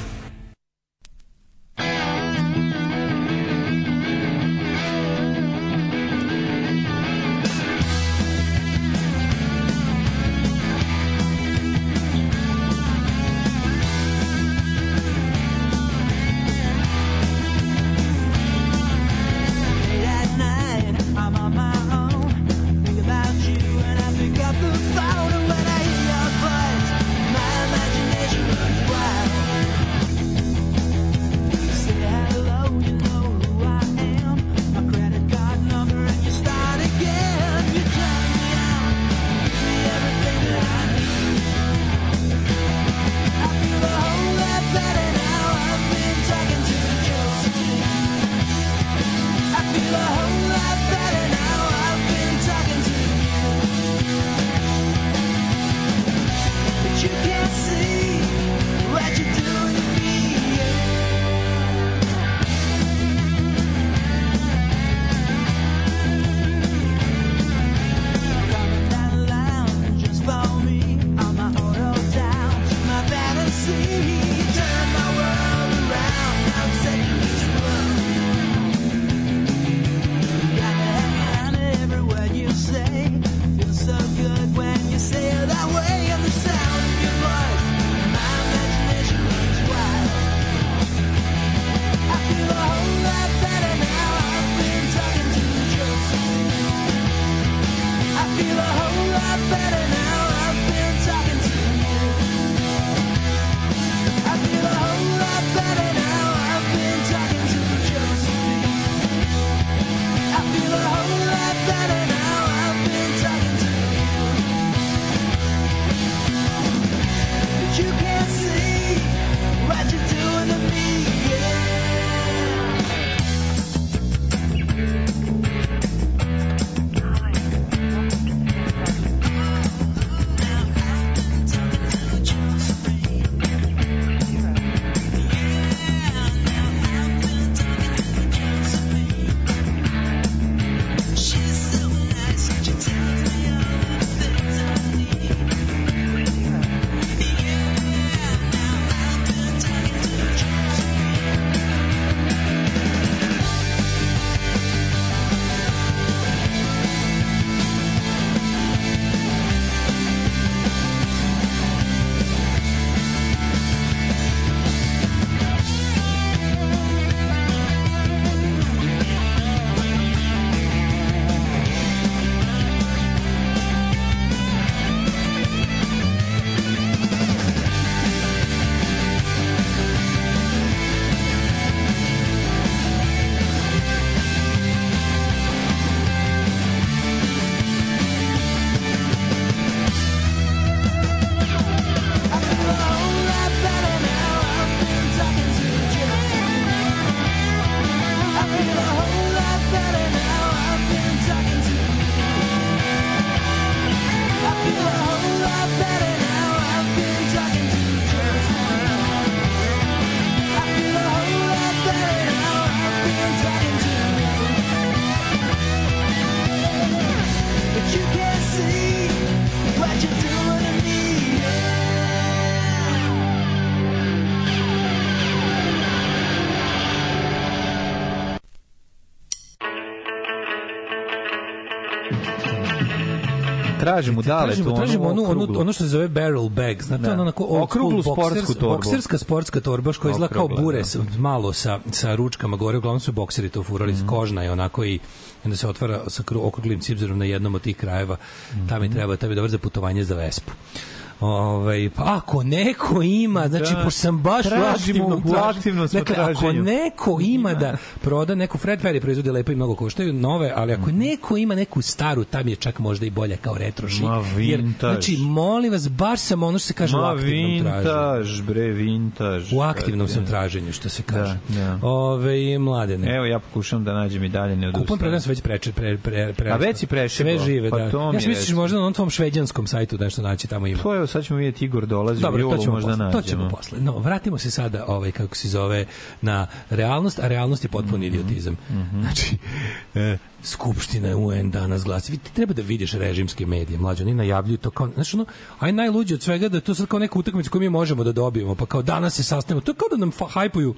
tražimo dale tražimo, tu, tražimo onu, onu, onu, ono što se zove barrel bag, znate, da. Ono onako okruglu sportsku torbu. Bokserska sportska torba koja izgleda kao bure, da. Malo sa, sa ručkama gore, uglavnom su bokseri to furali, mm. kožna je onako i onda se otvara sa okruglim cipzerom na jednom od tih krajeva, mm. tamo i treba, tamo je dobar za putovanje za Vespu. Ovaj, pa ako neko ima, znači, da, pošto sam baš u aktivnom, u aktivnom dakle, ako neko ima da proda neku Fred Perry proizvode lepo i mnogo koštaju nove, ali ako neko ima neku staru, tam je čak možda i bolja kao retro šik. Ma, vintage. Znači, molim vas, baš sam ono što se kaže Ma, u aktivnom traženju. vintage, bre, vintage. U aktivnom sam traženju, što se kaže. Da, da. Ove, Mladene. Evo, ja pokušam da nađem i dalje, ne odustajem. Kupujem, predam se već preče, pre, pre, pre, A već si prešao. Sve žive, pa da. To ja sam misliš možda na onom tvom šveđanskom sajtu nešto naći, tamo ima. To je, sad ćemo vidjeti, Igor dolazi. Dobro, to ćemo, možda posle, nađemo. to ćemo posle. No, vratimo se sada, ovaj, kako se zove, na realnost, a realnost je potpun mm-hmm. idiotizam. Mm-hmm. Znači, e, Skupština U N danas glasi. Ti treba da vidiš režimske medije, mlađe, oni najavljuju to kao, znači ono, aj najluđe od svega da je to sad kao neka utakmica koju mi možemo da dobijemo, pa kao danas se sastanemo. To je kao da nam hajpuju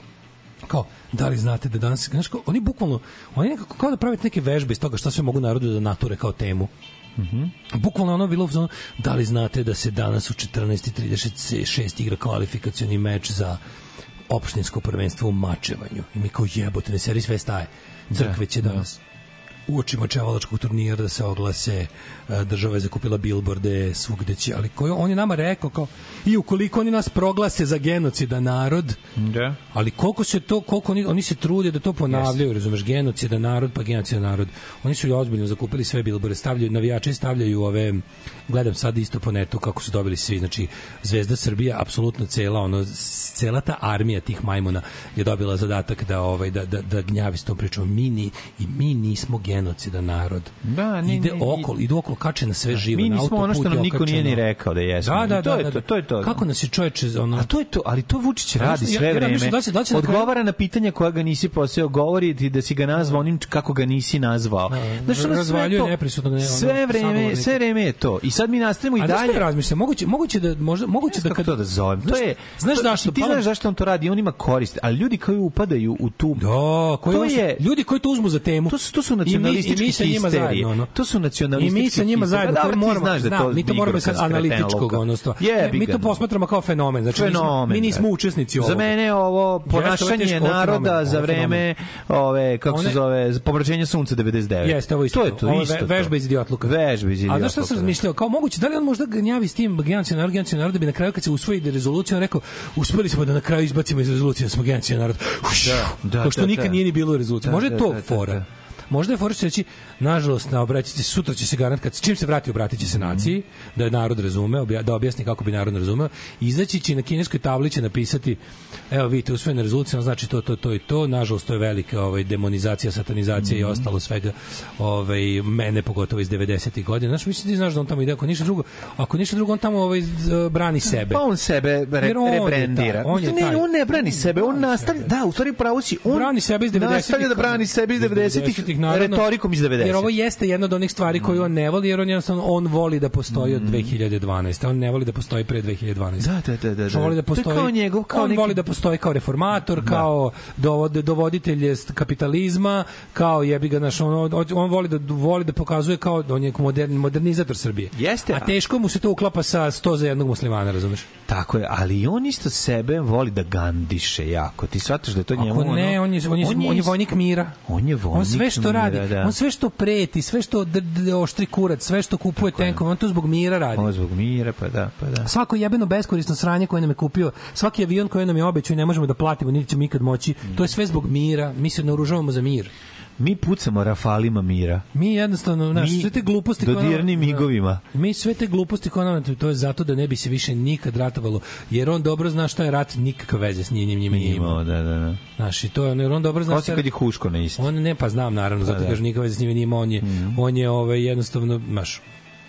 kao, da li znate da danas, znači, kao, oni bukvalno, oni nekako kao da pravite neke vežbe iz toga šta sve mogu narodu da nature kao temu. Mm-hmm. Bukvalno ono bilo ono, da li znate da se danas u četrnaest i trideset šest igra kvalifikacioni meč za opštinsko prvenstvo u mačevanju i mi kao jebote, ne seri sve staje crkve će danas u očima čevalačkog turnira da se oglase, država je zakupila bilborde svugde će, ali koji on je nama rekao kao, i ukoliko oni nas proglase za genocida narod, da. Ali koliko se to, koliko oni, oni se trude da to ponavljaju, yes. Razumeš, genocida narod, pa genocida narod, oni su i ozbiljno zakupili sve bilborde, stavljaju, navijači stavljaju ove, gledam sad isto po netu kako su dobili svi, znači Zvezda Srbija, apsolutno cela, ono, cela ta armija tih majmuna je dobila zadatak da, ovaj, da, da, da gnjavi s tom pričom, mi, ni, i mi nismo genocida narod. Da, ne, ide ne, okolo, idu okolo, kače na sve živo. Mi na nismo ono što nam niko okačeno. Nije ni rekao da jesmo. Da, da, to da, je da, to, to je to. Kako nas je čoveče ono. A to je to, ali to Vučić radi sve ja, ja, vreme. Da će, da će odgovara na pitanja koja ga nisi poseo, govori ti da si ga nazvao onim kako ga nisi nazvao. Znači ono razvaljuje neprisutnog, sve vreme, sve vreme je to. I sad mi nastavimo i dalje. A razmišljam, moguće, moguće da možda moguće da kad to da zovem. To je, znaš zašto? Ti znaš zašto on to radi? On ima korist, ali ljudi koji upadaju u tu, da, koji to je ljudi koji to uzmu za temu. To su to su nacionalistički histerije. To su nacionalistički. I mi sa njima zajedno, da, to moramo, znaš da to mi to moramo sa analitičkog odnostva. Mi to posmatramo kao fenomen, znači mi nismo učesnici ovoga. Za mene je ovo ponašanje naroda za vreme ove kako se zove pomračenja sunca devedeset devet. Jeste, ovo isto. To je to isto. Vežba iz idiotluka. Vežba iz idiotluka. A zašto sam razmišljao, kao moguće da li on možda gnjavi s tim genocidan narod, genocidan narod da bi na kraju kad se usvoji rezolucija on rekao uspeli smo da na kraju izbacimo iz rezolucije da smo genocidan narod. Da, da, što nikad nije ni bilo u rezoluciji. Može to fora. Možda je fora što reći, nažalost, na obraćati se, sutra će se garant, kad čim se vrati, obratit će se naciji, da je narod razume, obja, da objasni kako bi narod razumeo, izaći će na kineskoj tabli će napisati, evo vidite, usvojena rezolucija, znači to, to, to i to, nažalost, to je velika ovaj, demonizacija, satanizacija mm-hmm. i ostalo svega, ovaj, mene pogotovo iz devedesetih godina. Znači, mislim, ti znaš da on tamo ide, ako ništa drugo, ako ništa drugo, on tamo ovaj, brani sebe. Pa on sebe re, on rebrandira. On, je taj, ne, on ne brani sebe, on nastavlja, da, u stvari pravo si, on brani sebe iz devedesetih. Nastavlja da brani sebe iz devedesetih. Retorikom iz devedesetih. Jer ovo jeste jedna od onih stvari koju on ne voli, jer on jednostavno on voli da postoji od dve hiljade dvanaeste. On ne voli da postoji pre dve hiljade dvanaeste. Da, da, da, da. On voli da postoji kao njegov, kao on neki... voli da postoji kao reformator, da. kao dovod, dovoditelj kapitalizma, kao jebi ga naš on, on voli da voli da pokazuje kao on je modern, modernizator Srbije. Jeste. A teško mu se to uklapa sa sto za jednog muslimana, razumeš? Tako je, ali on isto sebe voli da gandiše jako. Ti shvataš da je to Ako njemu ne, ono, on je on je, on je, on je vojnik mira. On je vojnik. On sve što mira, radi, da. on sve što preti, sve što d- d- oštri kurac, sve što kupuje tenkove, on to zbog mira radi. On zbog mira, pa da, pa da. Svako jebeno beskorisno sranje koje nam je kupio, svaki avion koji nam je obećao i ne možemo da platimo, niti ćemo ikad moći, to je sve zbog mira. Mi se naoružavamo za mir. Mi pucamo rafalima mira. Mi jednostavno, znaš, sve te gluposti koje dodirnim migovima. Mi sve te gluposti koje nam, to je zato da ne bi se više nikad ratovalo, jer on dobro zna šta je rat, nikakve veze s njim, njime nije imao. Da, da, da. Znaš, i to je, jer on dobro zna šta... Kao kad je Huško na isto. On ne, pa znam, naravno, zato da, kaže nikakve veze s njime nije imao, on je, mm. on je ovaj, jednostavno, znaš,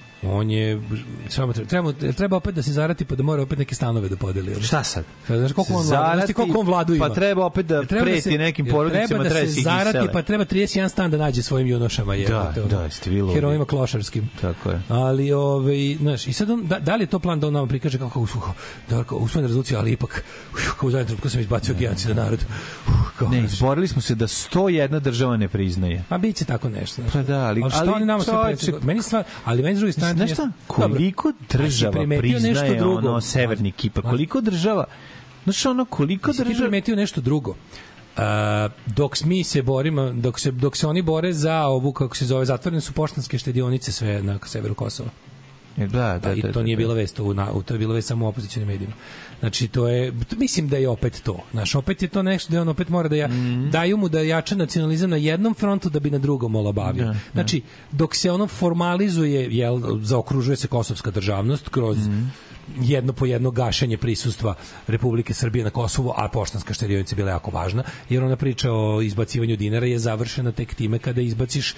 on je samo treba treba opet da se zarati pa da mora opet neke stanove da podeli. Šta sad? Znaš koliko on zarati, koliko on vladu ima. Pa treba opet da treba preti da se, nekim porodicama, treba da se zarati isele. Pa treba trideset jedan stan da nađe svojim junošama je. Da, to, da, ste vi herojima klošarskim. Tako je. Ali ovaj, znaš, i sad on da, da li je to plan da on nam prikaže kako usuho, da usvojena rezolucija, ali ipak kako zajedno kako sam izbacio genocid na narod. Uh, ne, izborili smo se da sto jedna država ne priznaje. Pa biće tako nešto. Pa da, ali ali što oni nama sve meni stvar, ali meni s druge strane znaš šta? Koliko država priznaje ono severni Kipar? Koliko država? Znaš ono, koliko država... Ti primetio nešto drugo. Uh, dok mi se borimo, dok se, dok se oni bore za ovu, kako se zove, zatvorene su poštanske štedionice sve na severu Kosova. Da, da, da, I to da, nije da. bila vest, u, na, to je bila vest samo u opozicionim medijima. Znači, to je, mislim da je opet to. Znaš, opet je to nešto da on opet mora da ja, mm. daju mu da jača nacionalizam na jednom frontu da bi na drugom olabavio. Da, znači, dok se ono formalizuje, jel, zaokružuje se kosovska državnost kroz mm. jedno po jedno gašenje prisustva Republike Srbije na Kosovu, a Poštanska štedionica je bila jako važna, jer ona priča o izbacivanju dinara je završena tek time kada izbaciš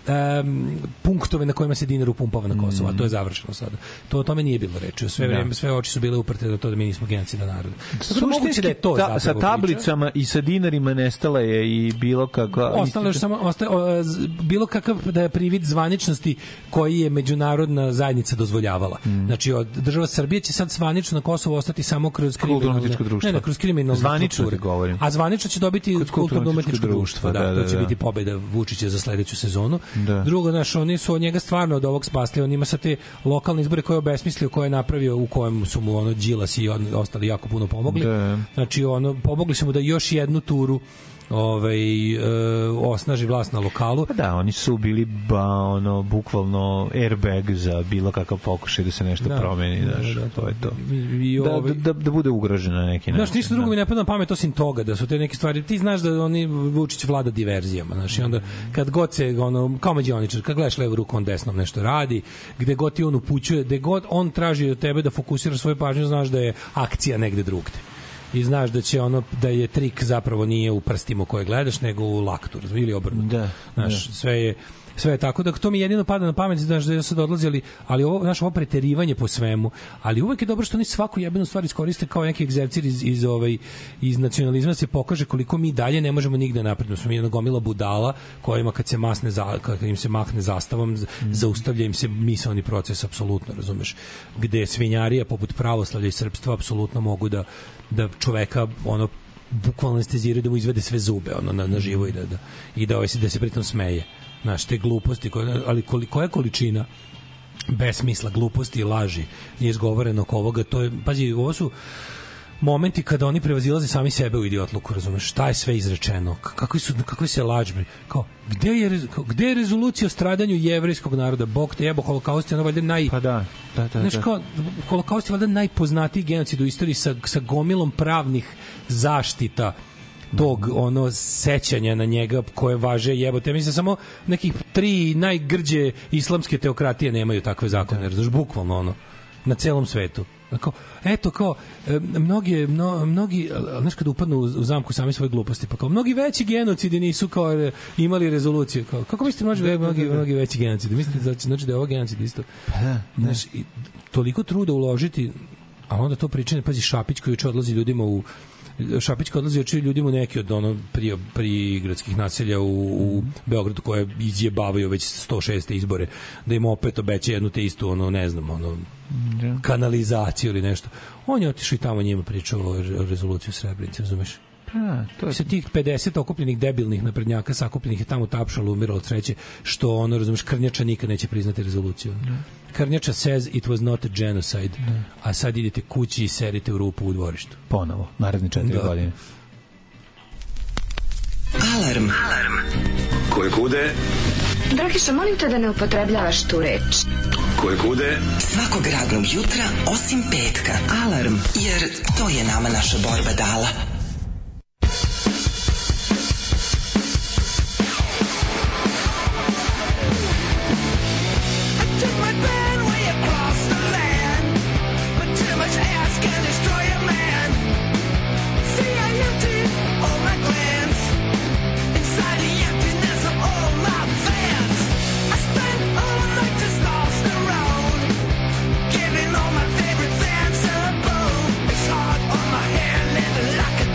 um, punktove na kojima se dinar upumpava na Kosovo, a to je završeno sada. To o tome nije bilo reči. Sve vreme, sve oči su bile uprte da to da mi nismo genocida naroda. Suštinski da je to ta, sa tablicama priča. I sa dinarima nestala je i bilo kakva... Ostalo je samo, osta, o, bilo kakav da je privid zvaničnosti koji je međunarodna zajednica dozvoljavala. Mm. Znači, od država Srbije će sad zvanično na Kosovo ostati samo kroz kriminalne ne, ne, kroz kriminalne zvanično govorim. A zvanično će dobiti kulturno-umetničko društvo, da, da, da, to će da. biti pobeda Vučića za sledeću sezonu. Da. Drugo, znaš, oni su od njega stvarno od ovog spasli, on ima sa te lokalne izbore koje je obesmislio, koje je napravio, u kojem su mu ono Đilas i ostali jako puno pomogli. Da. Znači, ono, pomogli su mu da još jednu turu ovaj e, osnaži vlast na lokalu. Pa da, oni su bili ba, ono bukvalno airbag za bilo kakav pokušaj da se nešto da, promeni, znaš, da, da, to je to. I, i ovaj, da, da, da bude ugroženo na neki način. Znaš, ništa drugo mi ne pada na pamet osim toga, da su te neke stvari, ti znaš da oni Vučić vlada diverzijama, znaš, i onda kad god se, ono, kao mađioničar, kad gledaš levu ruku, on desnom nešto radi, gde god ti on upućuje, gde god on traži od tebe da fokusiraš svoju pažnju, znaš da je akcija negde drugde. I znaš da će ono da je trik zapravo nije u prstima koje gledaš nego u laktu, ili obrnuto. Da, znaš, da. sve je sve je tako da to mi jedino pada na pamet, znaš, da je sad odlazi, ali, ali ovo, znaš, ovo preterivanje po svemu, ali uvek je dobro što oni svaku jebenu stvar iskoriste kao neki egzercir iz, iz, ovaj, iz nacionalizma, da se pokaže koliko mi dalje ne možemo nigde napredno. Smo mi jedna gomila budala kojima kad se masne za, kad im se mahne zastavom, mm. zaustavlja im se misaoni proces, apsolutno, razumeš, gde svinjarija poput pravoslavlja i srpstva apsolutno mogu da, da čoveka ono bukvalno anesteziraju, da mu izvede sve zube ono, na, na živo i da, da, i da, ovaj, da se pritom smeje. Znaš, te gluposti, koje, ali koliko je količina besmisla, gluposti i laži nije izgovoreno oko ovoga, to je, pazi, ovo su momenti kada oni prevazilaze sami sebe u idiotluku, razumeš, šta je sve izrečeno, kakvi su, kakvi se lažbi, kao, gde je, gde je rezolucija o stradanju jevrejskog naroda, Bog te jebo, holokaust je ono valjda naj... Pa da, da, da. Znaš, kao, holokaust je valjda najpoznatiji genocid u istoriji sa, sa gomilom pravnih zaštita tog ono sećanja na njega koje važe jebote. Mislim samo nekih tri najgrđe islamske teokratije nemaju takve zakone, znaš, bukvalno ono na celom svetu. Kao, eto kao mnogi mno, mnogi znaš kad upadnu u, u zamku sami svoje gluposti, pa kao mnogi veći genocidi nisu kao imali rezoluciju, kao kako mislite može da mnogi mnogi veći genocidi, mislite da znači da je ovo genocid isto, znaš, i toliko truda uložiti, a onda to pričanje, pazi, Šapić koji juče odlazi ljudima u Šapić kad odlazi oči ljudima neki od ono pri pri gradskih naselja u, u Beogradu koje izjebavaju već sto šeste izbore, da im opet obeća jednu te istu ono ne znam ono kanalizaciju ili nešto. On je otišao i tamo njima pričao o rezoluciji u Srebrenici, razumeš? A, to je... Sa tih pedeset okupljenih debilnih naprednjaka sakupljenih je tamo tapšalo, umiralo od sreće, što ono, razumeš, Krnjača nikad neće priznati rezoluciju. Ne. Krnjača says it was not a genocide, ne. A sad idete kući i serite u rupu u dvorištu. Ponovo, naredne četiri da. godine. Alarm. Alarm. Koje kude? Dragiša, molim te da ne upotrebljavaš tu reč. Koje kude? Svakog radnog jutra, osim petka. Alarm, jer to je nama naša borba dala. Like a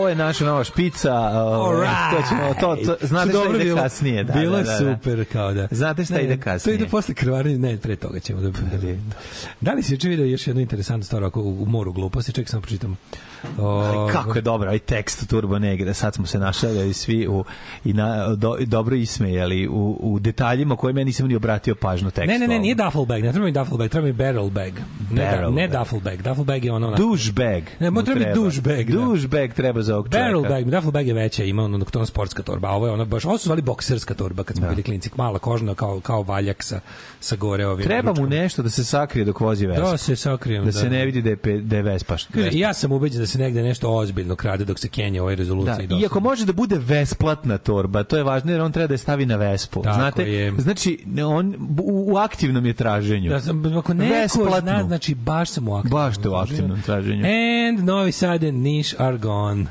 je naša nova špica. Ovaj, to ćemo, to, to, znate šta ide bilo, kasnije. Da, bilo je da, da, da. super, kao da. Znate šta ne, ide kasnije. To ide posle krvarnje, ne, pre toga ćemo da... Da li si juče vidio još jednu interesantnu stvar ako u, u moru gluposti, ček samo pročitam. O, kako je dobro, ovaj tekst Turbo Negre, sad smo se našali svi u, i na, do, dobro ismejali u, u detaljima koje ja nisam ni obratio pažnju tekstu. Ne, ne, ne, nije duffel bag, ne treba mi duffel bag, treba mi barrel bag. Ne, barrel ne bag. duffel bag, duffel bag je ono... Douche bag. Ne, mo treba mi douche bag. Da. Douche bag treba za ovog čovjeka. Barrel bag, duffel bag je veća, ima ono to sportska torba, a ovo je ona baš, ovo su zvali bokserska torba kad smo da. bili klinci, mala kožna kao, kao valjak sa, sa gore ovim. Treba mu nešto da se sakrije dok vozi Vespu. Da se sakrijem. Da, da se ne vidi da je, pe, da je Vespa. Kaže, ja sam ubeđen da se negde nešto ozbiljno krade dok se kenja ovoj rezoluciji. Da, iako može da bude vesplatna torba, to je važno jer on treba da je stavi na Vespu. Tako znate, je. Znači, on u, u aktivnom je traženju. Da sam, ako neko zna, znači baš sam u aktivnom. Baš te u aktivnom traženju. And Novi Sad and Niš are gone.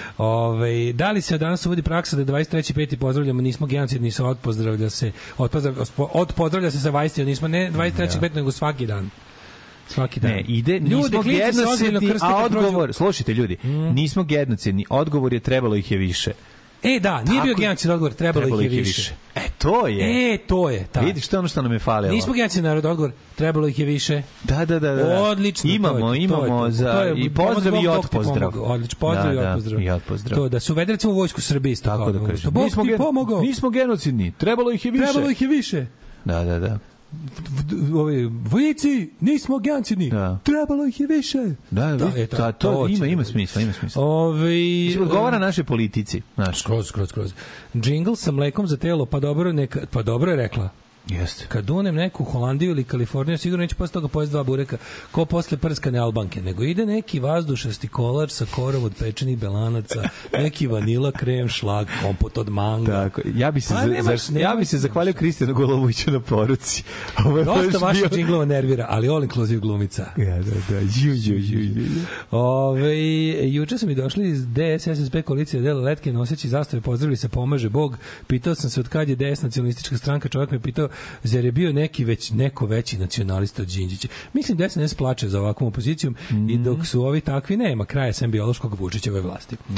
Ove, da li se danas uvodi praksa da dvadeset treći peti pozdravljamo, nismo genocidni, se odpozdravlja se, odpozdravlja, odpozdravlja se sa vajstijom, nismo ne dvadeset treći peti nego svaki dan. Svaki dan. Ne, ide, nismo genocidni, a odgovor, slušajte ljudi, mm. nismo genocidni, odgovor je trebalo ih je više. E da, nije Tako, bio genocidni odgovor, trebalo, trebalo ih je više. više. E, to je. E, to je. Ta. Vidiš, to je ono što nam je falilo. Nismo genocidni odgovor, trebalo ih je više. Da, da, da. da. Odlično. Imamo, to je, imamo to je, za to je, i pozdrav i otpozdrav. Odlično, pozdrav da, i otpozdrav. Da, i otpozdrav. To da su uvedeli recimo u vojsku Srbije isto. Tako kao, da kažem. Bog ti pomogao. Nismo genocidni, trebalo ih je više. Trebalo ih je više. Da, da, da. Ovi vojnici nismo genocidni. Da. Trebalo ih je više. Da, da, da, to, to ima ima smisla, ima smisla. Ovi odgovara našoj politici, naš. Skroz, skroz, skroz. Džingl sa mlekom za telo, pa dobro neka, pa dobro je rekla. Jeste. Kad dunem neku Holandiju ili Kaliforniju, sigurno neće posle toga pojesti dva bureka, ko posle prskane Albanke, nego ide neki vazdušasti kolar sa korom od pečenih belanaca, neki vanila krem, šlag, kompot od manga. Tako, ja bi se, pa, za, nemaš, za, ja bi se zahvalio Kristijanu Goloviću na poruci. Ovo dosta vaša džinglova nervira, ali all inclusive glumica. Ja, da, da, ju, ju, ju, ju. Ove, juče su mi došli iz D S S S P koalicije dela letke noseći zastave, pozdravili se, pomaže Bog. Pitao sam se od kad je D S nacionalistička stranka, čovjek me pitao zar je bio neki već neko veći nacionalista od Đinđića. Mislim da se ne splače za ovakvom opozicijom mm. i dok su ovi takvi, nema kraja sem biološkog Vučićeve vlasti. Mm.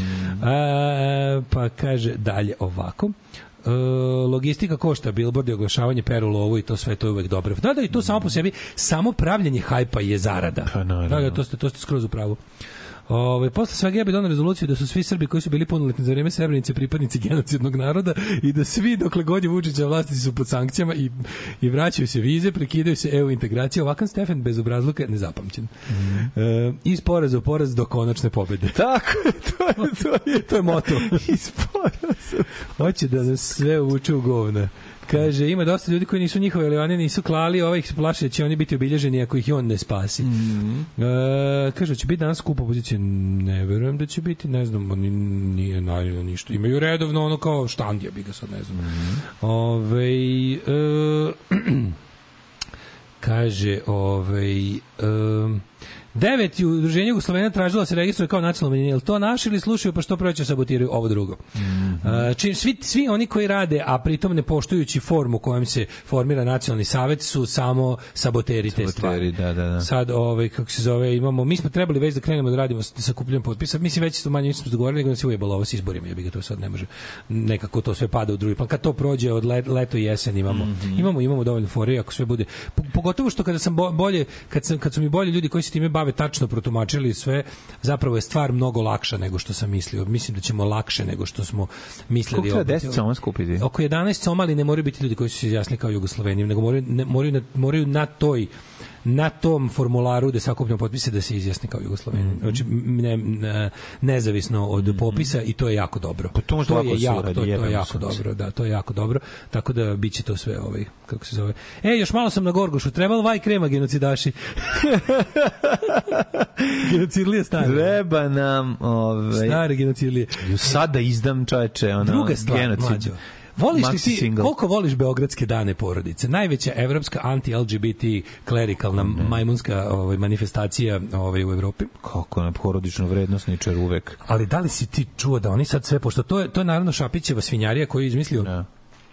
A, pa kaže dalje ovako. E, logistika košta, billboard i oglašavanje, peru lovu i to sve, to je uvek dobro. Da, da, i to samo po sebi, samo pravljanje hajpa je zarada. Pa, no, no. Da, da, to ste, to ste skroz u pravu. Ove, posle svega ja bih donao rezoluciju da su svi Srbi koji su bili punoletni za vreme Srebrenice pripadnici genocidnog naroda i da svi dokle god je Vučića vlasti su pod sankcijama i, i vraćaju se vize, prekidaju se E U integracije. Ovakan Stefan bez obrazluka nezapamćen. Mm. E, iz poraza u poraz do konačne pobede. Tako, to je, to je, to je moto. Iz poraza. Hoće da nas sve uče u govna. Kaže, ima dosta ljudi koji nisu njihove, ali oni nisu klali, ovaj ih se plaši da će oni biti obilježeni ako ih i on ne spasi. Mm -hmm. e, kaže, će biti danas skup opozicije? Ne verujem da će biti, ne znam, oni nije naravno ništa. Imaju redovno ono kao štandija, bi ga sad ne znam. Mm -hmm. Ove, e, kaže, ove, e, devet u udruženju Jugoslavena tražila se registruje kao nacionalna manjina. Je li to naši ili slušaju pa što proće sabotiraju ovo drugo? Mm -hmm. uh, čim, svi, svi oni koji rade, a pritom ne poštujući formu kojom se formira nacionalni savet su samo saboteri, saboteri te stvari. Da, da, da. Sad, ovaj, kako se zove, imamo, mi smo trebali već da krenemo da radimo sa sakupljanjem potpisa. Mislim, već smo manje nismo se dogovorili, nego da se ujebalo ovo s izborima. Ja bih ga to sad ne može. Nekako to sve pada u drugi plan. Kad to prođe od let, leto i jesen imamo, mm -hmm. imamo, imamo dovoljno fore, ako sve bude. Pogotovo što kada sam bolje, kad, sam, kad su mi bolji ljudi koji se time bave tačno protumačili sve, zapravo je stvar mnogo lakša nego što sam mislio. Mislim da ćemo lakše nego što smo mislili. Koliko treba deset soma skupiti? Oko jedanaest soma, ali ne moraju biti ljudi koji su se izjasnili kao Jugosloveni, nego moraju, ne, moraju, na, moraju na toj na tom formularu da sakupljamo potpise da se izjasni kao Jugosloveni. Mm -hmm. Znači, ne, ne, nezavisno od mm -hmm. popisa i to je jako dobro. Pa to, to je jako, to, to je jako dobro, da, to je jako dobro. Tako da biće to sve ovaj, kako se zove. E, još malo sam na Gorgošu, trebalo vaj krema genocidaši. Genocidlije stare. Treba nam ovaj stare genocidlije. Sada izdam, čoveče, ono druga stvar, mlađo. Voliš li ti, single. Koliko voliš Beogradske dane porodice? Najveća evropska anti-L G B T klerikalna mm. majmunska ovaj, manifestacija ovaj, u Evropi. Kako na porodično vrednosničar uvek. Ali da li si ti čuo da oni sad sve, pošto to je, to je naravno Šapićeva svinjarija koju je izmislio... Ne.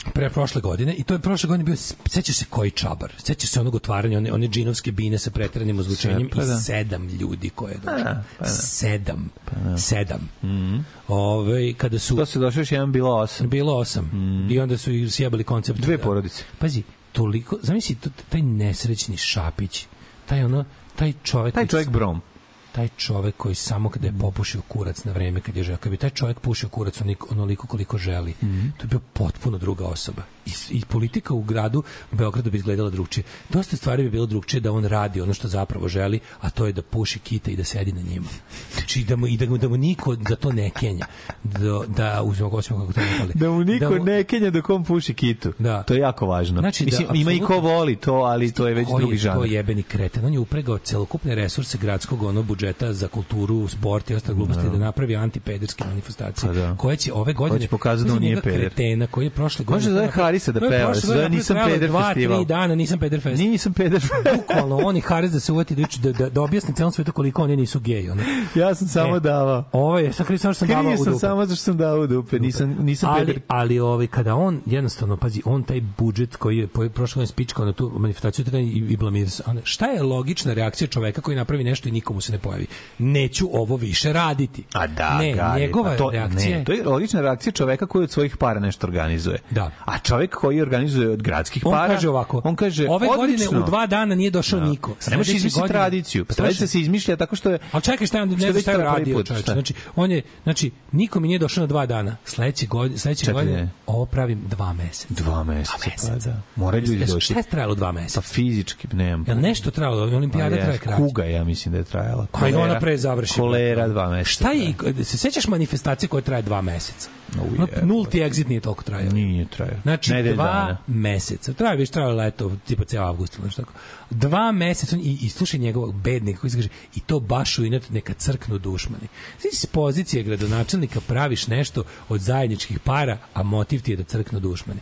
pre prošle godine i to je prošle godine bio, sećaš se koji čabar, sećaš se onog otvaranja, one, one džinovske bine sa preteranim ozvučenjem pa, da. i sedam ljudi koje je došlo. Pa, da. Sedam. Pa, da. Sedam. Mm-hmm. Ove, kada su... To se došlo još jedan, bilo osam. Bilo osam. Mm-hmm. I onda su i sjebali koncept. Dve porodice. Pazi, toliko, zamisli, taj nesrećni Šapić, taj ono, taj čovjek... Taj čovjek Brom. Taj čovjek koji samo kada je popušio kurac na vreme kad je želeo, kad bi taj čovjek pušio kurac onoliko koliko želi, mm-hmm. to je bio potpuno druga osoba. I, i politika u gradu u Beogradu bi izgledala drugčije. Dosta stvari bi bilo drugčije da on radi ono što zapravo želi, a to je da puši kite i da sedi na njima. Znači da mu, i da, da mu niko za to ne kenja. Da, da uzmemo goćemo kako to ne pali. Da mu niko da mu, ne kenja dok on puši kitu. Da. To je jako važno. Znači, Mislim, da, ima i ko voli to, ali to je već drugi žanr. Ko je jebeni kreten. On je upregao celokupne resurse gradskog ono budžeta za kulturu, sport i ostale gluposti no. da napravi antipederske manifestacije, da. koje će ove godine hoće pokazati da on nije peder. Kretena, koji je prošle godine... Može zove Harisa da peva, zove Nisam peder dva, festival. Dva, tri dana nisam peder fest. Nisam peder fest. Bukvalno, oni Haris da se uvati da, da, da, da objasni celom svetu koliko oni nisu geji. Ono. Ja sam samo e, davao. Ovo je, samo što sam davao u dupe. Krivo sam samo zašto sam davao u dupe, nisam, nisam ali, peder. Ali ovaj, kada on, jednostavno, pazi, on taj budžet koji je prošle godine spičkao na tu manifestaciju i, i blamira se. Šta je logična reakcija čoveka koji napravi nešto i nikomu se ne pojavi? Neću ovo više raditi. A da, ne, gari, njegova to, reakcija... Ne, to je logična reakcija čoveka koji od svojih para nešto organizuje. Da. A čovek koji organizuje od gradskih on para... Kaže ovako, on kaže ove odlično. godine u dva dana nije došao da. niko. Ne možeš izmisliti godine... tradiciju. Pa tradicija se izmišlja tako što je... Ali čekaj, šta je on, ne znam šta je radio, čovječe. Znači, on je, znači, niko mi nije došao na dva dana. Sledeće godine, sledeće godine ovo pravim dva meseca. Dva meseca, pa da. Moraju ljudi doći. Šta je trajalo dva meseca? Pa fizički, nemam. Jel nešto trajalo? Olimpijada traje kraće. Kuga, ja mislim da je trajala. Pa i ona pre završi. Kolera dva meseca. Šta je, se sećaš manifestacije koja traje dva meseca? No, nulti exit nije toliko trajao. Nije trajao. Znači, Nedelj dva dana. meseca. Traje, viš, trajalo leto, tipa cijel avgust. Znači, tako. Dva meseca i, i slušaj njegovog bednika koji kaže i to baš u inat neka crknu dušmani. Znači, s pozicije gradonačelnika praviš nešto od zajedničkih para, a motiv ti je da crknu dušmani.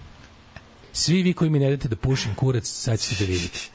Svi vi koji mi ne date da pušim kurac, sad ćete da vidite.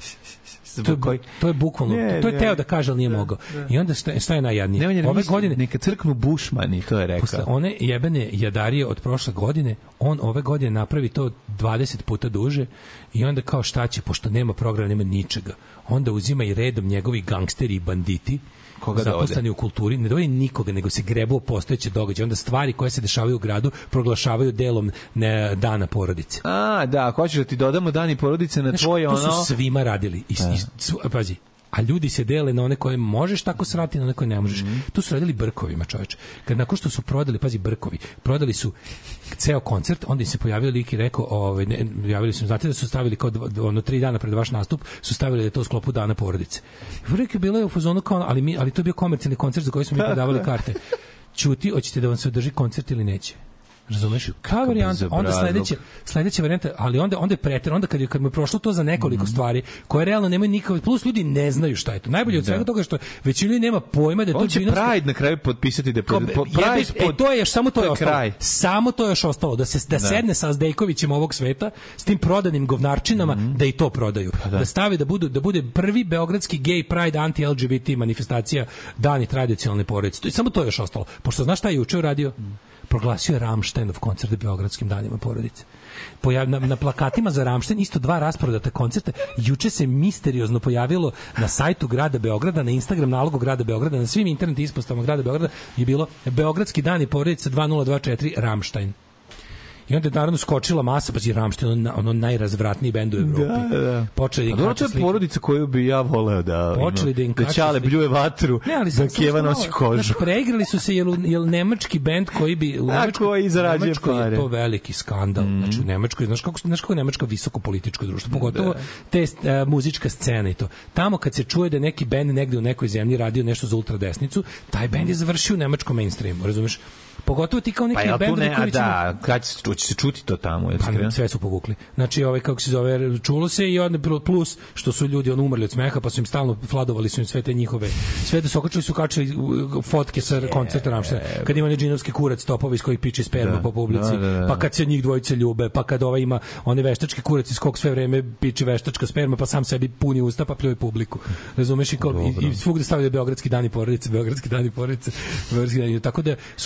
To je, to je bukvalno, ne, to je teo da kaže, ali nije da, mogao. Da. I onda šta, šta je najjadnije? Ne, ove godine neka crknu bušmani, to je rekao. Posle one jebene jadarije od prošle godine, on ove godine napravi to dvadeset puta duže i onda kao šta će, pošto nema programa, nema ničega. Onda uzima i redom njegovi gangsteri i banditi koga zaposleni u kulturi, ne dovodi nikoga, nego se grebu o postojeće događaje. Onda stvari koje se dešavaju u gradu proglašavaju delom ne, dana porodice. A, da, ako hoćeš da ti dodamo dani porodice na znači, tvoje ono... To su svima radili. I, i, pazi, a ljudi se dele na one koje možeš tako srati, na one koje ne možeš. Mm-hmm. Tu su radili brkovima, čoveče. Kad nakon što su prodali, pazi, brkovi, prodali su ceo koncert, onda im se pojavio lik i rekao, ovaj, ne, javili su, znate da su stavili kao ono tri dana pred vaš nastup, su stavili da je to u sklopu dana porodice. I rekao, bilo je u fazonu kao, ali, mi, ali to je bio komercijalni koncert za koji smo mi prodavali karte. Ćuti, hoćete da vam se održi koncert ili neće? Razumeš? Kao varijanta, onda sledeće, sledeća varijanta, ali onda onda je preter, onda kad je kad mu je prošlo to za nekoliko mm. stvari koje realno nemaju nikakve, plus ljudi ne znaju šta je to. Najbolje od svega toga što većina ljudi nema pojma da je to džinovski. Pride na kraju potpisati da je pod, po, Pride pod, e, to je još samo to je ostalo. Kraj. Samo to je još ostalo da se da, da. sedne sa Zdejkovićem ovog sveta s tim prodanim govnarčinama mm. da i to prodaju. Pa da. da stavi da budu da bude prvi beogradski gay pride anti-L G B T manifestacija dani tradicionalne porodice. To je samo to je još ostalo. Pošto znaš šta je juče uradio? Mm. Proglasio je Rammsteinov koncert na Beogradskim danima porodice. Pojav, na, na plakatima za Rammstein isto dva rasprodata koncerta. Juče se misteriozno pojavilo na sajtu grada Beograda, na Instagram nalogu grada Beograda, na svim internet ispostavama grada Beograda je bilo Beogradski dani porodice dve nula dva četiri Rammstein. I onda je naravno skočila masa, pa je Rammstein ono, ono najrazvratniji bend u Evropi. Da, da. Počeli da im kače slike. To je porodica koju bi ja voleo da... Počeli da im kače da Ćale bljuje vatru, ne, ali da Keva nosi kožu. Znači, preigrali su se, jel, jel nemački bend koji bi... U Nemačkoj, koji zarađuje pare. Je to veliki skandal. Mm. Znači, u Nemačkoj, znaš kako, znaš kako je Nemačka visoko političko društvo, pogotovo da. te uh, muzička scena i to. Tamo kad se čuje da neki bend negde u nekoj zemlji radio nešto za ultradesnicu, taj bend je završio u nemačkom mainstreamu, razumeš? Pogotovo ti kao neki pa, bendovi ne, koji će... Da, kad će, će se čuti to tamo? Pa, sve su povukli. Znači, ovaj, kako se zove, čulo se i onda plus što su ljudi on umrli od smeha, pa su im stalno fladovali su im sve te njihove, sve da su okačili su kačili fotke sa koncerta Rammsteina. Kad ima neđinovski kurac topovi iz kojih piče sperma da, po publici, da, da, da. Pa kad se njih dvojice ljube, pa kad ovaj ima one veštački kurac iz kog sve vreme piče veštačka sperma, pa sam sebi puni usta, pa pljuje publiku. Razumeš? I, i, i svugde stavljaju Beogradski dani porodice, Beogradski dani porodice, Beogradski dani. Tako da su juče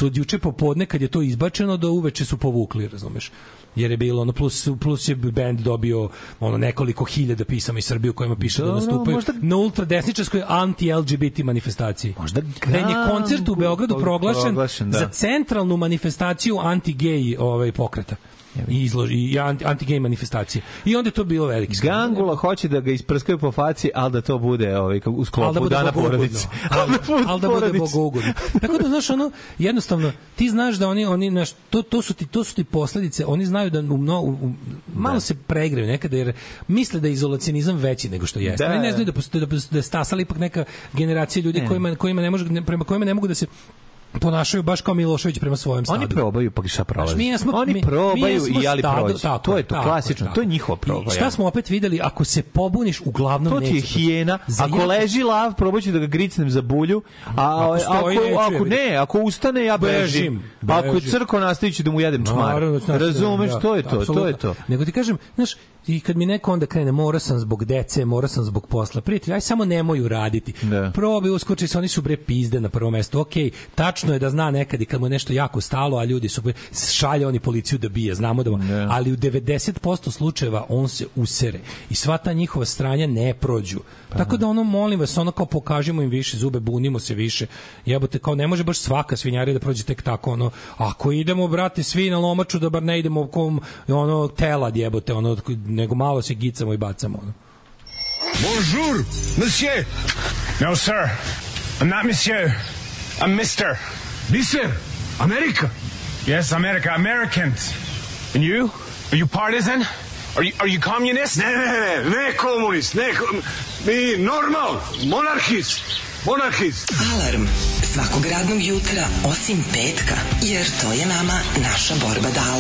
popodne kad je to izbačeno do uveče su povukli, razumeš? Jer je bilo ono plus plus je bend dobio ono nekoliko hiljada pisama iz Srbije u kojima piše da, da nastupaju možda... na ultradesničarskoj anti-L G B T manifestaciji. Možda Gangu, je koncert u Beogradu proglašen, proglašen da. za centralnu manifestaciju anti-gej ovaj pokreta. I izloži i anti anti-gej manifestacije. I onda je to bilo veliki skandal. Gangula hoće da ga isprskaju po faci, al da to bude ovaj u sklopu dana porodice. Al da bude bogougodno. Tako da znaš ono jednostavno ti znaš da oni oni naš to to su ti to su ti posledice, oni znaju da u, mno, u malo da. se preigraju nekada jer misle da je izolacionizam veći nego što jeste. Da. Oni ne znaju da postoji da, da je stasala ipak neka generacija ljudi ne. kojima kojima ne može prema kojima ne mogu da se ponašaju baš kao Milošević prema svojem stadu. Oni probaju pa šta prolazi. Mi smo, Oni mi, probaju mi i jali prođe. To je to tako, klasično, tako. to je njihova proba. I šta smo opet videli, ako se pobuniš, uglavnom to neće. To ti je hijena. Ako jako... leži lav, probaću da ga gricnem za bulju, a ako, stoji, ako, neću, ako ne, ako ustane, ja bežim. bežim. bežim. Ako crko nastaviću da mu jedem čmar. Razumeš, da, to je to, to je to. Nego ti kažem, znaš, i kad mi neko onda krene, mora sam zbog dece, mora sam zbog posla. Prijatelji, aj samo nemoj uraditi. Da. Probi uskoči se, oni su bre pizde na prvo mesto. Okej, tačno je da zna nekad i kad mu je nešto jako stalo, a ljudi su šalje oni policiju da bije, znamo da, da. ali u devedeset posto slučajeva on se usere i sva ta njihova stranja ne prođu. Pa, tako da ono, molim vas, ono kao pokažimo im više zube, bunimo se više. Jebote, kao ne može baš svaka svinjarija da prođe tek tako, ono, ako idemo, brate, svi na lomaču, da bar ne idemo kom, ono, telad, jebote, ono, nego malo se gicamo i bacamo, ono. Bonjour, monsieur. No, sir. I'm not monsieur. I'm mister. Mister? America? Yes, America. Americans. And you? Are you partisan? Are you, are you communist? Ne, ne, ne, ne komunist, ne, mi normal, monarhist, monarhist. Alarm svakog radnog jutra osim petka, jer to je nama naša borba dala.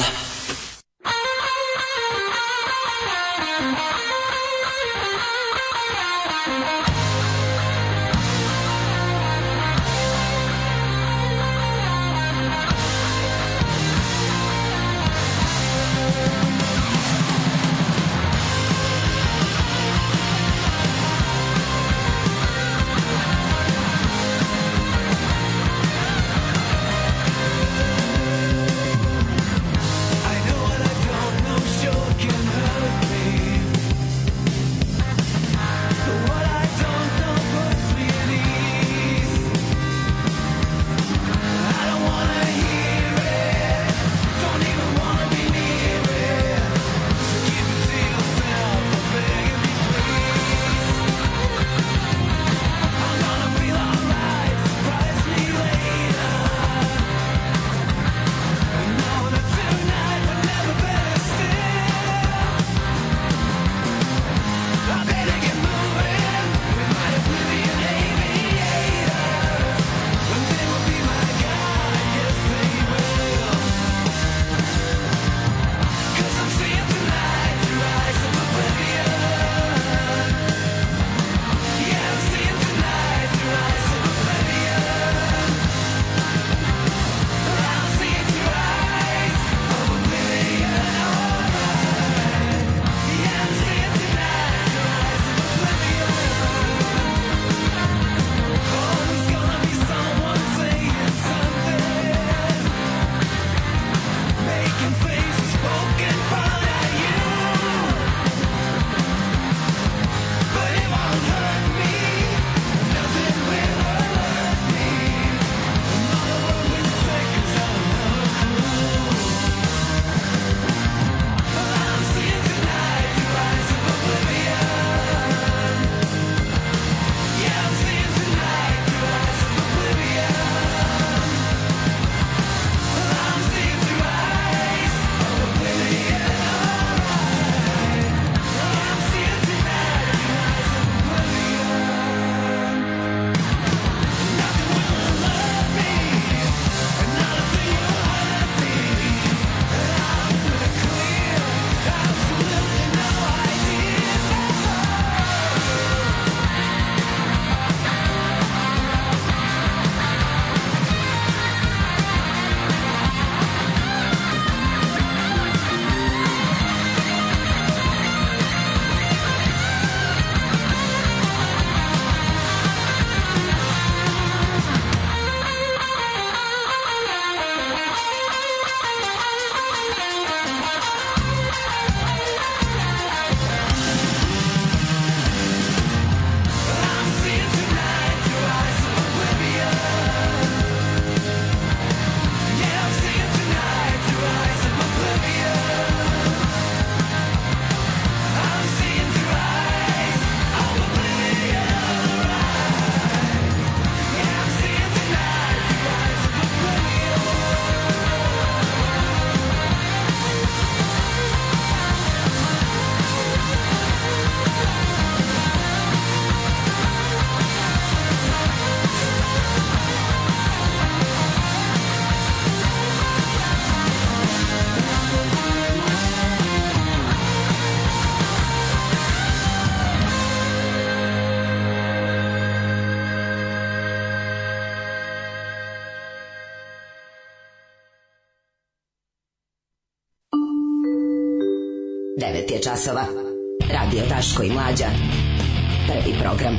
devet je časova. Radio Daško i Mlađa. Prvi program.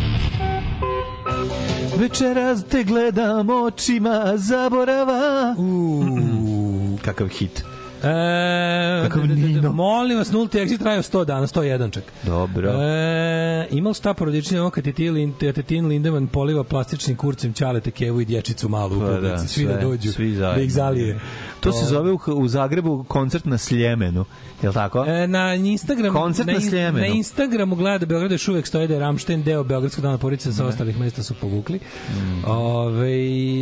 Večeras te gledam očima zaborava. Uuu, kakav hit. E, Kakav Nino. Molim vas, nulti exit trajao sto dana, sto jedan čak. Dobro. E, imal šta porodičnije ovo kad je Tin Lindemann poliva plastičnim kurcem Ćalete, Kevu i dječnicu malu u publici. Da, svi sve, da dođu, svi da ih zalije. To se zove u, u Zagrebu koncert na Sljemenu. Je li tako? E, na Instagramu, koncert na, na Sljemenu. Na Instagramu gleda Beograd još uvek stoji da je Ramštajn deo Beogradskog dana porodice, sa ostalih mesta su povukli. Mm. Ove,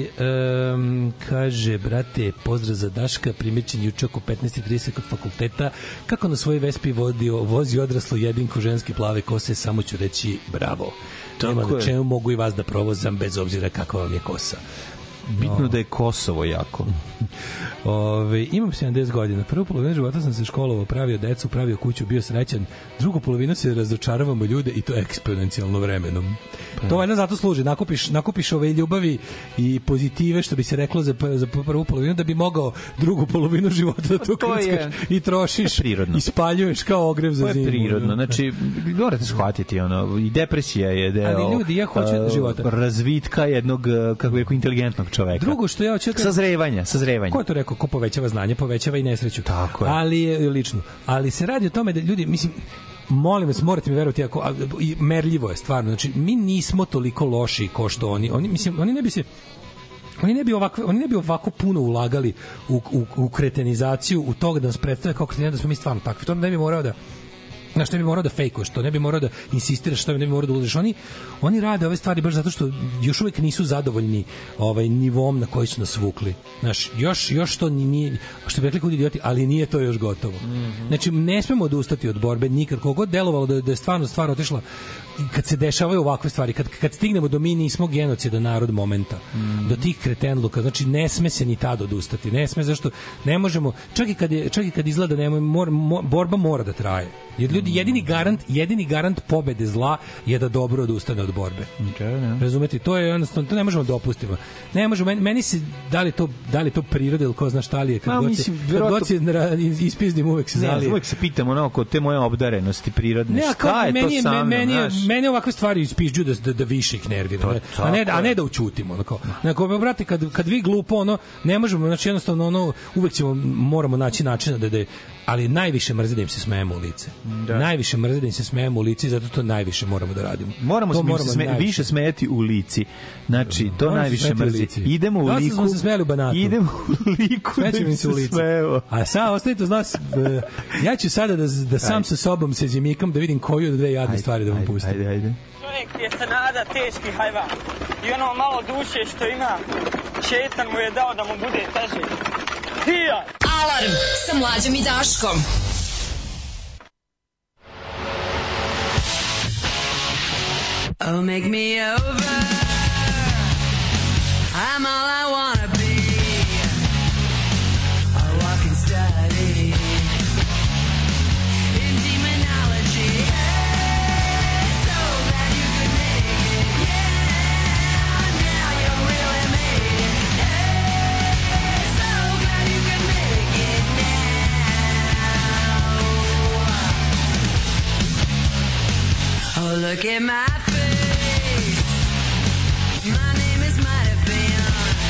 um, kaže, brate, pozdrav za Daška, primećen juče oko petnaest trideset kod fakulteta. Kako na svoj Vespi vodio, vozi odraslu jedinku ženske plave kose, samo ću reći bravo. Nema na čemu mogu i vas da provozam bez obzira kakva vam je kosa. Bitno no. Da je Kosovo jako. Ove, imam sedamdeset godina. Prvu polovinu života sam se školovao, pravio decu, pravio kuću, bio srećan. Drugu polovinu se razočaravamo ljude i to eksponencijalno vremenom. Pa. To valjda zato služi. Nakupiš, nakupiš ove ljubavi i pozitive, što bi se reklo za, za prvu polovinu, da bi mogao drugu polovinu života da to krckaš i trošiš i spaljuješ kao ogrev za zimu. To je prirodno. Znači, morate shvatiti, ono, i depresija je deo. Ali ljudi, ja hoću uh, života. Razvitka jednog, kako bih rekao, inteligentnog čoveka. Drugo što ja hoću... Sazrevanja, sazrevanja. Ko je to rekao? Ko povećava znanje, povećava i nesreću. Tako je. Ali je lično. Ali se radi o tome da ljudi, mislim, molim vas, morate mi verovati, ako, a, i merljivo je stvarno. Znači, mi nismo toliko loši kao što oni. Oni, mislim, oni ne bi se... Oni ne bi ovako, oni ne bi ovako puno ulagali u, u, u kretenizaciju, u toga da nas predstave kao kreteni, da smo mi stvarno takvi. To ne bi morao da... Znaš, ne bi morao da fejkuješ to, ne bi morao da insistiraš, to ne bi morao da ulaziš. Oni, oni rade ove stvari baš zato što još uvek nisu zadovoljni ovaj nivom na koji su nas vukli. Znaš, još, još to nije, što bi rekli kod idioti, ali nije to još gotovo. Mm-hmm. Znači, ne smemo odustati od borbe nikad. Kogod delovalo da, da je stvarno stvar otišla, kad se dešavaju ovakve stvari, kad, kad stignemo do mi nismo genocida narod momenta, mm-hmm. do tih kretenluka, znači ne sme se ni tad odustati, ne sme, zašto ne možemo, čak i kad, je, čak i kad izgleda da nema, mor, mor, borba mora da traje. Jer ljudi, jedini garant, jedini garant pobede zla je da dobro odustane od borbe. Okay, ne. Razumete? To je jednostavno, to ne možemo da opustimo. Ne možemo, meni, meni se, da li to, da li to priroda ili ko zna šta li je, kad, no, god, mislim, se, kad god se ispizdim, uvek se zalije. Ne, uvek se pitamo ono, oko te moje obdarenosti prirodne, ne, šta je meni, to sa mnom, meni, znaš? Meni ovakve stvari ispižđu da, da, da više ih nervira, ne, a, ne, a ne da učutimo. Onako. Neko, brate, kad, kad vi glupo, ono, ne možemo, znači jednostavno, ono, uvek ćemo, moramo naći načina da, da ali najviše mrze da im se smejemo u lice. Da. Najviše mrze da im se smejemo u lice i zato to najviše moramo da radimo. Moramo, to moramo se sme, više smejati u lici. Znači, to moramo najviše mrzi. Idemo u da liku. Da smo se smejali u banatu. Idemo u liku. Smećemo se u lice. Smeo. A sad, ostavite uz nas, ja ću sada da, da sam sa sobom se zimikam da vidim koju od dve jadne ajde, stvari da vam pustim. Ajde, ajde. Čovjek je se nada teški hajvan. I ono malo duše što ima, šetan mu je dao da mu bude teže. Hija! Alarm sa Mlađom i Daškom. Oh, make me over. I'm all I wanna be. A walking study in demonology. Hey, so glad you could make it. Yeah, now you really made it. Hey, so glad you could make it now. Oh, look at my my name is might have been.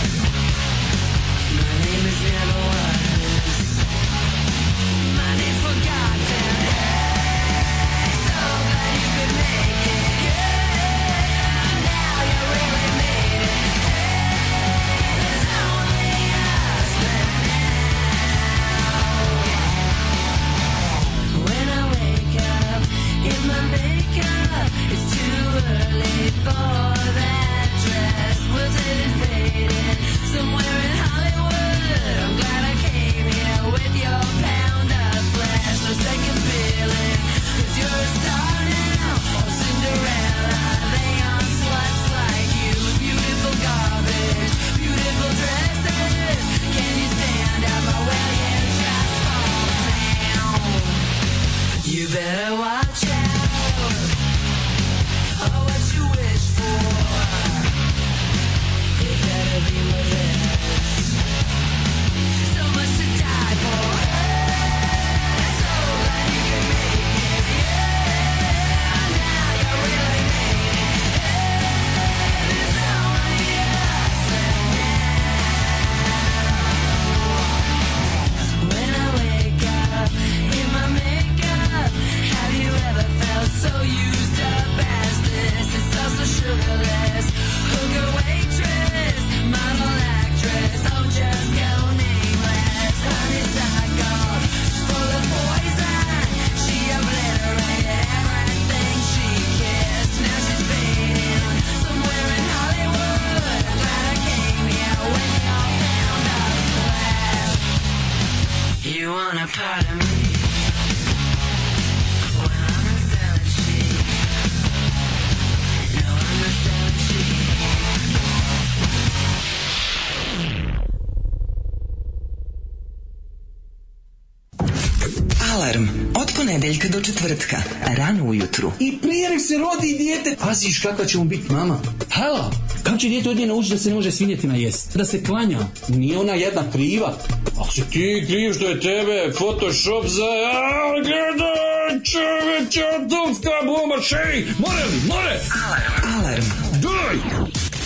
My name is never was. My name forgotten. Hey, so glad you could make it. Yeah, now you really made it. Hey, there's only us left now. When I wake up in my makeup, it's too Od ponedeljka do četvrtka, rano ujutru. I prije nek se rodi dijete, paziš kakva će mu biti mama. Halo, kako će dijete od nje naučiti da se ne može svinjetina jest? Da se klanja. Nije ona jedna kriva. Ako si ti kriv što je tebe Photoshop za... A, gledaj, čoveče, atomska bomba, šej! More li, more! Alarm. Alarm. Daj!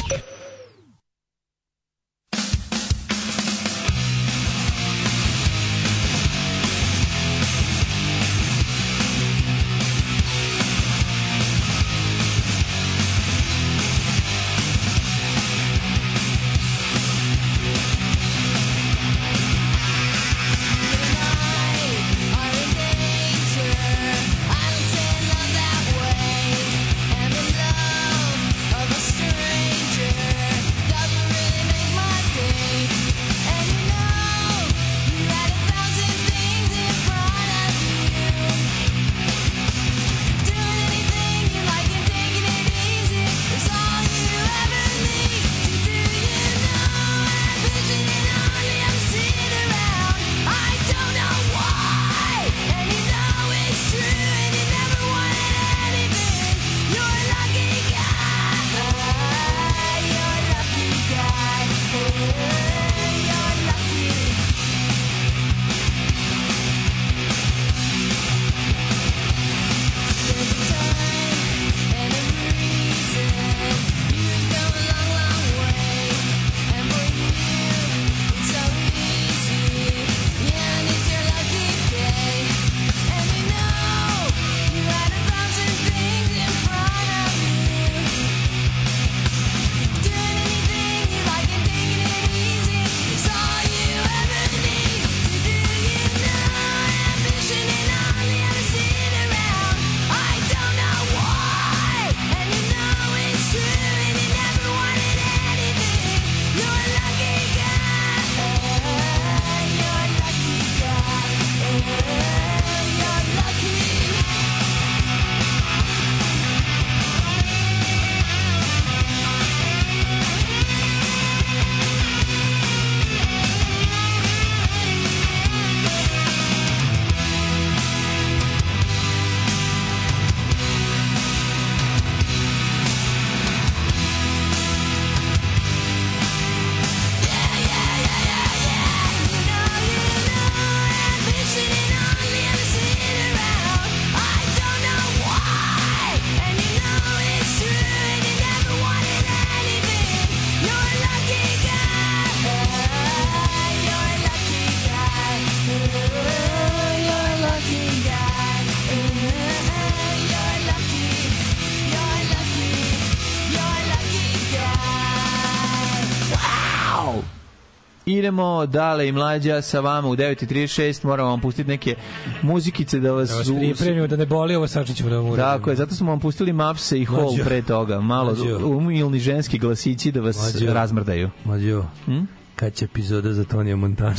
Idemo dale i mlađa sa vama u devet i trideset šest, moramo vam pustiti neke muzikice da vas... Da vas pripremimo, da ne boli ovo, sad ćemo da vam uradimo. Tako je, zato smo vam pustili Mapse i Hall pre toga, malo umilni ženski glasići da vas Mlađo. razmrdaju. Mlađo, hm? Kad će epizoda za Tonija Montana?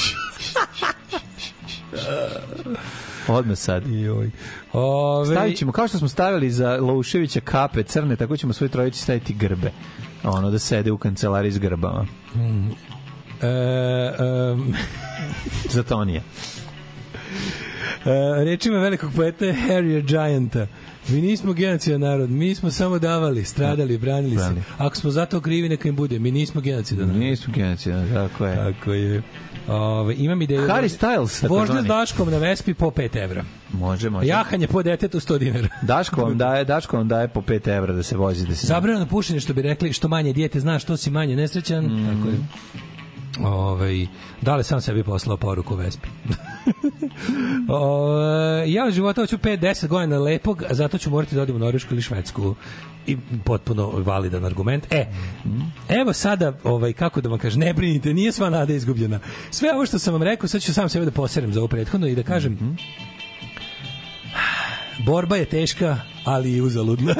Odmah sad. Ove... Stavit ćemo, kao što smo stavili za Lauševića kape crne, tako ćemo svoj trojici staviti grbe. Ono, da sede u kancelariji s grbama. Hmm. E, um... za Tonija. E, rečima velikog poeta Harrier Gianta. Mi nismo genocidan narod, mi smo samo davali, stradali, branili se. Ako smo zato krivi, neka im bude. Mi nismo genocidan narod. Nismo genocidan, tako je. Tako je. Ove, imam ideju... Harry Styles. Vožnja s Daškom na Vespi po pet evra. Može, može. Jahanje po detetu sto dinara. Daško vam daje, Daško vam daje po pet evra da se vozi. Da se Zabranjeno pušenje, što bi rekli, što manje dijete zna, što si manje nesrećan. Mm. Tako je. Ove, da li sam sebi poslao poruku Vespi? Ove, ja u životu hoću pet do deset godina lepog, a zato ću morati da odim u Norvešku ili Švedsku. I potpuno validan argument. E, evo sada, ovaj, kako da vam kažem, ne brinite, nije sva nada izgubljena. Sve ovo što sam vam rekao, sad ću sam sebe da poserem za ovo prethodno i da kažem mm-hmm. borba je teška, ali i uzaludna.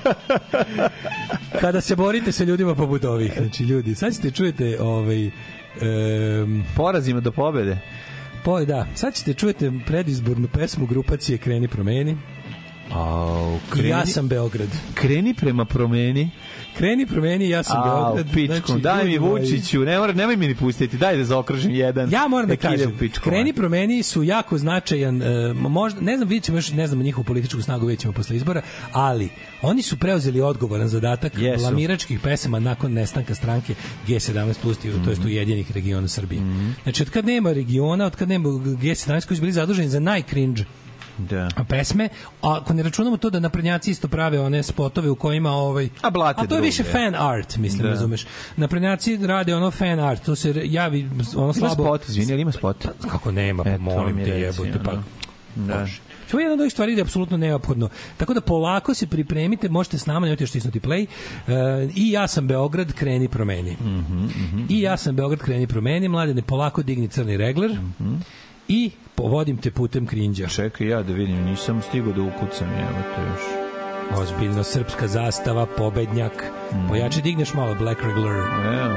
Kada se borite sa ljudima poput ovih, znači ljudi, sad ćete čujete ovaj, um, porazima do pobede. Po, da, sad ćete čujete predizbornu pesmu grupacije Kreni promeni. Au, kreni, ja sam Beograd. Kreni prema promeni. Kreni promeni, ja sam Au, Beograd. pičku, znači, daj mi Vučiću, ne mora, nemoj mi ni pustiti, daj da zaokružim jedan. Ja moram da, da kažem, pičku, kreni promeni su jako značajan, uh, možda, ne znam, vidjet ćemo još, ne znamo njihovu političku snagu, vidjet ćemo posle izbora, ali oni su preuzeli odgovoran zadatak Jesu. blamiračkih pesama nakon nestanka stranke G sedamnaest plus, mm-hmm. to jest Ujedinjenih regiona Srbije. Mm-hmm. Znači, od kad nema regiona, od kad nema G sedamnaest koji su bili zaduženi za najcringe da. pesme, a ako ne računamo to da naprednjaci isto prave one spotove u kojima ovaj a, blate a to je druge. više fan art, mislim, da. razumeš. Naprednjaci rade ono fan art, to se javi ono slabo. Ima spot, izvini, ali ima spot. Kako nema, pa molim te jebote, pa. Da. To je jedna od ovih stvari da je apsolutno neophodno. Tako da polako se pripremite, možete s nama, nemojte još stisnuti play. Uh, I ja sam Beograd, kreni promeni. Mm-hmm, mm-hmm. I ja sam Beograd, kreni promeni. Mladene, polako digni crni regler. Mm-hmm. I povodim te putem krinđa. Čekaj ja da vidim, nisam stigao da ukucam, evo to još. Ozbiljno, srpska zastava, pobednjak. Mm. Pojači, digneš malo Black Regular. Evo.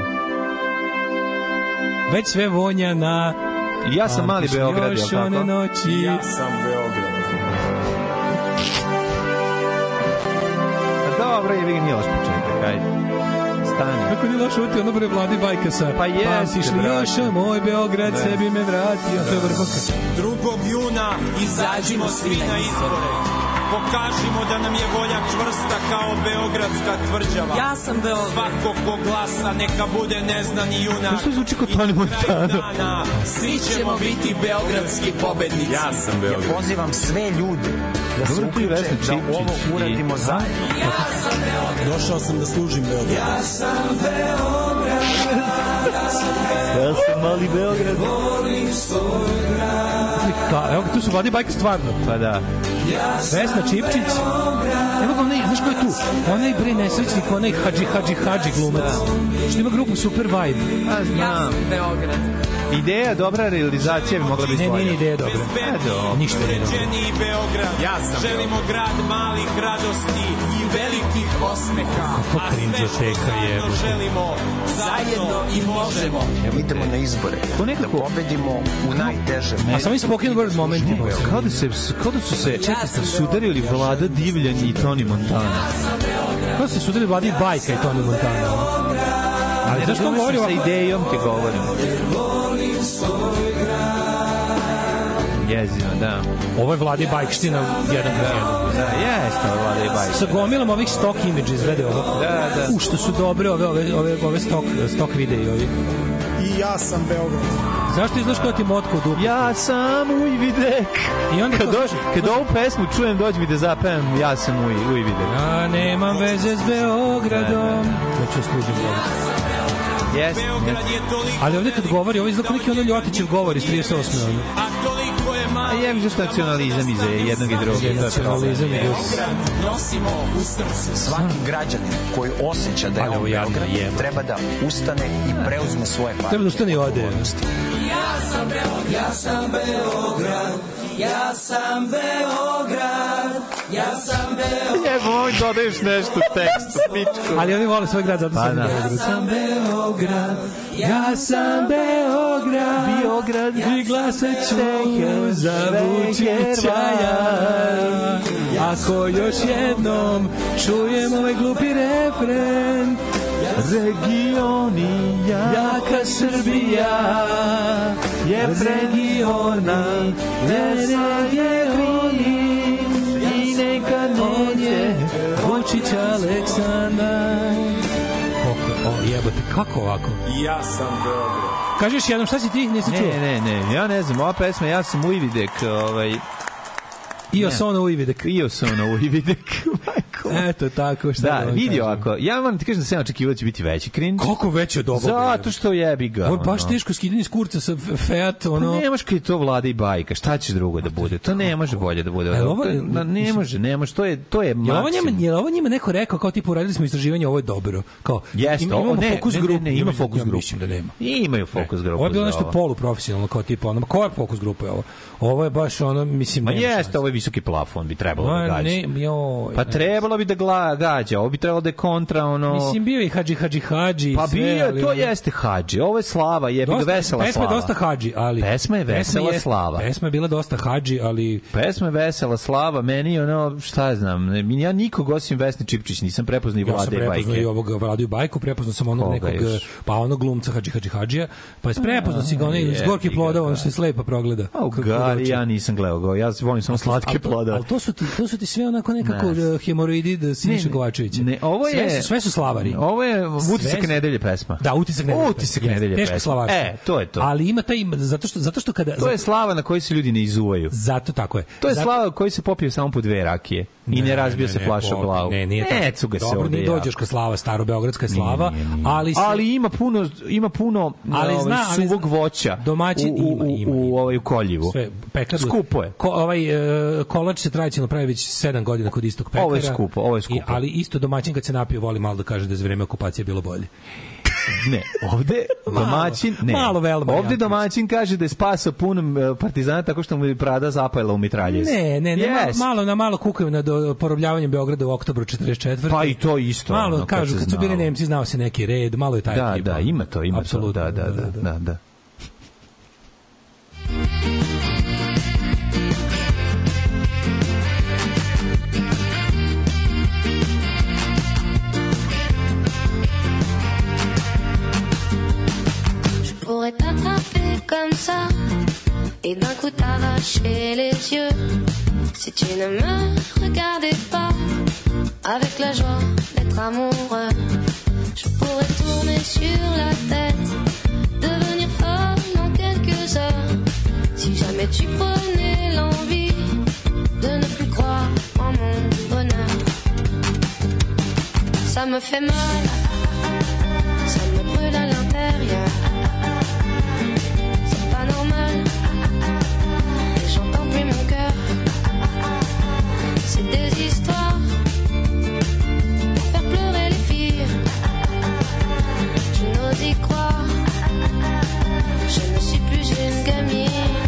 Već sve vonja na... Ja sam mali Beograd, jel tako? Noći. Ja sam Beograd. Dobro, je vi nije ospočetak, ajde. Stani. Kako nije loš uti, ono bre Vladi Bajkasa. Pa jeste, pamtiš li još moj Beograd, ne. Sebi me vratio. To je vrhunska. drugog juna izađimo svi na izbore. Pokažimo da nam je volja čvrsta kao beogradska tvrđava. Ja sam Beograd. Svako ko glasa neka bude neznani junak. Što zvuči kao Toni Montana? Svi ćemo biti beogradski pobednici. Ja sam Beograd. Ja pozivam sve ljude da se uključe, da ovo uradimo zajedno. Ja sam Beograd. Došao sam da služim Beograd. Ja sam Beograd. Ja sam Beograd. Ja sam mali Beograd. Volim svoj grad. Evo, tu su Vladi Bajka stvarno. Pa da. Vesna Čipčić. Evo ga onaj, znaš ko je tu? Onaj bre nesrećnik, onaj Hadži Hadži Hadži glumac. Što ima grupu Super Vibe. A, znam. Ja sam Beograd. Ideja, dobra realizacija bi mogla biti ne, svoja. Ne, nije ideja dobra. Edo. Ništa nije dobro. Beograd. Ja sam Želimo Beograd. Grad malih radosti i velikih osmeha. Kako krinđoteka je. Želimo zajedno i možemo. Idemo na izbore. To nekako da pobedimo u najtežem. A samo i spoken word momentima. Kao da, se, kao da su se sudarili Vlada Divljan i Toni Montana. Kao da se sudarili Vlada Bajka i Toni Montana. Ali zašto on govori sa idejom ti govorim. Jezino, da. Ovo je Vladi Bajkština jedan kroz jedan. Da, jeste ovo Vladi Bajkština. Sa gomilom ovih stock images, glede ovo. Da, da. U, što su dobre ove, ove, ove, ove stock, stock videi ovi. I ja sam Beograd. Zašto izgledaš kao ti motko u dupu? Ja sam Ujvidek. I onda kad, dođi, kad ovu pesmu čujem, dođi mi da zapevam Ja sam Uj, Ujvidek. Ja nemam veze s Beogradom. Neću služim Beograd. Yes, yes. Ali ovdje kad govori, ovo izgleda neki ono Ljotićev govor iz trideset osme. A jem zašto nacionalizam iza jednog i drugog. Nacionalizam i nosimo u srcu. Svaki građanin koji osjeća da je on Beograd treba da ustane i preuzme svoje partije. Treba da ustane i ode. Ja sam Beograd, ja sam Beograd, ja sam Beograd, ja sam Beograd. Jebo, ovo dodaješ nešto u tekstu, pičku. Ali oni vole svoj grad, zato sam Beograd. Ja sam Beograd, ja sam Beograd, Beograd, vi glasat ću za Vučića ja. Ako još jednom čujem ovaj glupi refren, regioni jaka Srbija je regiona, ne regioni i neka neće Vučić Aleksandar. O, jebote, kako ovako? Ja sam Beograd. Kažeš jednom, šta si ti? Nisi čuo? Ne, ne, ne, ja ne znam, ova pesma, ja sam Ujvidek, ovaj... Io sono Ujvidek. Io sono Ujvidek. Eto tako, šta da, vidi ovako. Ja moram ti kažem da se ja očekivao da će biti veći krin. Kako veći od ovog? Zato što jebi ga. Ovo je baš teško skidanje iz kurca sa Fiat, ono. Pa nemaš kad je to Vlada i Bajka. Šta će drugo da bude? To ne može bolje da bude. Ovo ne može, ne može. To je to je maksimum. Je ovo njima neko rekao kao tipa uradili smo istraživanje, ovo je dobro. Kao imamo fokus grupu, ima fokus grupu. Mislim da nema. Imaju fokus grupu. Ovo je bilo nešto poluprofesionalno kao tipa ono. Koja fokus grupa je ovo? Ovo je baš ono, mislim. Ma jeste, ovo je visoki plafon, bi trebalo da gađa. Ne, joj. Pa trebalo trebalo bi da gla, gađa, ovo bi trebalo da je kontra, ono... Mislim, bio i hadži, hadži, hadži. Pa sve, bio, ali, to ali, jeste hadži, ovo je slava, je dosta, vesela pesma slava. Pesma je dosta hadži, ali... Pesma je vesela pesma je, slava. Pesma je bila dosta hadži, ali... Pesma je vesela slava, meni ono, šta ja znam, ja nikog osim Vesne Čipčić nisam prepoznao i Vlade Bajke. Ja sam prepoznao i ovog Vladiju Bajku, prepoznao sam onog Koga nekog, još? pa onog glumca hadži, hadži, hadžija, pa je prepoznao si ga onaj iz gorkih plodova, ono što je slepa progleda. A u Gari ja nisam gledao go, ja volim samo slatke plodove. Ali to su ti, to su ti sve onako nekako ne. hemoroidi da Siniša Kovačevića. Ne, ovo je sve su, sve su slavari. Ovo je utisak sve, nedelje pesma. Da, utisak nedelje. Utisak nedelje pesma. Teško slavarstvo. E, to je to. Ali ima taj zato što zato što kada to je slava na kojoj se ljudi ne izuvaju. Zato tako je. To je zato, slava koji se popije samo po dve rakije i ne, ne razbio ne, se flaša o glavu. Ne, nije ne, cuga se dobro, ovde. Dobro, dođeš ka slava, starobeogradska slava, nije, nije, nije. ali se, ali ima puno ima puno ali zna, ali suvog voća. Domaćin u, u, ima, ima, u ovaj koljivu. Sve pekar. Skupo je. Ko, ovaj uh, kolač se tradicionalno pravi već sedam godina kod istog pekara. Ovo je skupo, ovo je skupo. I, ali isto domaćin kad se napije voli malo da kaže da je za vreme okupacije bilo bolje. Ne, ovde domaćin, ne. Malo velma. Ovde domaćin kaže da je spasao puno partizana tako što mu je Prada zapajala u mitraljez. Ne, ne, ne, yes. malo na malo kukaju na porobljavanje Beograda u oktobru četrdeset četvrte Pa i to isto. Malo ono, kažu kad su bili Nemci znao se neki red, malo je taj da, tip. Da, da, ima to, ima to. Da, da, da, da, da. da. Pourrais t'attraper comme ça et d'un coup t'arracher les yeux si tu ne me regardais pas avec la joie d'être amoureux. Je pourrais tourner sur la tête, devenir folle en quelques heures si jamais tu prenais l'envie de ne plus croire en mon bonheur. Ça me fait mal, ça me brûle à l'intérieur. Normal, et j'entends plus mon cœur. C'est des histoires pour faire pleurer les filles. Je n'ose y croire. Je ne suis plus une gamine.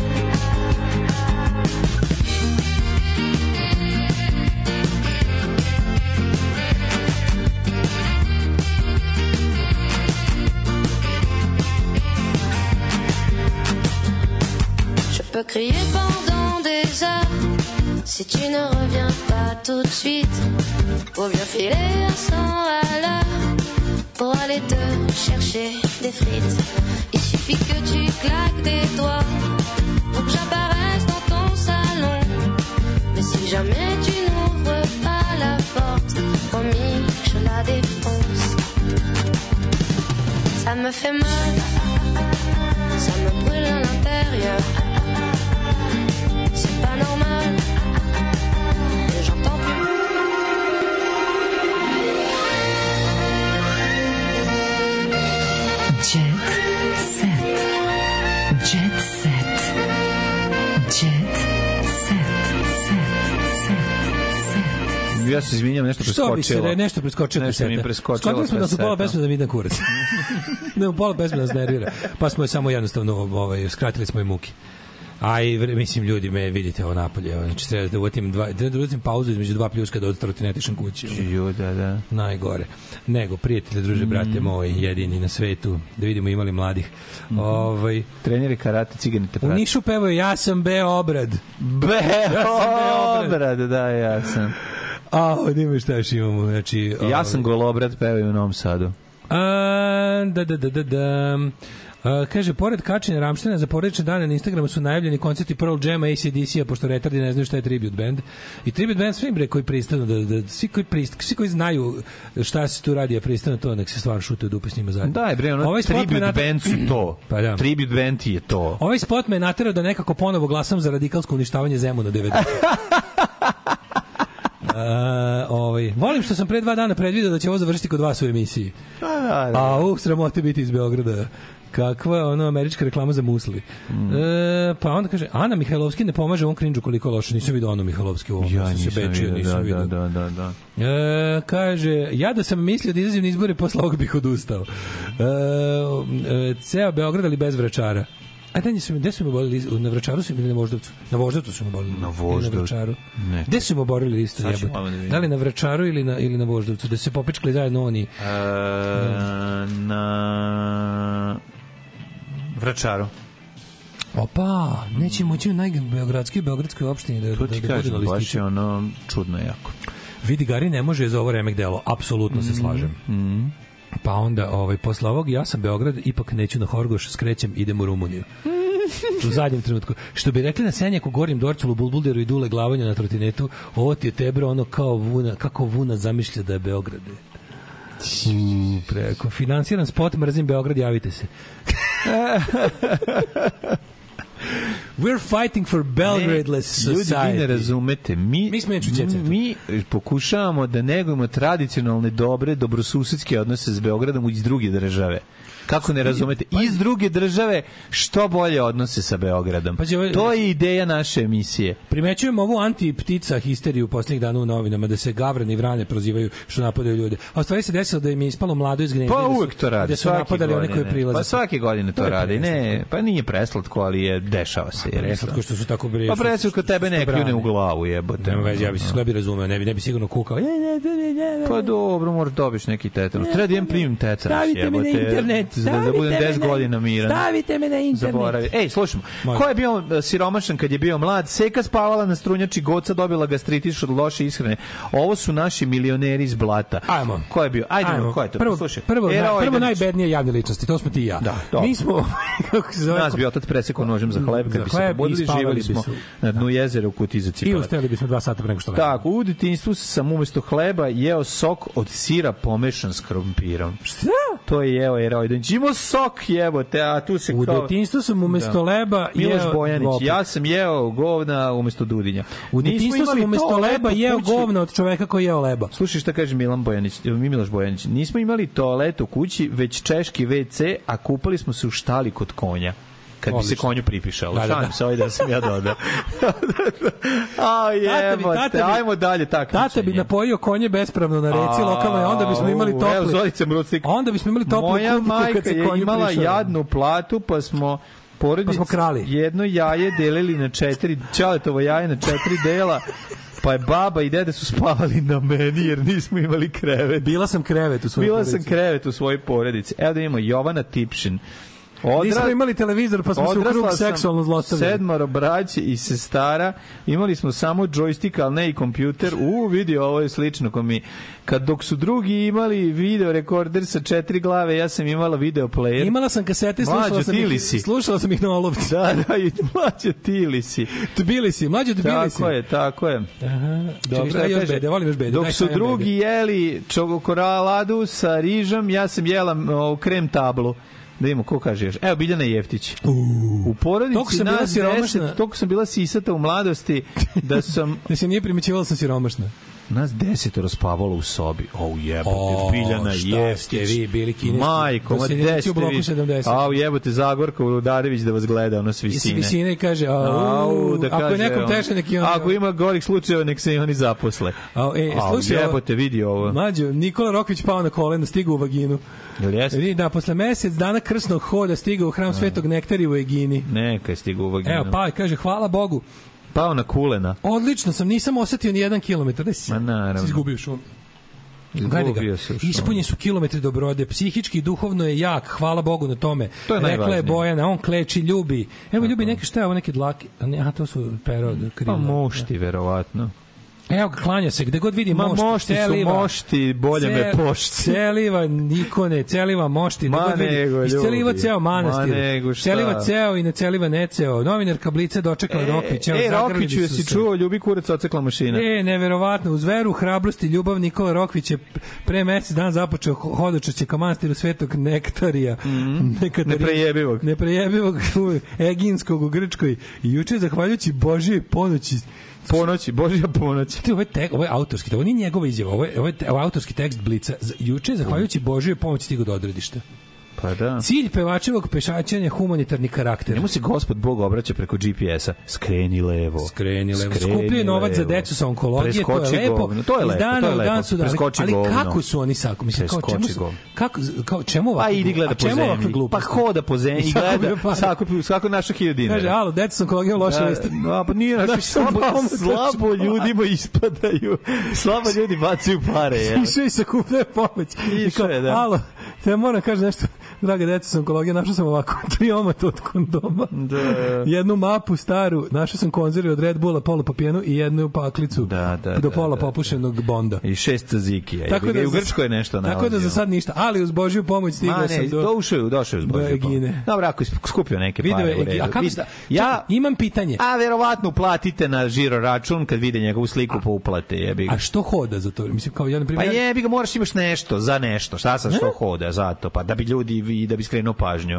Je peux crier pendant des heures si tu ne reviens pas tout de suite. Pour bien filer à cent à l'heure pour aller te chercher des frites. Il suffit que tu claques des doigts pour que j'apparaisse dans ton salon. Mais si jamais tu n'ouvres pas la porte, promis, je la défonce. Ça me fait mal, ça me brûle à l'intérieur. C'est pas normal, et j'entends plus. Jet set, jet set, jet set, set, set. Ja se izvinjam, nešto preskočilo. Što bi se re, nešto preskočilo? Nešto mi preskočilo. Skotili smo da su pola pesme da mi dan kurac. Da pola pesme nas nervira. Pa smo je samo jednostavno ovaj, skratili smo i muki. Aj, mislim, ljudi, me vidite ovo napolje. Znači, treba da uvatim, dva, da uvatim pauzu između dva pljuska da od trotinetišem kući. Ju, da, da. Najgore. Nego, prijatelje, druže, mm. brate moji, jedini na svetu, da vidimo imali mladih. Mm. Ovaj, treneri karate, cigani te prati. U Nišu pevaju, ja sam Beobrad. Beobrad, da, ja sam. A, ovdje ima šta još imamo. Znači, ja sam Golobrad, pevaju u Novom Sadu. A, da, da, da, da, da. Uh, kaže, pored kačenja Ramštena za porodične dane na Instagramu su najavljeni koncerti Pearl Jama, A C D C-a, pošto retardi ne znaju šta je tribute band. I tribute band svim bre koji pristanu, da, da, svi, koji prist, svi koji znaju šta se tu radi, a pristanu to, nek se stvarno šute u dupe s njima zajedno. Da, bre, ono, ovaj tribute nater... band su to. Pa da. Tribute band je to. Ovaj spot me naterao da nekako ponovo glasam za radikalsko uništavanje Zemuna devedesetih. Uh, ovaj, volim što sam pre dva dana predvideo da će ovo završiti kod vas u emisiji. Da, da, da. A uh, sramote biti iz Beograda. Kakva ono američka reklama za musli. Mm. E, pa onda kaže, Ana Mihajlovski ne pomaže ovom krinđu koliko loše. Nisam vidio Anu Mihajlovski u ovom. Ja nisam se bečio, vidio, nisam da, vidio. da, da, da. E, kaže, ja da sam mislio da izazim na izbore, posle ovog bih odustao. E, e, ceo Beograd ali bez vračara. A da su gde su me borili na Vračaru su ili na Voždovcu? Na Voždovcu su me borili. Na Voždovcu. Ne. Gde su me borili isto jebote? Da, da li na Vračaru ili na ili na Voždovcu da se popičkali zajedno oni? E, na Vračaru. Opa, neće moći u najbeogradskoj beogradskoj opštini da to ti da, da kažem, bude na baš je ono čudno jako. Vidi Gari ne može za ovo remek delo, apsolutno se slažem. Mm. Pa onda, ovaj, posle ovog, ja sam Beograd, ipak neću na Horgoš, skrećem, idem u Rumuniju. U zadnjem trenutku. Što bi rekli na Senjaku, Gornjem Dorčulu, Bulbulderu i Dule Glavanju na trotinetu, ovo ti je tebro ono kao vuna, kako vuna zamišlja da je Beograd. U, preko. Finansiran spot, mrzim Beograd, javite se. We're fighting for Belgradeless society. Ljudi, vi ne razumete. Mi, mi, smo mi pokušavamo da negujemo tradicionalne, dobre, dobrosusedske odnose s Beogradom iz druge države. Kako ne razumete? Iz druge države što bolje odnose sa Beogradom. To je ideja naše emisije. Primećujem ovu anti-ptica histeriju poslednjih dana u novinama, da se gavrani i vrane prozivaju što napadaju ljude. A u stvari se desilo da im je ispalo mlado iz gnezda. Pa uvek to radi. Da su napadali one koji prilaze. Pa svake godine to, to radi. Ne, pa nije preslatko, ali je dešava se. Pa preslatko što su tako bili. Pa preslatko tebe ne pljune u glavu, jebote. Nema veze, ja bi se sve bi razumeo, ne bi, ne bi sigurno kukao. Pa dobro, možeš dobiš neki tetanus. Treba da imam primim tetanus, jebote. Internet. Da, da budem deset godina miran. Stavite me na internet. Zaboravi. Ej, slušamo. Ko je bio siromašan kad je bio mlad? Seka spavala na strunjači, Goca dobila gastritis od loše ishrane. Ovo su naši milioneri iz blata. Ajmo. Ko je bio? Ajde, Ajmo. Ko je to? Prvo, Slušaj. Prvo, na, prvo najbednije javne ličnosti, to smo ti i ja. Da, mi smo, kako se zove... Nas bi otac presekao nožem za hleb, kad bi se pobudili, živali smo na dnu jezera u kutiji za cipele. I ustajali bismo dva sata pre nego što lepo. Tako, u detinjstvu sam umesto hleba jeo sok od sira pomešan s krompirom. Šta? To je jeo Erojdanić. Imao sok, jebote, a tu se u kao... U detinjstvu sam umesto da. leba jeo... Miloš Bojanić, Vopet. Ja sam jeo govna umesto Dudinja. U detinjstvu sam umesto leba jeo govna od čoveka koji jeo leba. Slušaj šta kaže Milan Bojanić, Miloš Bojanić. Nismo imali toalet u kući, već češki ve ce, a kupali smo se u štali kod konja. Kad bi se konju pripišalo. Da, da, da. Šalim se ovaj da sam ja dodao. A jebote, ajmo dalje takmičenje. Tata bi napojio konje bespravno na reci lokalnoj, onda bismo imali topli. Evo, Zorica Mrucik. Onda bismo imali toplu kupu kad se konju prišao. Moja majka je imala jadnu platu, pa smo porodici pa jedno jaje delili na četiri, Ćaletovo jaje na četiri dela. Pa je baba i dede su spavali na meni jer nismo imali krevet. Bila sam krevet u svojoj Bila porodici. sam krevet u svojoj porodici. Evo da imamo Jovana Tipšin. Odra... Nismo imali televizor, pa smo se u krug seksualno zlostavljali. Sedmoro braće i sestara. Imali smo samo džojstik, ali ne i kompjuter. U, vidi, ovo je slično ko mi. Kad dok su drugi imali video rekorder sa četiri glave, ja sam imala video player. Imala sam kasete, slušala sam ih, slušala sam ih na olovci. Da, da, i mlađo Tbilisi. Tbilisi, mlađo Tbilisi. Tako je, tako je. Aha, dobro, šta još bede, volim još bede. Dok su drugi jeli čokokoraladu sa rižom, ja sam jela o, krem tablu. Da imamo, ko kaže još? Evo, Biljana Jeftić. U porodici nas deset, toliko sam bila sisata u mladosti, da sam... da se nije primećivala sam siromašna. Nas desetoro spavalo u sobi. O, jebote, Biljana Jeftić. Šta ste vi bili kineski? Majko, ma deset vi. A, jebote, Zagorka Udarević da vas gleda, ono s visine. I s visine i kaže, au, da ako kaže, je nekom teže, neki on... Ako ima gorih slučajeva, nek se i oni zaposle. A, e, slušaj, jebote, vidi ovo. Mlađo, Nikola Rokvić pao na kolena, stigao u vaginu. Jel da, posle mesec dana krsnog hoda stigao u hram Svetog Nektarija u Egini. Neka je stigao u vaginu. Evo, pa, kaže, hvala Bogu. Pao na kulena. Odlično sam, nisam osetio ni jedan kilometar. Ma naravno. Si izgubio šum. Gledaj ga, ispunjeni su kilometri dobrode, psihički i duhovno je jak, hvala Bogu na tome. To je Rekla je Bojana, on kleči, ljubi. Evo, tako. Ljubi neke, šta je ovo, neke dlake? A to su pero krila. Pa mošti, verovatno. Evo ga, klanja se, gde god vidi Ma, mošti, mošti celiva, su mošti, bolje me pošti. Celiva, Nikone, celiva mošti, ma nego, ljudi. Isceliva ceo manastir, ma nego, šta? Celiva ceo i ne celiva ne ceo. Novinarka Blice dočekala e, Rokvića. E, Rokviću, jesi čuo, ljubi kurac, ocekla mašina. E, neverovatno, uz veru, hrabrost i ljubav Nikola Rokvić je pre mesec dan započeo hodočašće ka manastiru Svetog Nektarija. Mm, neprejebivog. Neprejebivog Eginskog u Grčkoj. I juče, zahvaljujući Božijoj ponoći, Ponoći, Božja ponoć. Ovo je, tek, ovo je autorski, ovo nije njegova izjava, ovo je, ovo je, ovo je autorski tekst Blica. Juče, zahvaljujući Božjoj pomoći, stigao do odredišta. Pa da. Cilj pevačevog pešačenja humanitarni karakter. Njemu se Gospod Bog obraća preko G P S-a. Skreni levo. Skreni levo. Skupljuje novac za decu sa onkologije, to je lepo. Govno. To je lepo, dana to je u dan lepo. su dali. Ali govno. kako su oni sako? Mislim, kao čemu su, kako, kao, čemu ovako? Pa idi gleda po zemlji. Pa hoda po zemlji i gleda svako, svako naša hiljadu dinara. Kaže, alo, deca sa onkologijom loše vesti. No, pa nije naši slabo, slabo ljudima ispadaju. Slabo ljudi bacaju pare. Išao i sakupljaju pomoć. Išao je, da. Alo, te moram kaži nešto. Draga deca sa onkologije, našao sam ovako tri omata od kondoma, da. jednu mapu staru, našao sam konzerve od Red Bulla, pola papijenu i jednu paklicu da, da, do pola da, da, popušenog Bonda. I šest cazikija. Tako da u Grčkoj je nešto nalazio. Tako da za sad ništa, ali uz Božju pomoć stigao Ma, ne, sam do... Došao je, došao je uz Božju pomoć. Dobro, ako je skupio neke pare Video, u redu. A kako sta, ja imam pitanje. A verovatno uplatite na žiro račun kad vide njegovu sliku po uplate. Jebi ga. A što hoda za to? Mislim, kao ja, na primjer... Pa jebi ga, moraš imaš nešto za nešto. Šta sad što hoda zato? Pa da bi ljudi i da bi skrenuo pažnju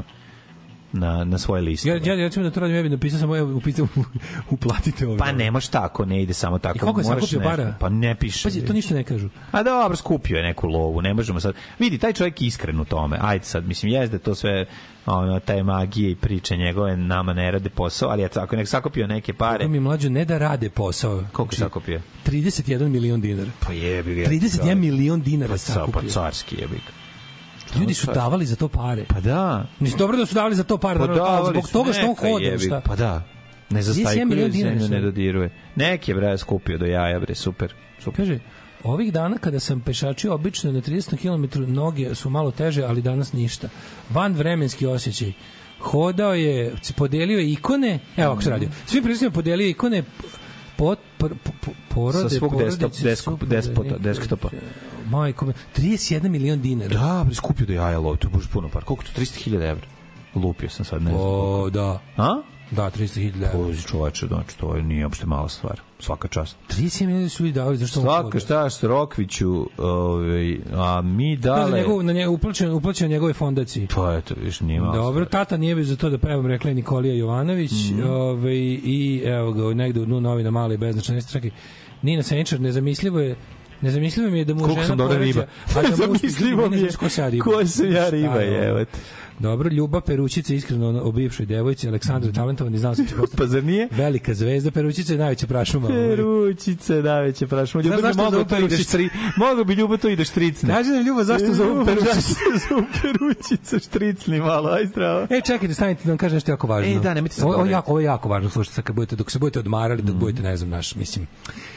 na, na svoje liste. Ja, ja recimo da to radim, ja bih napisao samo uplatite, uplatite ovo. Pa ne može tako, ne ide samo tako. I koliko je sakupio para? Pa ne piše. Pazi, to ništa ne kažu. A dobro, skupio je neku lovu, ne možemo sad... Vidi, taj čovjek je iskren u tome. Ajde sad, mislim, jezde to sve, ono, taj magije i priče njegove nama ne rade posao, ali ja tako nek sakupio neke pare. To mi mlađo ne da rade posao. Koliko je sakupio? trideset jedan milion dinara. Pa jebi ga. trideset jedan milion dinara sakupio. Pa carski jebi ga. Ljudi su davali za to pare. Pa da. Mislim, dobro da su davali za to pare, pa da, zbog toga što on hoda, šta? Pa da. Ne zastajkuje, zemlju ne dodiruje. Neki je, bre, skupio do jaja, bre, super. super. Kaže, ovih dana kada sam pešačio obično na trideset kilometara, noge su malo teže, ali danas ništa. Van vremenski osjećaj. Hodao je, podelio je ikone, evo ako se radio, svim prisutnim podelio ikone pot, por, por, porode, sa svog porodice, desktop, desktopa, desktopa. Majko, trideset jedan milion dinara. Da, bre, skupio do jaja lov, to je baš puno par. Koliko to? tristo hiljada evra. Lupio sam sad, ne znam. O, da. A? Da, tristo hiljada evra. Pozi čovače, znači, to nije uopšte mala stvar. Svaka čast. trideset miliona su i dali, zašto svaka čast Rokviću, ovaj, a mi dale... Njegov, na njegov, uplaćen, uplaćen njegove fondaciji. Pa eto, viš, nije malo dobro, stvar. Tata nije bez za to da pevam, rekla je Nikolija Jovanović, mm. ovaj, i evo ga, negde u dnu novina male i beznačne neste, čekaj, Nina Senčar, nezamislivo je Nezamislivo mi je da mu koliko žena poveća... Nezamislivo mi je ko sam ja riba, evo te. Dobro, Ljuba Perućica, iskreno o bivšoj devojci, Aleksandra Talentovan, i znao sam će postati pa zar nije? Velika zvezda. Perućica je najveća prašuma. Perućica je najveća prašuma. Ljuba bi mogo to ideš tri, mogo bi Ljuba to ideš tricne. Kaži nam Ljuba, zašto zovu Perućica? Zovu Perućica, štricni malo, aj zdravo. E, čekajte, stanite da vam kažem nešto jako važno. E, da, nemojte se ovo, ovo, jako, ovo je jako važno, slušajte, kad budete, dok se budete odmarali, dok budete, ne znam, naš, mislim,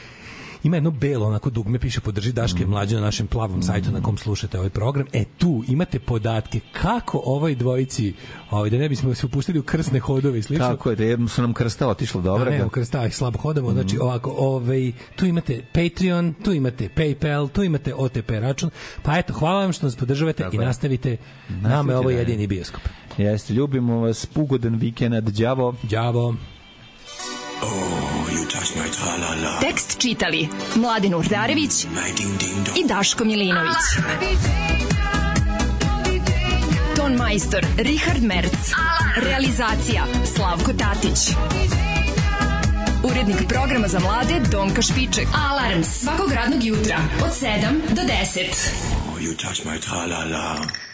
ima jedno belo onako dugme, piše podrži Daške mlađe na našem plavom sajtu na kom slušate ovaj program. E tu imate podatke kako ovoj dvojici, ovaj, da ne bismo se upustili u krsne hodove i slično. Kako je, da jedno su nam krsta otišlo dobro. Da, ne, krsta ih slabo hodamo. Mm. Znači ovako, ovaj, tu imate Patreon, tu imate PayPal, tu imate O T P račun. Pa eto, hvala vam što nas podržavate. Tako i nastavite. Nastavite nama je ovo jedini bioskop. Jeste, ljubimo vas, ugodan vikend, đavo. Đavo. Oh, you touch my tra-la-la. Tekst čitali Mladin Urdarević i Daško Milinović. Ton majstor Richard Merc. Realizacija Slavko Tatić. Urednik programa za mlade Donka Špiček. Alarms svakog radnog jutra od sedam do deset. Oh, you touch my tra-la-la.